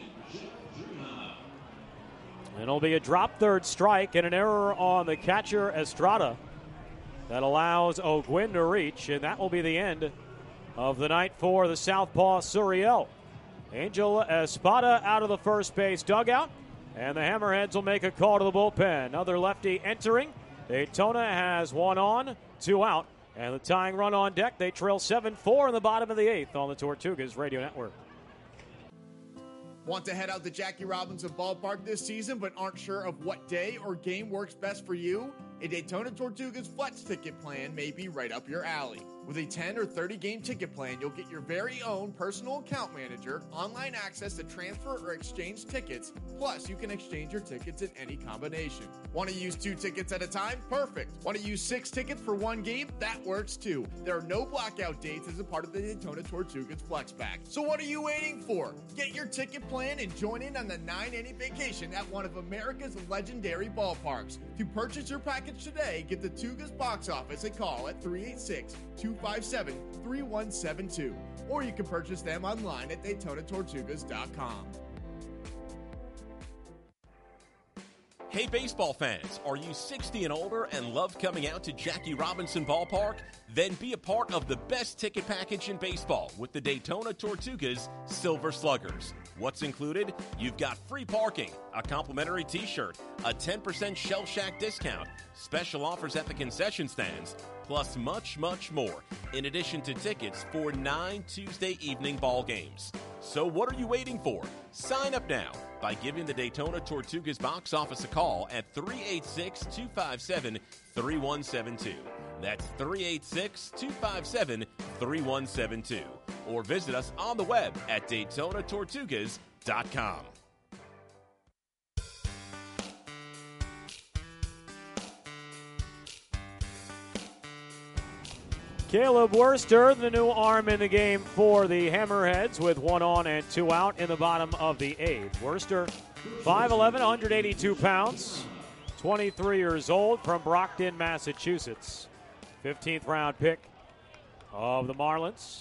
And it'll be a drop third strike and an error on the catcher Estrada that allows O'Gwyn to reach, and that will be the end of the night for the southpaw Suriel. Angel Espada out of the first base dugout, and the Hammerheads will make a call to the bullpen. Another lefty entering. Daytona has one on, two out, and the tying run on deck. They trail seven four in the bottom of the eighth on the Tortugas Radio Network. Want to head out to Jackie Robinson Ballpark this season but aren't sure of what day or game works best for you? A Daytona Tortugas Flex ticket plan may be right up your alley. With a ten or thirty game ticket plan, you'll get your very own personal account manager, online access to transfer or exchange tickets, plus you can exchange your tickets in any combination. Want to use two tickets at a time? Perfect. Want to use six tickets for one game? That works too. There are no blackout dates as a part of the Daytona Tortugas Flex Pack. So what are you waiting for? Get your ticket plan and join in on the nine inning vacation at one of America's legendary ballparks. To purchase your package today, give the Tugas box office a call at three eight six, two five seven, three one seven two, or you can purchase them online at Daytona Tortugas dot com. Hey baseball fans, are you sixty and older and love coming out to Jackie Robinson Ballpark? Then be a part of the best ticket package in baseball with the Daytona Tortugas Silver Sluggers. What's included? You've got free parking, a complimentary t-shirt, a ten percent Shell Shack discount, special offers at the concession stands, plus much, much more, in addition to tickets for nine Tuesday evening ball games. So what are you waiting for? Sign up now by giving the Daytona Tortugas box office a call at three eight six, two five seven, three one seven two. That's three eight six, two five seven, three one seven two. Or visit us on the web at Daytona Tortugas dot com. Caleb Worster, the new arm in the game for the Hammerheads, with one on and two out in the bottom of the eighth. Worster, five eleven, one hundred eighty-two pounds, twenty-three years old, from Brockton, Massachusetts. fifteenth round pick of the Marlins.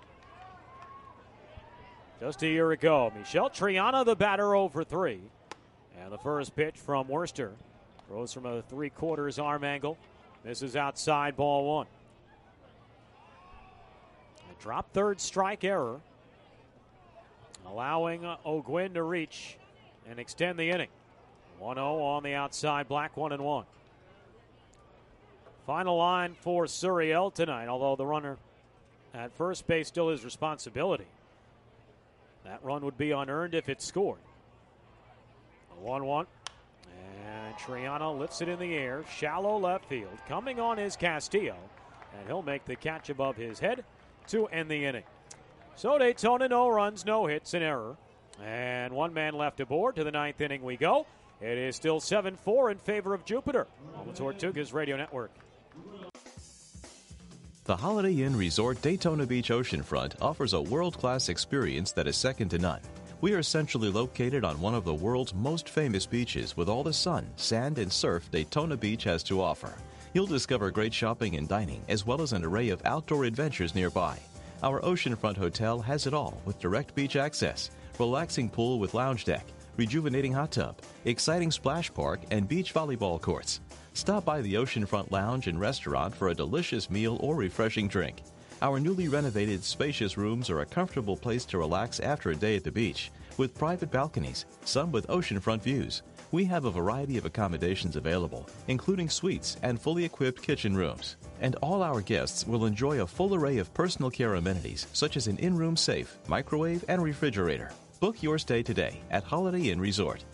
Just a year ago. Michel Triana, the batter, oh for three. And the first pitch from Worster. Throws from a three-quarters arm angle. This is outside, ball one. A drop third strike error, allowing uh, O'Gwyn to reach and extend the inning. one oh on the outside, Black one and one. Final line for Suriel tonight, although the runner at first base still his responsibility. That run would be unearned if it scored. one one. And Triana lifts it in the air. Shallow left field. Coming on is Castillo. And he'll make the catch above his head to end the inning. So Daytona, no runs, no hits, an error. And one man left aboard. To the ninth inning we go. It is still seven four in favor of Jupiter on the Tortugas Radio Network. The Holiday Inn Resort Daytona Beach Oceanfront offers a world-class experience that is second to none. We are centrally located on one of the world's most famous beaches with all the sun, sand, and surf Daytona Beach has to offer. You'll discover great shopping and dining, as well as an array of outdoor adventures nearby. Our oceanfront hotel has it all with direct beach access, relaxing pool with lounge deck, rejuvenating hot tub, exciting splash park, and beach volleyball courts. Stop by the Oceanfront Lounge and Restaurant for a delicious meal or refreshing drink. Our newly renovated spacious rooms are a comfortable place to relax after a day at the beach, with private balconies, some with oceanfront views. We have a variety of accommodations available, including suites and fully equipped kitchen rooms. And all our guests will enjoy a full array of personal care amenities, such as an in-room safe, microwave, and refrigerator. Book your stay today at Holiday Inn Resort.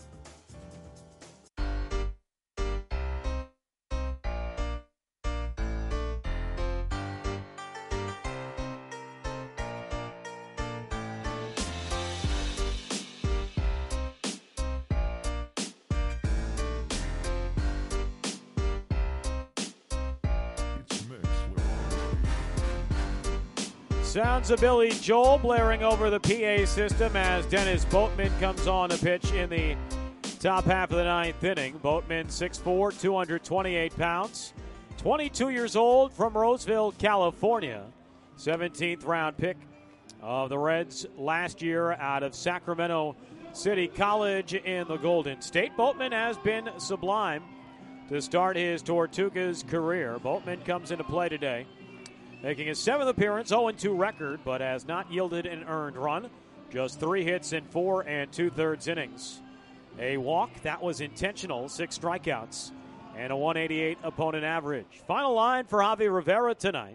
Sounds of Billy Joel blaring over the P A system as Dennis Boatman comes on the pitch in the top half of the ninth inning. Boatman, six foot four, two hundred twenty-eight pounds, twenty-two years old, from Roseville, California. seventeenth round pick of the Reds last year out of Sacramento City College in the Golden State. Boatman has been sublime to start his Tortugas career. Boatman comes into play today, making his seventh appearance, oh and two record, but has not yielded an earned run. Just three hits in four and two-thirds innings. A walk, that was intentional, six strikeouts, and a one eighty-eight opponent average. Final line for Javi Rivera tonight.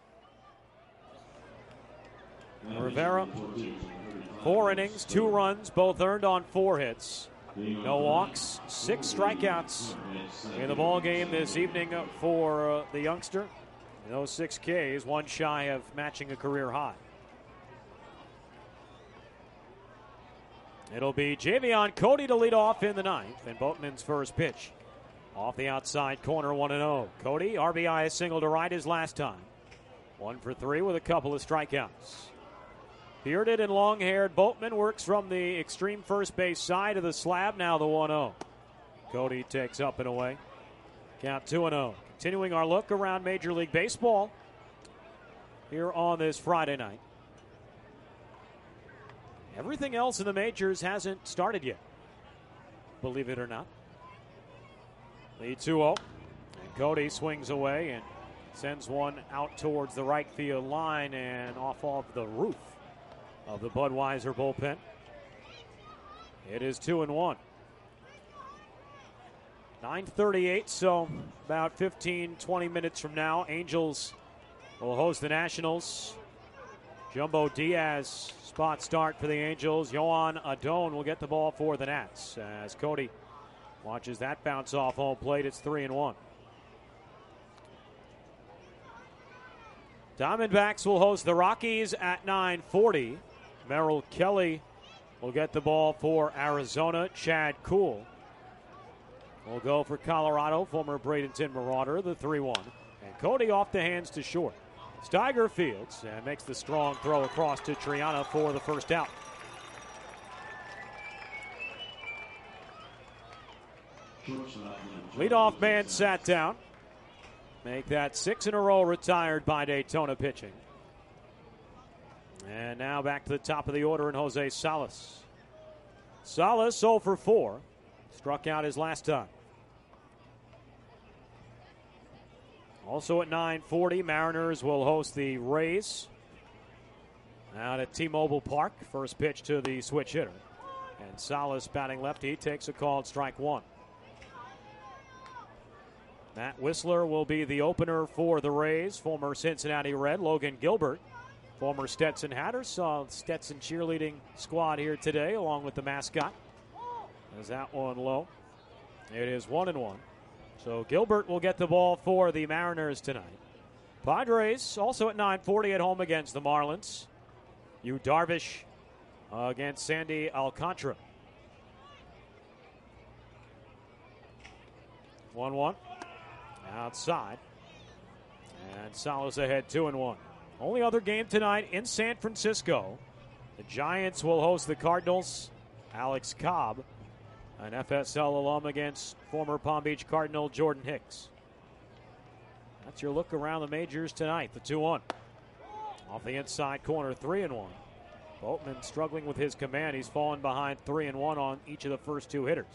Rivera, four innings, two runs, both earned on four hits. No walks, six strikeouts in the ball game this evening for uh, the youngster. Those six Ks, one shy of matching a career high. It'll be Javion Cody to lead off in the ninth, and Boatman's first pitch. Off the outside corner, one and oh. Cody, R B I, a single to right his last time. One for three with a couple of strikeouts. Bearded and long-haired Boatman works from the extreme first base side of the slab, now the one oh. Cody takes up and away. Count two and oh. Continuing our look around Major League Baseball here on this Friday night. Everything else in the majors hasn't started yet, believe it or not. Lead two oh. And Cody swings away and sends one out towards the right field line and off of the roof of the Budweiser bullpen. It is two and one. nine thirty-eight, so about fifteen, twenty minutes from now, Angels will host the Nationals. Jumbo Diaz, spot start for the Angels. Yohan Adon will get the ball for the Nats. As Cody watches that bounce off home plate, it's three and one. Diamondbacks will host the Rockies at nine forty. Merrill Kelly will get the ball for Arizona. Chad Kuhl will go for Colorado, former Bradenton Marauder, the three one. And Cody off the hands to short. Steiger fields and makes the strong throw across to Triana for the first out. Leadoff man sat down. Make that six in a row retired by Daytona pitching. And now back to the top of the order in Jose Salas. Salas oh for four. Struck out his last time. Also at nine forty, Mariners will host the Rays out at T-Mobile Park. First pitch to the switch hitter. And Salas batting lefty takes a called strike one. Matt Whistler will be the opener for the Rays. Former Cincinnati Red, Logan Gilbert, former Stetson Hatter. Saw Stetson cheerleading squad here today along with the mascot. As that one low. It is one and one. So Gilbert will get the ball for the Mariners tonight. Padres also at nine forty at home against the Marlins. Yu Darvish uh, against Sandy Alcantara. one one. Outside. And Salas ahead two and one. Only other game tonight in San Francisco. The Giants will host the Cardinals. Alex Cobb, an F S L alum, against former Palm Beach Cardinal Jordan Hicks. That's your look around the majors tonight. The two one. Off the inside corner, three and one. Boatman struggling with his command. He's fallen behind three and one on each of the first two hitters.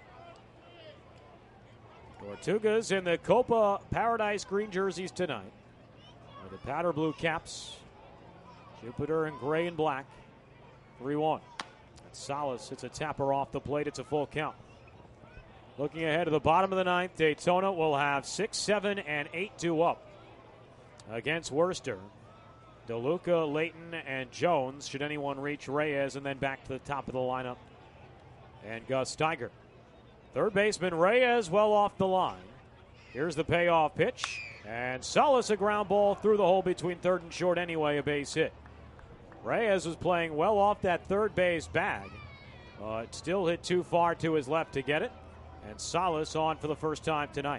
Tortugas in the Copa Paradise green jerseys tonight. With the powder blue caps. Jupiter in gray and black. three one. Salas hits a tapper off the plate. It's a full count. Looking ahead to the bottom of the ninth, Daytona will have six, seven, and eight two up against Worcester. DeLuca, Layton, and Jones, should anyone reach Reyes, and then back to the top of the lineup. And Gus Steiger. Third baseman Reyes well off the line. Here's the payoff pitch. And Salas, a ground ball through the hole between third and short anyway, a base hit. Reyes was playing well off that third base bag. Uh, it still hit too far to his left to get it. And Salas on for the first time tonight.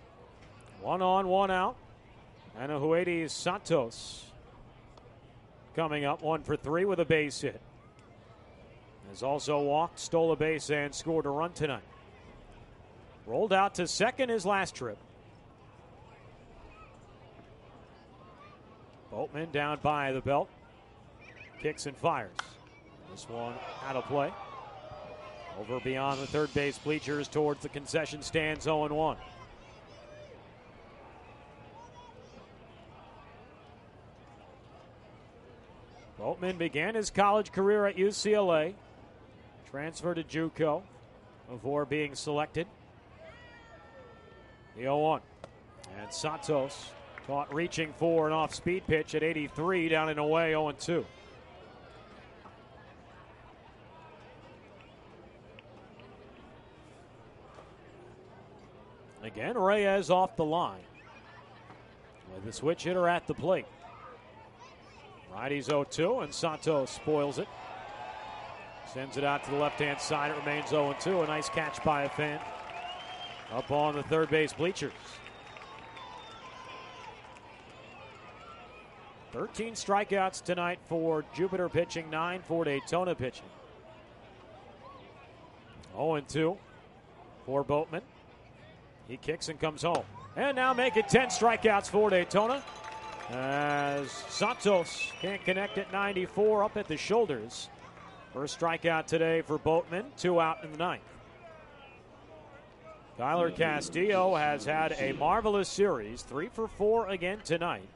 One on, one out. Anahuedes Santos coming up, one for three with a base hit. Has also walked, stole a base, and scored a run tonight. Rolled out to second his last trip. Boatman down by the belt. Kicks and fires. This one out of play. Over beyond the third base bleachers towards the concession stands, oh and one. Boatman began his college career at U C L A. Transferred to JUCO before being selected. The oh one. And Santos caught reaching for an off-speed pitch at eighty-three, down and away, oh and two. Again, Reyes off the line with the switch hitter at the plate. Righty's oh two, and Santos spoils it. Sends it out to the left-hand side. It remains oh and two. A nice catch by a fan up on the third base bleachers. thirteen strikeouts tonight for Jupiter pitching, nine for Daytona pitching. oh and two for Boatman. He kicks and comes home. And now make it ten strikeouts for Daytona, as Santos can't connect at ninety-four, up at the shoulders. First strikeout today for Boatman, two out in the ninth. Tyler Castillo has had a marvelous series, three for four again tonight,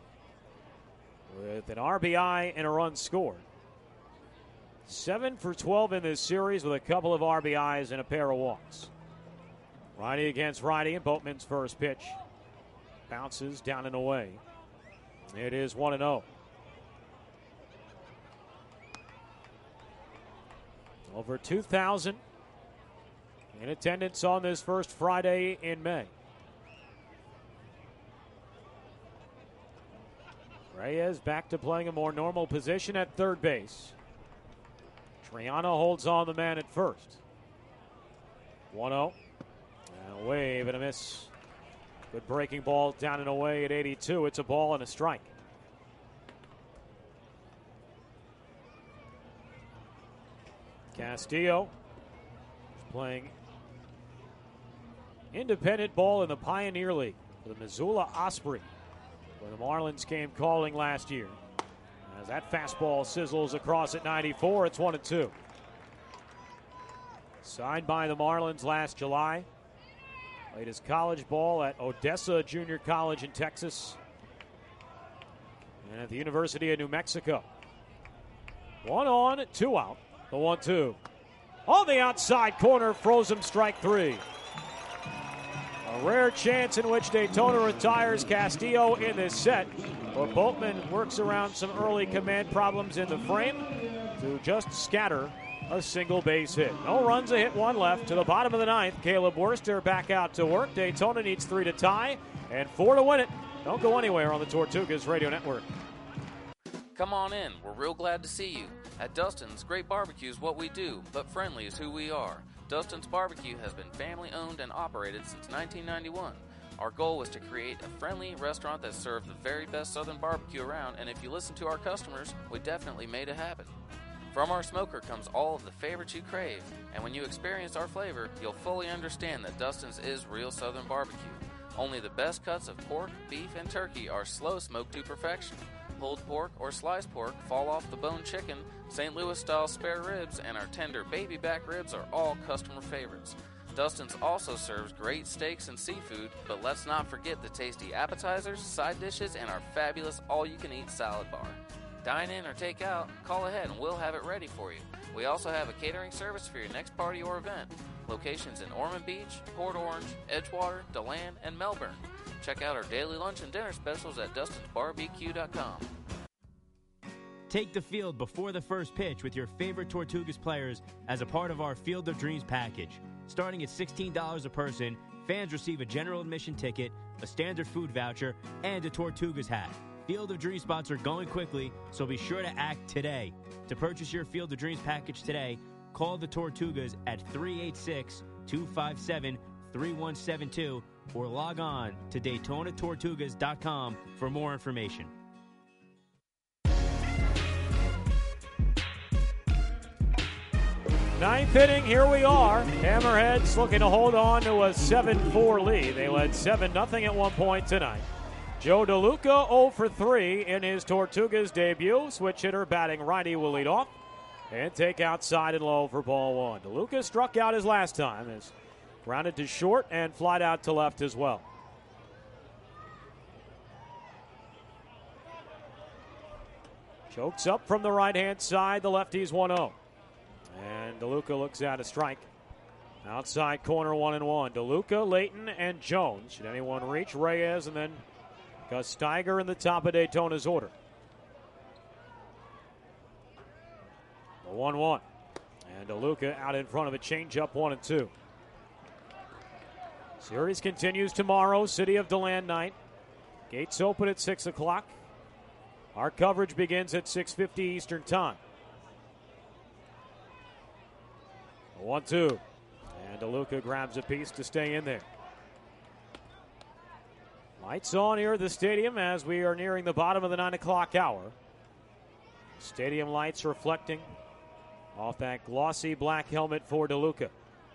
with an R B I and a run scored. seven for twelve in this series with a couple of R B Is and a pair of walks. Righty against righty, and Boatman's first pitch bounces down and away. It is one and oh. Over two thousand in attendance on this first Friday in May. Reyes back to playing a more normal position at third base. Triano holds on the man at first. one oh. And a wave and a miss. Good breaking ball down and away at eighty-two. It's a ball and a strike. Castillo is playing independent ball in the Pioneer League for the Missoula Osprey, where the Marlins came calling last year. As that fastball sizzles across at ninety-four, it's one and two. Signed by the Marlins last July. Played his college ball at Odessa Junior College in Texas and at the University of New Mexico. One on, two out. The one two. On the outside corner, froze him, strike three. A rare chance in which Daytona retires Castillo in this set, but Boatman works around some early command problems in the frame to just scatter a single base hit. No runs, a hit, one left. To the bottom of the ninth, Caleb Worster back out to work. Daytona needs three to tie and four to win it. Don't go anywhere on the Tortugas Radio Network. Come on in. We're real glad to see you. At Dustin's, great barbecue is what we do, but friendly is who we are. Dustin's Barbecue has been family-owned and operated since nineteen ninety-one. Our goal was to create a friendly restaurant that served the very best Southern barbecue around, and if you listen to our customers, we definitely made it happen. From our smoker comes all of the favorites you crave, and when you experience our flavor, you'll fully understand that Dustin's is real Southern barbecue. Only the best cuts of pork, beef, and turkey are slow smoked to perfection. Pulled pork or sliced pork, fall off the bone chicken, Saint Louis style spare ribs, and our tender baby back ribs are all customer favorites. Dustin's also serves great steaks and seafood, but let's not forget the tasty appetizers, side dishes, and our fabulous all-you-can-eat salad bar. Dine in or take out, call ahead and we'll have it ready for you. We also have a catering service for your next party or event. Locations in Ormond Beach, Port Orange, Edgewater, DeLand, and Melbourne. Check out our daily lunch and dinner specials at dustins b b q dot com. Take the field before the first pitch with your favorite Tortugas players as a part of our Field of Dreams package. Starting at sixteen dollars a person, fans receive a general admission ticket, a standard food voucher, and a Tortugas hat. Field of Dreams spots are going quickly, so be sure to act today. To purchase your Field of Dreams package today, call the Tortugas at three eight six, two five seven, three one seven two or log on to daytona tortugas dot com for more information. Ninth inning, here we are. Hammerheads looking to hold on to a seven four lead. They led seven nothing at one point tonight. Joe DeLuca oh for three in his Tortugas debut. Switch hitter batting righty will lead off and take outside and low for ball one. DeLuca struck out his last time, is grounded to short and flied out to left as well. Chokes up from the right-hand side. The lefty's one oh. And DeLuca looks at a strike. Outside corner, one and one. DeLuca, Layton, and Jones. Should anyone reach? Reyes, and then Gus Steiger in the top of Daytona's order. The one one. And DeLuca out in front of a changeup, one and two. Series continues tomorrow, City of DeLand night. Gates open at six o'clock. Our coverage begins at six fifty Eastern Time. one two. And DeLuca grabs a piece to stay in there. Lights on here at the stadium as we are nearing the bottom of the nine o'clock hour. Stadium lights reflecting off that glossy black helmet for DeLuca.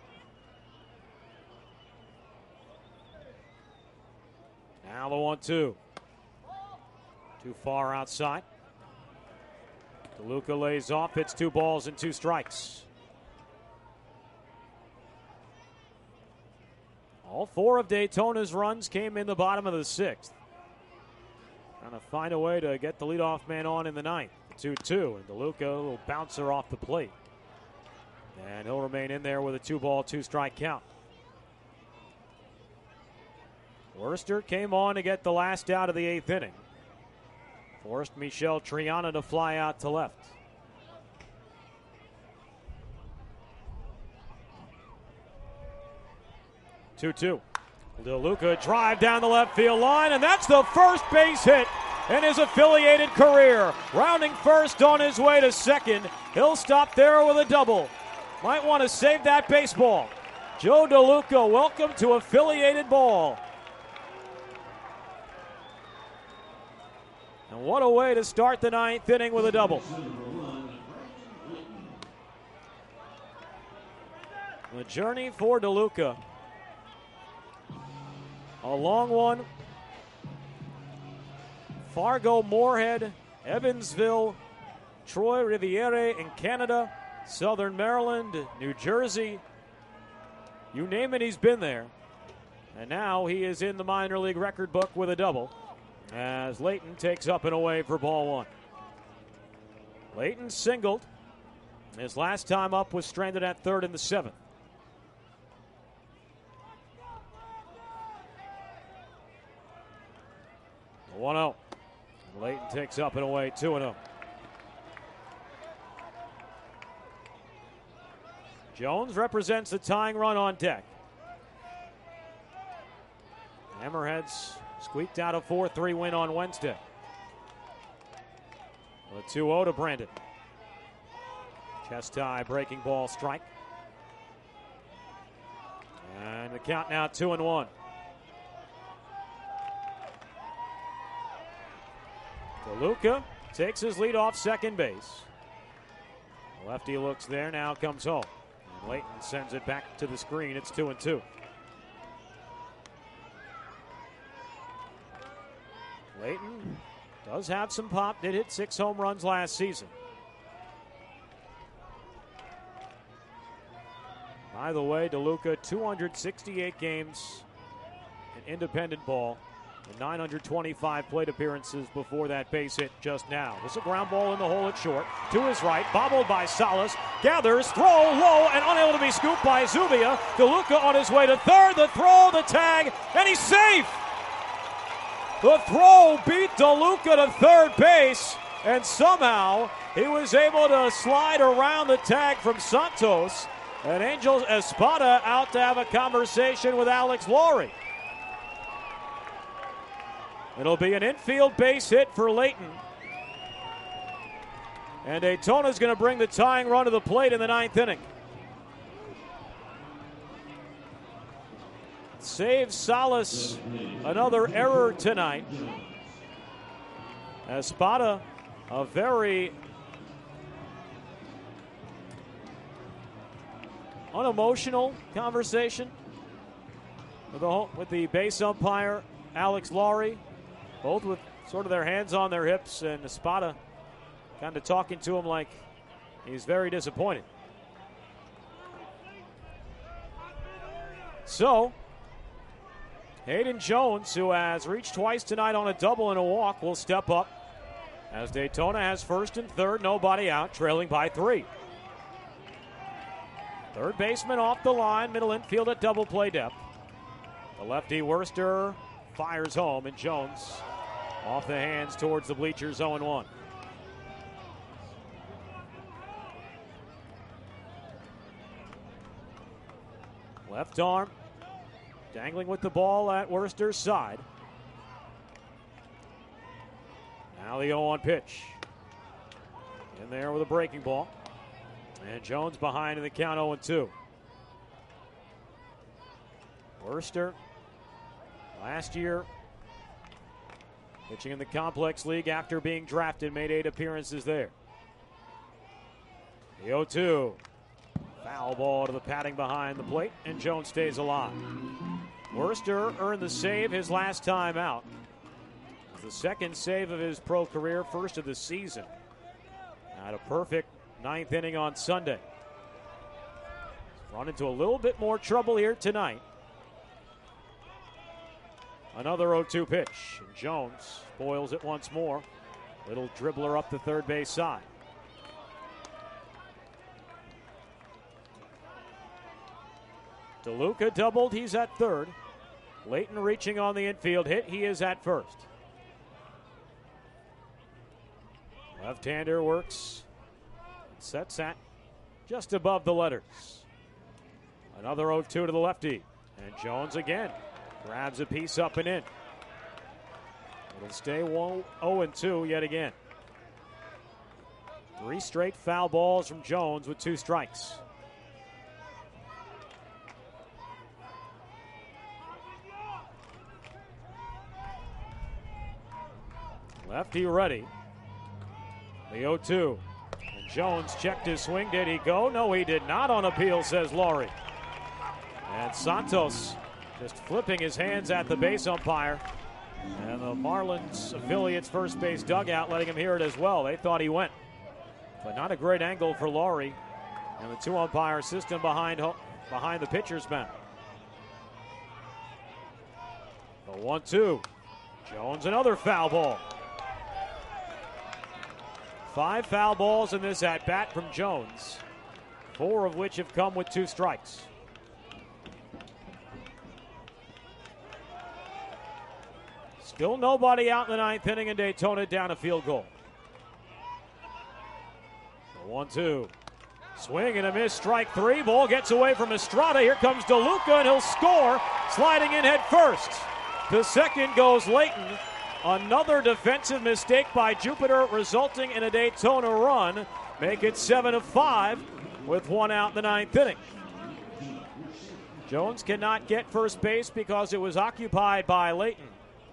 Now the one two. Too far outside. DeLuca lays off. It's two balls and two strikes. All four of Daytona's runs came in the bottom of the sixth. Trying to find a way to get the leadoff man on in the ninth. two two, and DeLuca, a little bouncer off the plate. And he'll remain in there with a two-ball, two-strike count. Worcester came on to get the last out of the eighth inning. Forced Michel Triana to fly out to left. two two. DeLuca drive down the left field line, and that's the first base hit in his affiliated career. Rounding first on his way to second. He'll stop there with a double. Might want to save that baseball. Joe DeLuca, welcome to affiliated ball. And what a way to start the ninth inning with a double. The journey for DeLuca. A long one. Fargo, Moorhead, Evansville, Troy Riviere in Canada, Southern Maryland, New Jersey. You name it, he's been there. And now he is in the minor league record book with a double as Layton takes up and away for ball one. Layton singled. His last time up was stranded at third in the seventh. one oh. Layton takes up and away, two and oh. Jones represents the tying run on deck. Hammerheads squeaked out a four three win on Wednesday. A two oh to Brandon. Chest high, breaking ball, strike. And the count now two and one. DeLuca takes his lead off second base. Lefty looks there, now comes home. And Layton sends it back to the screen. It's two and two. Layton does have some pop, did hit six home runs last season. By the way, DeLuca, two hundred sixty-eight games in independent ball and nine hundred twenty-five plate appearances before that base hit just now. There's a ground ball in the hole at short. To his right, bobbled by Salas. Gathers, throw low, and unable to be scooped by Zubia. DeLuca on his way to third. The throw, the tag, and he's safe! The throw beat DeLuca to third base, and somehow he was able to slide around the tag from Santos. And Angel Espada out to have a conversation with Alex Laurie. It'll be an infield base hit for Layton. And Daytona's going to bring the tying run to the plate in the ninth inning. Saves Salas another error tonight. Espada, a very unemotional conversation with the, with the base umpire, Alex Laurie, both with sort of their hands on their hips, and Espada kind of talking to him like he's very disappointed. So, Hayden Jones, who has reached twice tonight on a double and a walk, will step up as Daytona has first and third, nobody out, trailing by three. Third baseman off the line, middle infield at double play depth. The lefty Worcester fires home, and Jones off the hands towards the bleachers, oh and one. Left arm dangling with the ball at Worcester's side. Now the oh one pitch. In there with a breaking ball. And Jones behind in the count, oh and two. Worcester, last year, pitching in the Complex League after being drafted, made eight appearances there. The oh two. Foul ball to the padding behind the plate, and Jones stays alive. Worcester earned the save his last time out. The second save of his pro career, first of the season. Had a perfect ninth inning on Sunday. Run into a little bit more trouble here tonight. Another oh two pitch, and Jones spoils it once more. Little dribbler up the third base side. DeLuca doubled, he's at third. Layton reaching on the infield hit, he is at first. Left-hander works, sets at just above the letters. Another oh two to the lefty, and Jones again grabs a piece up and in. It'll stay oh and two yet again. Three straight foul balls from Jones with two strikes. Lefty ready. The oh two. And Jones checked his swing. Did he go? No, he did not on appeal, says Laurie. And Santos just flipping his hands at the base umpire. And the Marlins affiliates first base dugout letting him hear it as well. They thought he went. But not a great angle for Laurie. And the two umpire system behind, behind the pitcher's mound. The one two. Jones, another foul ball. Five foul balls in this at-bat from Jones, four of which have come with two strikes. Still nobody out in the ninth inning, and Daytona down a field goal. The one two. Swing and a miss, strike three. Ball gets away from Estrada. Here comes DeLuca, and he'll score, sliding in head first. To second goes Layton. Another defensive mistake by Jupiter, resulting in a Daytona run. Make it seven of five with one out in the ninth inning. Jones cannot get first base because it was occupied by Layton.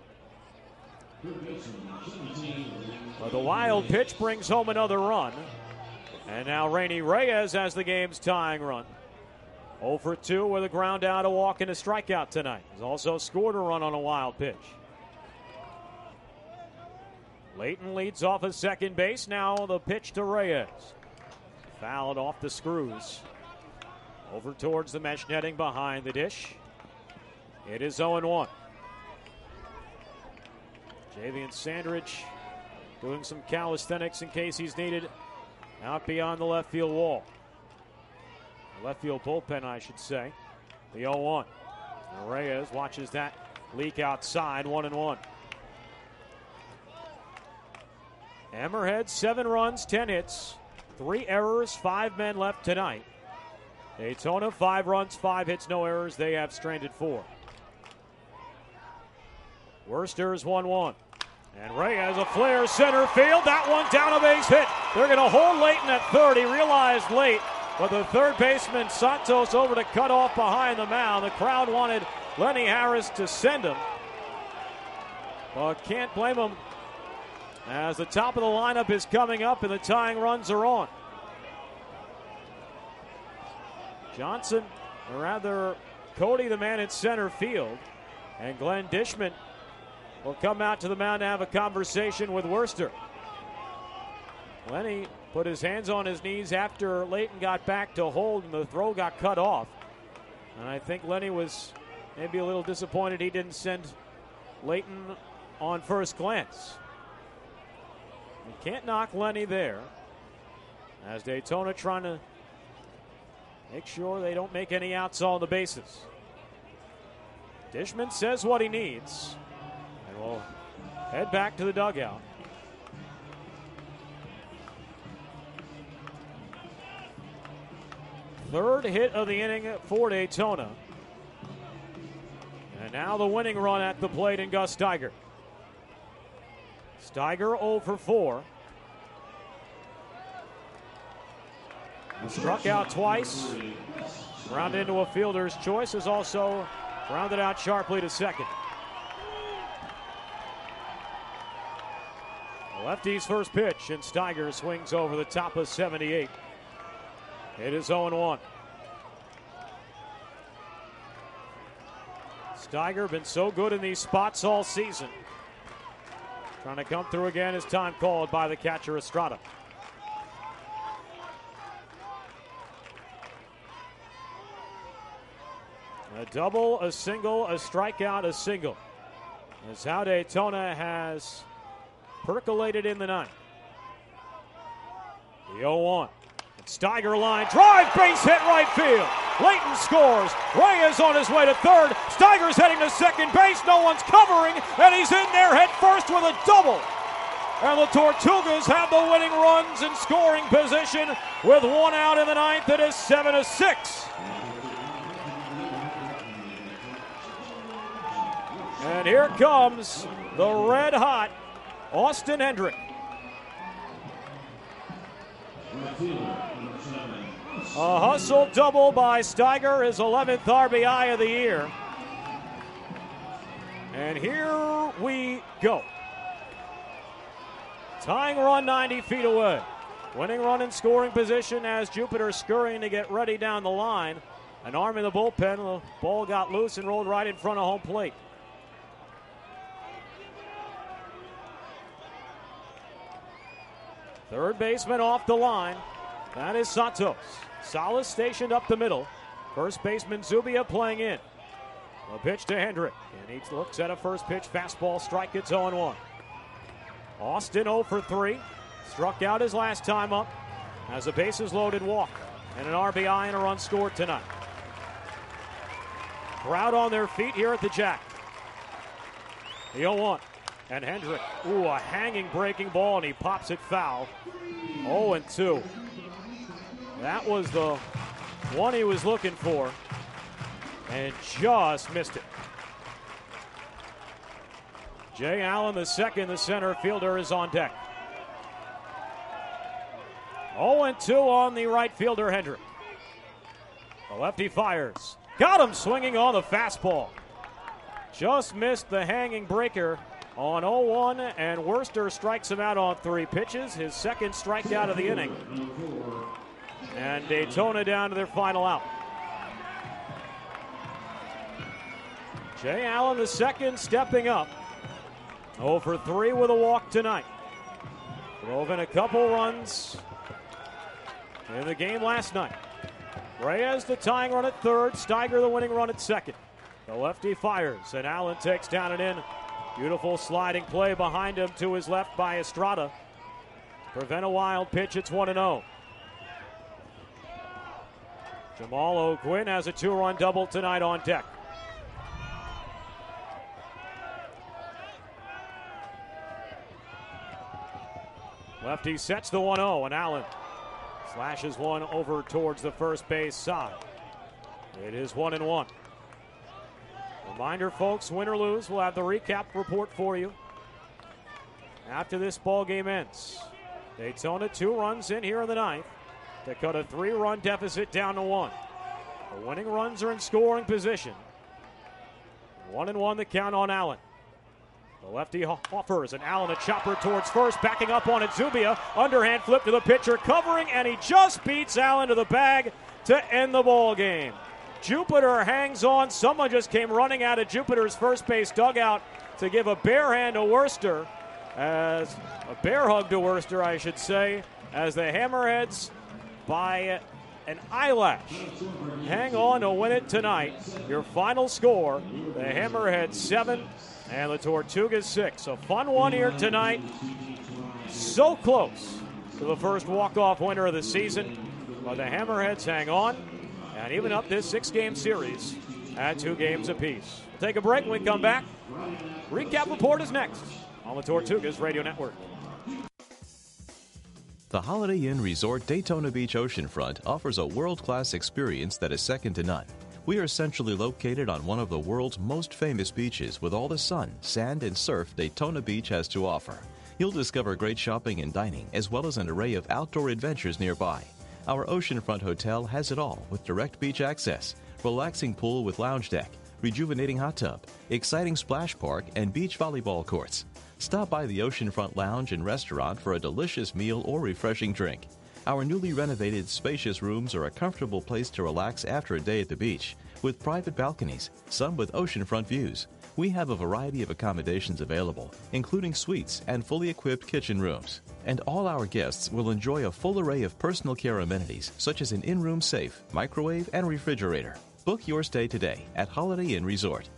Well, the wild pitch brings home another run. And now Rainy Reyes has the game's tying run. oh for two with a ground out, a walk, and a strikeout tonight. He's also scored a run on a wild pitch. Layton leads off at second base. Now the pitch to Reyes. Fouled off the screws. Over towards the mesh netting behind the dish. It is oh and one. Javian Sandridge doing some calisthenics in case he's needed out beyond the left field wall. The left field bullpen, I should say. The oh one. Reyes watches that leak outside, one and one. Hammerhead, seven runs, ten hits, three errors, five men left tonight. Daytona, five runs, five hits, no errors. They have stranded four. Worcester's one one. And Reyes a flare center field. That one down a base hit. They're going to hold Layton at third. He realized late, but the third baseman Santos over to cut off behind the mound. The crowd wanted Lenny Harris to send him, but can't blame him, as the top of the lineup is coming up and the tying runs are on. Johnson, or rather Cody, the man at center field, and Glenn Dishman will come out to the mound to have a conversation with Worcester. Lenny put his hands on his knees after Layton got back to hold and the throw got cut off. And I think Lenny was maybe a little disappointed he didn't send Layton on first glance. You can't knock Lenny there, as Daytona trying to make sure they don't make any outs on the bases. Dishman says what he needs, and we'll head back to the dugout. Third hit of the inning for Daytona. And now the winning run at the plate in Gus Steiger. Steiger oh for four. Struck out twice. Grounded into a fielder's choice. Is also rounded out sharply to second. Lefty's first pitch, and Steiger swings over the top of seventy-eight. It is oh and one. Steiger been so good in these spots all season. Trying to come through again as time called by the catcher Estrada. A double, a single, a strikeout, a single. That's how Daytona has percolated in the ninth. The oh one. Steiger line drive, base hit right field. Layton scores. Reyes on his way to third. Steiger's heading to second base. No one's covering, and he's in there head first with a double. And the Tortugas have the winning runs in scoring position with one out in the ninth. It is seven to six. And here comes the red hot Austin Hendrick. A hustle double by Steiger, his eleventh R B I of the year. And here we go. Tying run ninety feet away. Winning run in scoring position as Jupiter scurrying to get ready down the line. An arm in the bullpen. The ball got loose and rolled right in front of home plate. Third baseman off the line. That is Santos. Salas stationed up the middle. First baseman Zubia playing in. A pitch to Hendrick. And he looks at a first pitch fastball strike. It's oh and one. Austin oh for three. Struck out his last time up. Has a bases loaded walk. And an R B I and a run scored tonight. Crowd on their feet here at the Jack. The oh one. And Hendrick, ooh, a hanging breaking ball, and he pops it foul. oh and two. That was the one he was looking for, and just missed it. Jay Allen, the second, the center fielder, is on deck. oh and two on the right fielder, Hendrick. The lefty fires. Got him swinging on the fastball. Just missed the hanging breaker on oh one, and Worcester strikes him out on three pitches, his second strikeout of the inning. And Daytona down to their final out. Jay Allen, the second, stepping up. oh for three with a walk tonight. Drove in a couple runs in the game last night. Reyes the tying run at third, Steiger the winning run at second. The lefty fires, and Allen takes down and in. Beautiful sliding play behind him to his left by Estrada. Prevent a wild pitch, it's one and oh. Jamal O'Quinn has a two-run double tonight on deck. Lefty sets the one oh, and Allen slashes one over towards the first base side. It is one and one. Reminder, folks, win or lose, we'll have the recap report for you after this ball game ends. Daytona two runs in here in the ninth to cut a three-run deficit down to one. The winning runs are in scoring position. One and one the count on Allen. The lefty offers, and Allen a chopper towards first, backing up on it. Zubia, underhand flip to the pitcher, covering, and he just beats Allen to the bag to end the ball game. Jupiter hangs on. Someone just came running out of Jupiter's first base dugout to give a bare hand to Worcester, as a bear hug to Worcester, I should say, as the Hammerheads by an eyelash hang on to win it tonight. Your final score, the Hammerheads seven and the Tortugas six. A fun one here tonight. So close to the first walk-off winner of the season, but the Hammerheads hang on and even up this six-game series at two games apiece. We'll take a break when we come back. Recap report is next on the Tortugas Radio Network. The Holiday Inn Resort Daytona Beach Oceanfront offers a world-class experience that is second to none. We are centrally located on one of the world's most famous beaches with all the sun, sand, and surf Daytona Beach has to offer. You'll discover great shopping and dining, as well as an array of outdoor adventures nearby. Our oceanfront hotel has it all with direct beach access, relaxing pool with lounge deck, rejuvenating hot tub, exciting splash park, and beach volleyball courts. Stop by the Oceanfront Lounge and Restaurant for a delicious meal or refreshing drink. Our newly renovated, spacious rooms are a comfortable place to relax after a day at the beach, with private balconies, some with oceanfront views. We have a variety of accommodations available, including suites and fully equipped kitchen rooms. And all our guests will enjoy a full array of personal care amenities, such as an in-room safe, microwave, and refrigerator. Book your stay today at Holiday Inn Resort.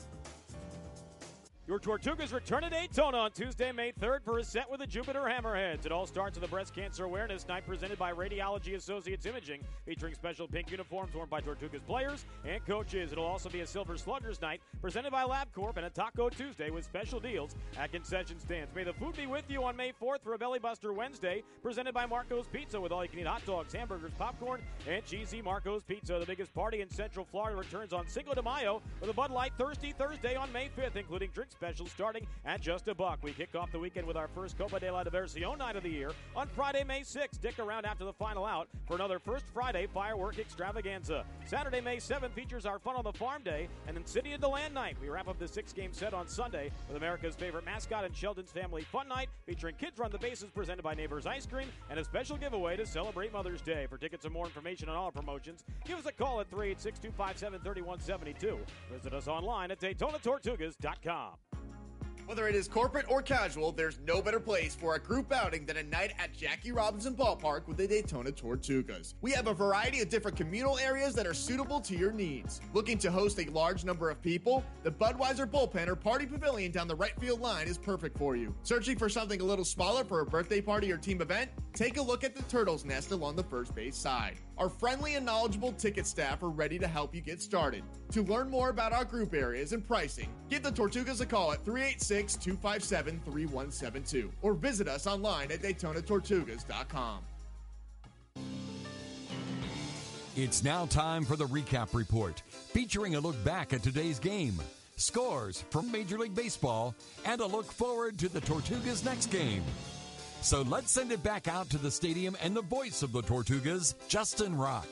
Your Tortugas return to Daytona on Tuesday, May third for a set with the Jupiter Hammerheads. It all starts with the Breast Cancer Awareness Night presented by Radiology Associates Imaging, featuring special pink uniforms worn by Tortugas players and coaches. It'll also be a Silver Sluggers Night presented by LabCorp and a Taco Tuesday with special deals at concession stands. May the food be with you on May fourth for a Belly Buster Wednesday presented by Marco's Pizza with all-you-can-eat hot dogs, hamburgers, popcorn, and cheesy Marco's Pizza. The biggest party in Central Florida returns on Cinco de Mayo with a Bud Light Thirsty Thursday on May fifth, including drink specials starting at just a buck. We kick off the weekend with our first Copa de la Diversión night of the year on Friday, May sixth. Stick around after the final out for another First Friday firework extravaganza. Saturday, May seventh features our Fun on the Farm Day and then City of DeLand night. We wrap up the six-game set on Sunday with America's favorite mascot and Sheldon's Family Fun Night featuring Kids Run the Bases presented by Neighbors Ice Cream and a special giveaway to celebrate Mother's Day. For tickets and more information on all our promotions, give us a call at three eight six, two five seven, three one seven two. Visit us online at Daytona Tortugas dot com. Whether it is corporate or casual, there's no better place for a group outing than a night at Jackie Robinson Ballpark with the Daytona Tortugas. We have a variety of different communal areas that are suitable to your needs. Looking to host a large number of people? The Budweiser Bullpen or Party Pavilion down the right field line is perfect for you. Searching for something a little smaller for a birthday party or team event? Take a look at the Turtle's Nest along the first base side. Our friendly and knowledgeable ticket staff are ready to help you get started. To learn more about our group areas and pricing, give the Tortugas a call at three eight six, two five seven, three one seven two or visit us online at Daytona Tortugas dot com. It's now time for the recap report, featuring a look back at today's game, scores from Major League Baseball, and a look forward to the Tortugas' next game. So let's send it back out to the stadium and the voice of the Tortugas, Justin Rock.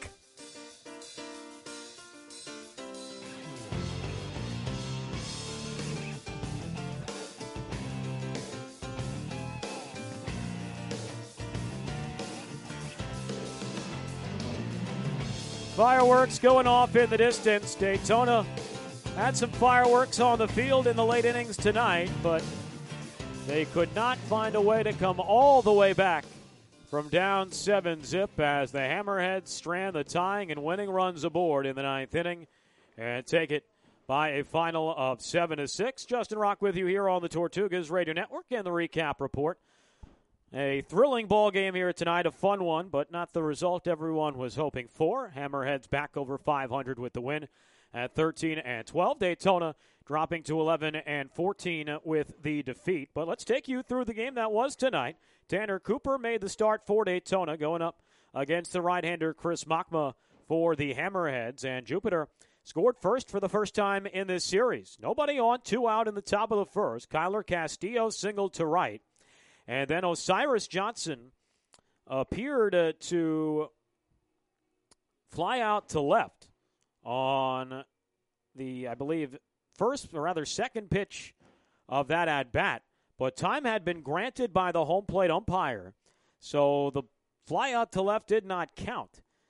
Fireworks going off in the distance. Daytona had some fireworks on the field in the late innings tonight, but they could not find a way to come all the way back from down seven zip as the Hammerheads strand the tying and winning runs aboard in the ninth inning and take it by a final of seven to six. Justin Rock with you here on the Tortugas Radio Network and the recap report. A thrilling ball game here tonight, a fun one, but not the result everyone was hoping for. Hammerheads back over five hundred with the win at thirteen and twelve. Daytona dropping to eleven and fourteen with the defeat. But let's take you through the game that was tonight. Tanner Cooper made the start for Daytona, going up against the right-hander Chris Machma for the Hammerheads. And Jupiter scored first for the first time in this series. Nobody on, two out in the top of the first. Kyler Castillo singled to right. And then Osiris Johnson appeared uh, to fly out to left on the, I believe, first, or rather second pitch of that at-bat. But time had been granted by the home plate umpire, so the fly out to left did not count.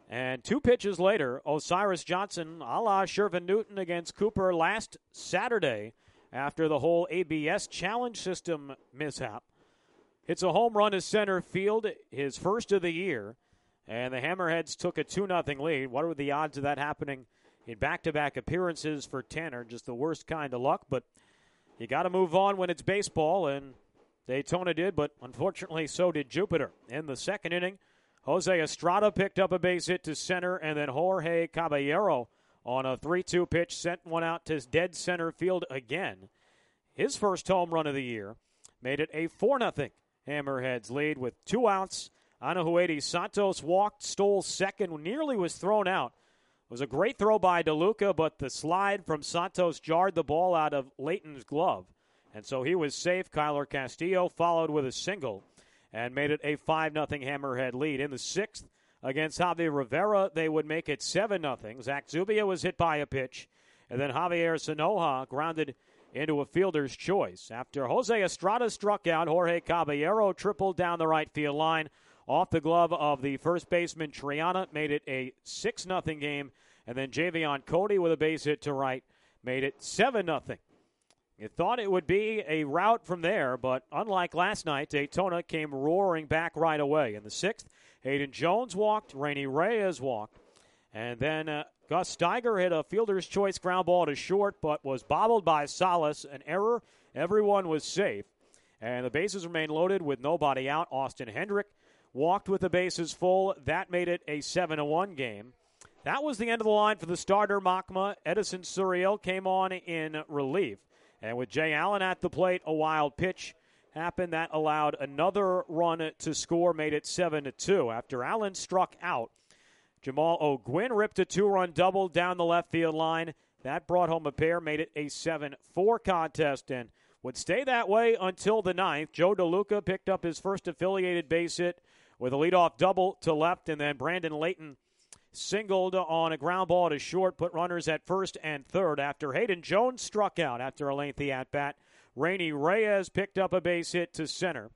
And two pitches later, Osiris Johnson, a la Shervin Newton against Cooper last Saturday after the whole A B S challenge system mishap, hits a home run to center field, his first of the year, and the Hammerheads took a two nothing lead. What are the odds of that happening in back-to-back appearances for Tanner? Just the worst kind of luck, but you got to move on when it's baseball, and Daytona did, but unfortunately so did Jupiter. In the second inning, Jose Estrada picked up a base hit to center, and then Jorge Caballero on a three two pitch sent one out to dead center field again. His first home run of the year made it a four nothing Hammerheads lead with two outs. Anahuedi Santos walked, stole second, nearly was thrown out. It was a great throw by DeLuca, but the slide from Santos jarred the ball out of Leighton's glove. And so he was safe. Kyler Castillo followed with a single and made it a five nothing Hammerhead lead. In the sixth, against Javier Rivera, they would make it seven nothing. Zach Zubia was hit by a pitch, and then Javier Sanoja grounded into a fielder's choice. After Jose Estrada struck out, Jorge Caballero tripled down the right field line off the glove of the first baseman Triana, made it a six nothing game, and then Javion Cody with a base hit to right made it seven nothing. You thought it would be a rout from there, but unlike last night, Daytona came roaring back right away. In the sixth, Hayden Jones walked, Rainy Reyes walked, and then uh, Gus Steiger hit a fielder's choice ground ball to short, but was bobbled by Salas, an error. Everyone was safe, and the bases remained loaded with nobody out. Austin Hendrick walked with the bases full. That made it a seven to one game. That was the end of the line for the starter, Machma. Edison Suriel came on in relief. And with Jay Allen at the plate, a wild pitch happened that allowed another run to score, made it seven to two. After Allen struck out, Jamal O'Gwyn ripped a two-run double down the left field line. That brought home a pair, made it a seven four contest, and would stay that way until the ninth. Joe DeLuca picked up his first affiliated base hit with a leadoff double to left, and then Brandon Leighton singled on a ground ball to short, put runners at first and third after Hayden Jones struck out after a lengthy at-bat. Rainy Reyes picked up a base hit to center.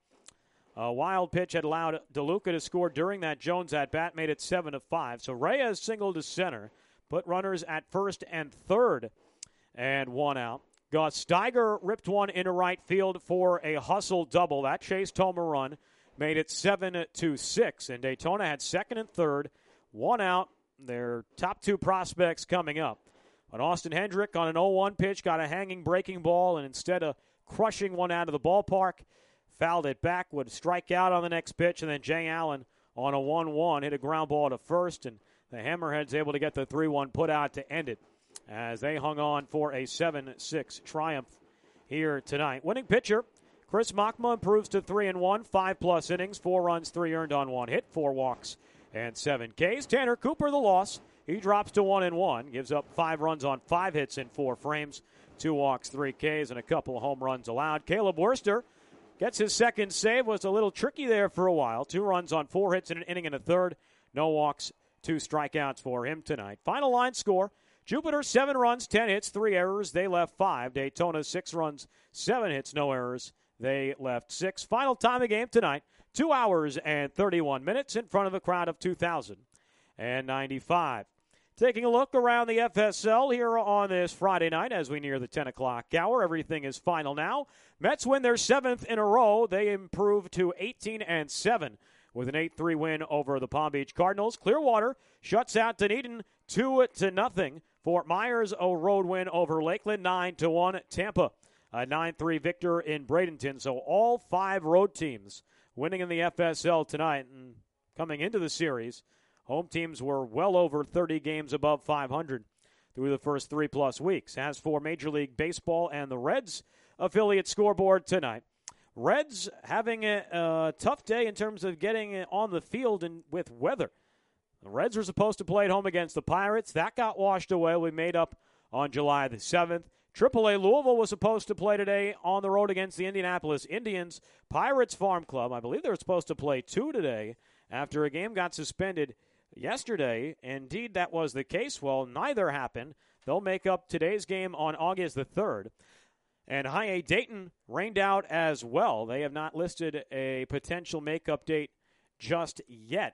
A wild pitch had allowed DeLuca to score during that Jones at-bat, made it seven to five. So Reyes singled to center, put runners at first and third, and one out. Gus Steiger ripped one into right field for a hustle double. That chased home a run, made it seven to six. And Daytona had second and third, one out, their top two prospects coming up. But Austin Hendrick on an oh one pitch got a hanging breaking ball, and instead of crushing one out of the ballpark, fouled it back, would strike out on the next pitch, and then Jay Allen on a one one hit a ground ball to first, and the Hammerheads able to get the three one put out to end it as they hung on for a seven six triumph here tonight. Winning pitcher Chris Machma improves to three and one, five plus innings, four runs, three earned on one hit, four walks, and seven Ks. Tanner Cooper, the loss. He drops to one and one, gives up five runs on five hits in four frames, two walks, three Ks, and a couple of home runs allowed. Caleb Worster gets his second save. Was a little tricky there for a while. Two runs on four hits in an inning and a third. No walks, two strikeouts for him tonight. Final line score: Jupiter, seven runs, ten hits, three errors. They left five. Daytona, six runs, seven hits, no errors. They left six. Final time of game tonight, two hours and thirty-one minutes in front of a crowd of two thousand ninety-five. Taking a look around the F S L here on this Friday night as we near the ten o'clock hour. Everything is final now. Mets win their seventh in a row. They improve to eighteen and seven with an eight three win over the Palm Beach Cardinals. Clearwater shuts out Dunedin two to nothing. Fort Myers, a road win over Lakeland, nine to one. Tampa, a nine three victor in Bradenton. So all five road teams winning in the F S L tonight. And coming into the series, home teams were well over thirty games above five hundred through the first three-plus weeks. As for Major League Baseball and the Reds affiliate scoreboard tonight, Reds having a, a tough day in terms of getting on the field and with weather. The Reds were supposed to play at home against the Pirates. That got washed away. We made up on July the seventh. triple A Louisville was supposed to play today on the road against the Indianapolis Indians. Pirates Farm Club, I believe they were supposed to play two today after a game got suspended yesterday. Indeed, that was the case. Well, neither happened. They'll make up today's game on August the third. And High A Dayton rained out as well. They have not listed a potential makeup date just yet.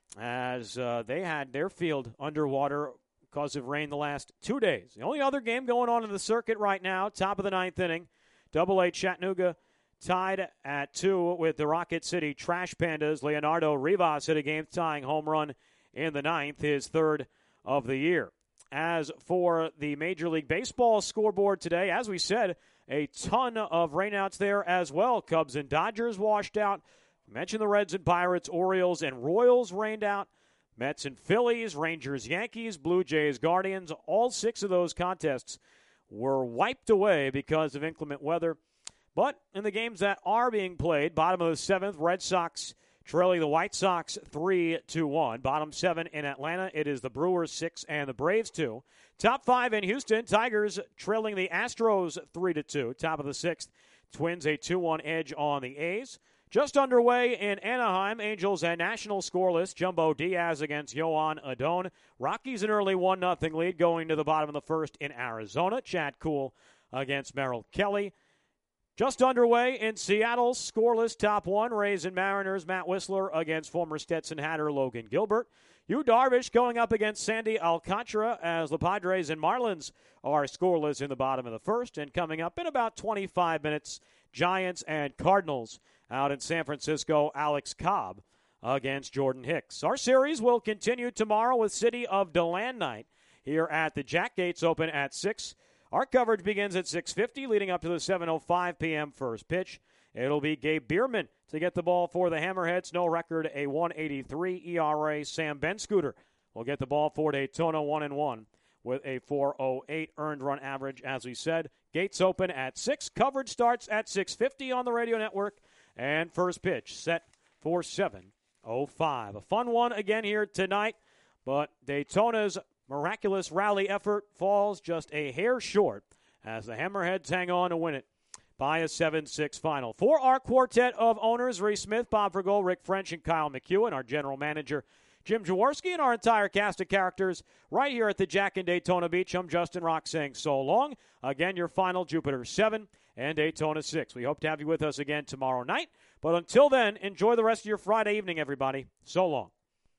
as uh, they had their field underwater because of rain the last two days. The only other game going on in the circuit right now, top of the ninth inning, Double A Chattanooga tied at two with the Rocket City Trash Pandas. Leonardo Rivas hit a game-tying home run in the ninth, his third of the year. As for the Major League Baseball scoreboard today, as we said, a ton of rainouts there as well. Cubs and Dodgers washed out. Mentioned the Reds and Pirates, Orioles and Royals rained out. Mets and Phillies, Rangers, Yankees, Blue Jays, Guardians. All six of those contests were wiped away because of inclement weather. But in the games that are being played, bottom of the seventh, Red Sox trailing the White Sox three to one. Bottom seven in Atlanta, it is the Brewers six and the Braves two. Top five in Houston, Tigers trailing the Astros three to two. Top of the sixth, Twins a two one edge on the A's. Just underway in Anaheim, Angels and National scoreless. Jumbo Diaz against Yohan Adon. Rockies an early one nothing lead going to the bottom of the first in Arizona. Chad Kuhl against Merrill Kelly. Just underway in Seattle, scoreless top one. Rays and Mariners, Matt Whistler against former Stetson Hatter Logan Gilbert. Yu Darvish going up against Sandy Alcantara as the Padres and Marlins are scoreless in the bottom of the first. And coming up in about twenty-five minutes, Giants and Cardinals out in San Francisco, Alex Cobb against Jordan Hicks. Our series will continue tomorrow with City of DeLand night here at the Jack. Gates open at six. Our coverage begins at six fifty, leading up to the seven oh five p.m. first pitch. It'll be Gabe Bierman to get the ball for the Hammerheads. No record, a one eighty-three E R A. Sam Benscooter will get the ball for Daytona, one and one with a four oh eight earned run average, as we said. Gates open at six. Coverage starts at six fifty on the radio network. And first pitch set for seven oh five. A fun one again here tonight, but Daytona's miraculous rally effort falls just a hair short as the Hammerheads hang on to win it by a seven six final. For our quartet of owners, Reese Smith, Bob Vergol, Rick French, and Kyle McEwen, our general manager, Jim Jaworski, and our entire cast of characters right here at the Jack in Daytona Beach, I'm Justin Rock saying so long. Again, your final, Jupiter seven and Daytona six. We hope to have you with us again tomorrow night. But until then, enjoy the rest of your Friday evening, everybody. So long.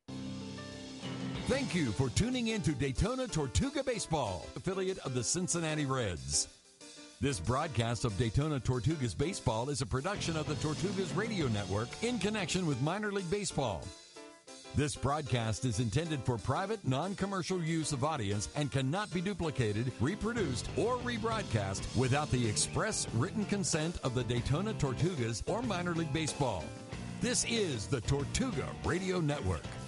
Thank you for tuning in to Daytona Tortuga Baseball, affiliate of the Cincinnati Reds. This broadcast of Daytona Tortugas Baseball is a production of the Tortugas Radio Network in connection with minor league baseball. This broadcast is intended for private, non-commercial use of audience and cannot be duplicated, reproduced, or rebroadcast without the express written consent of the Daytona Tortugas or minor league baseball. This is the Tortuga Radio Network.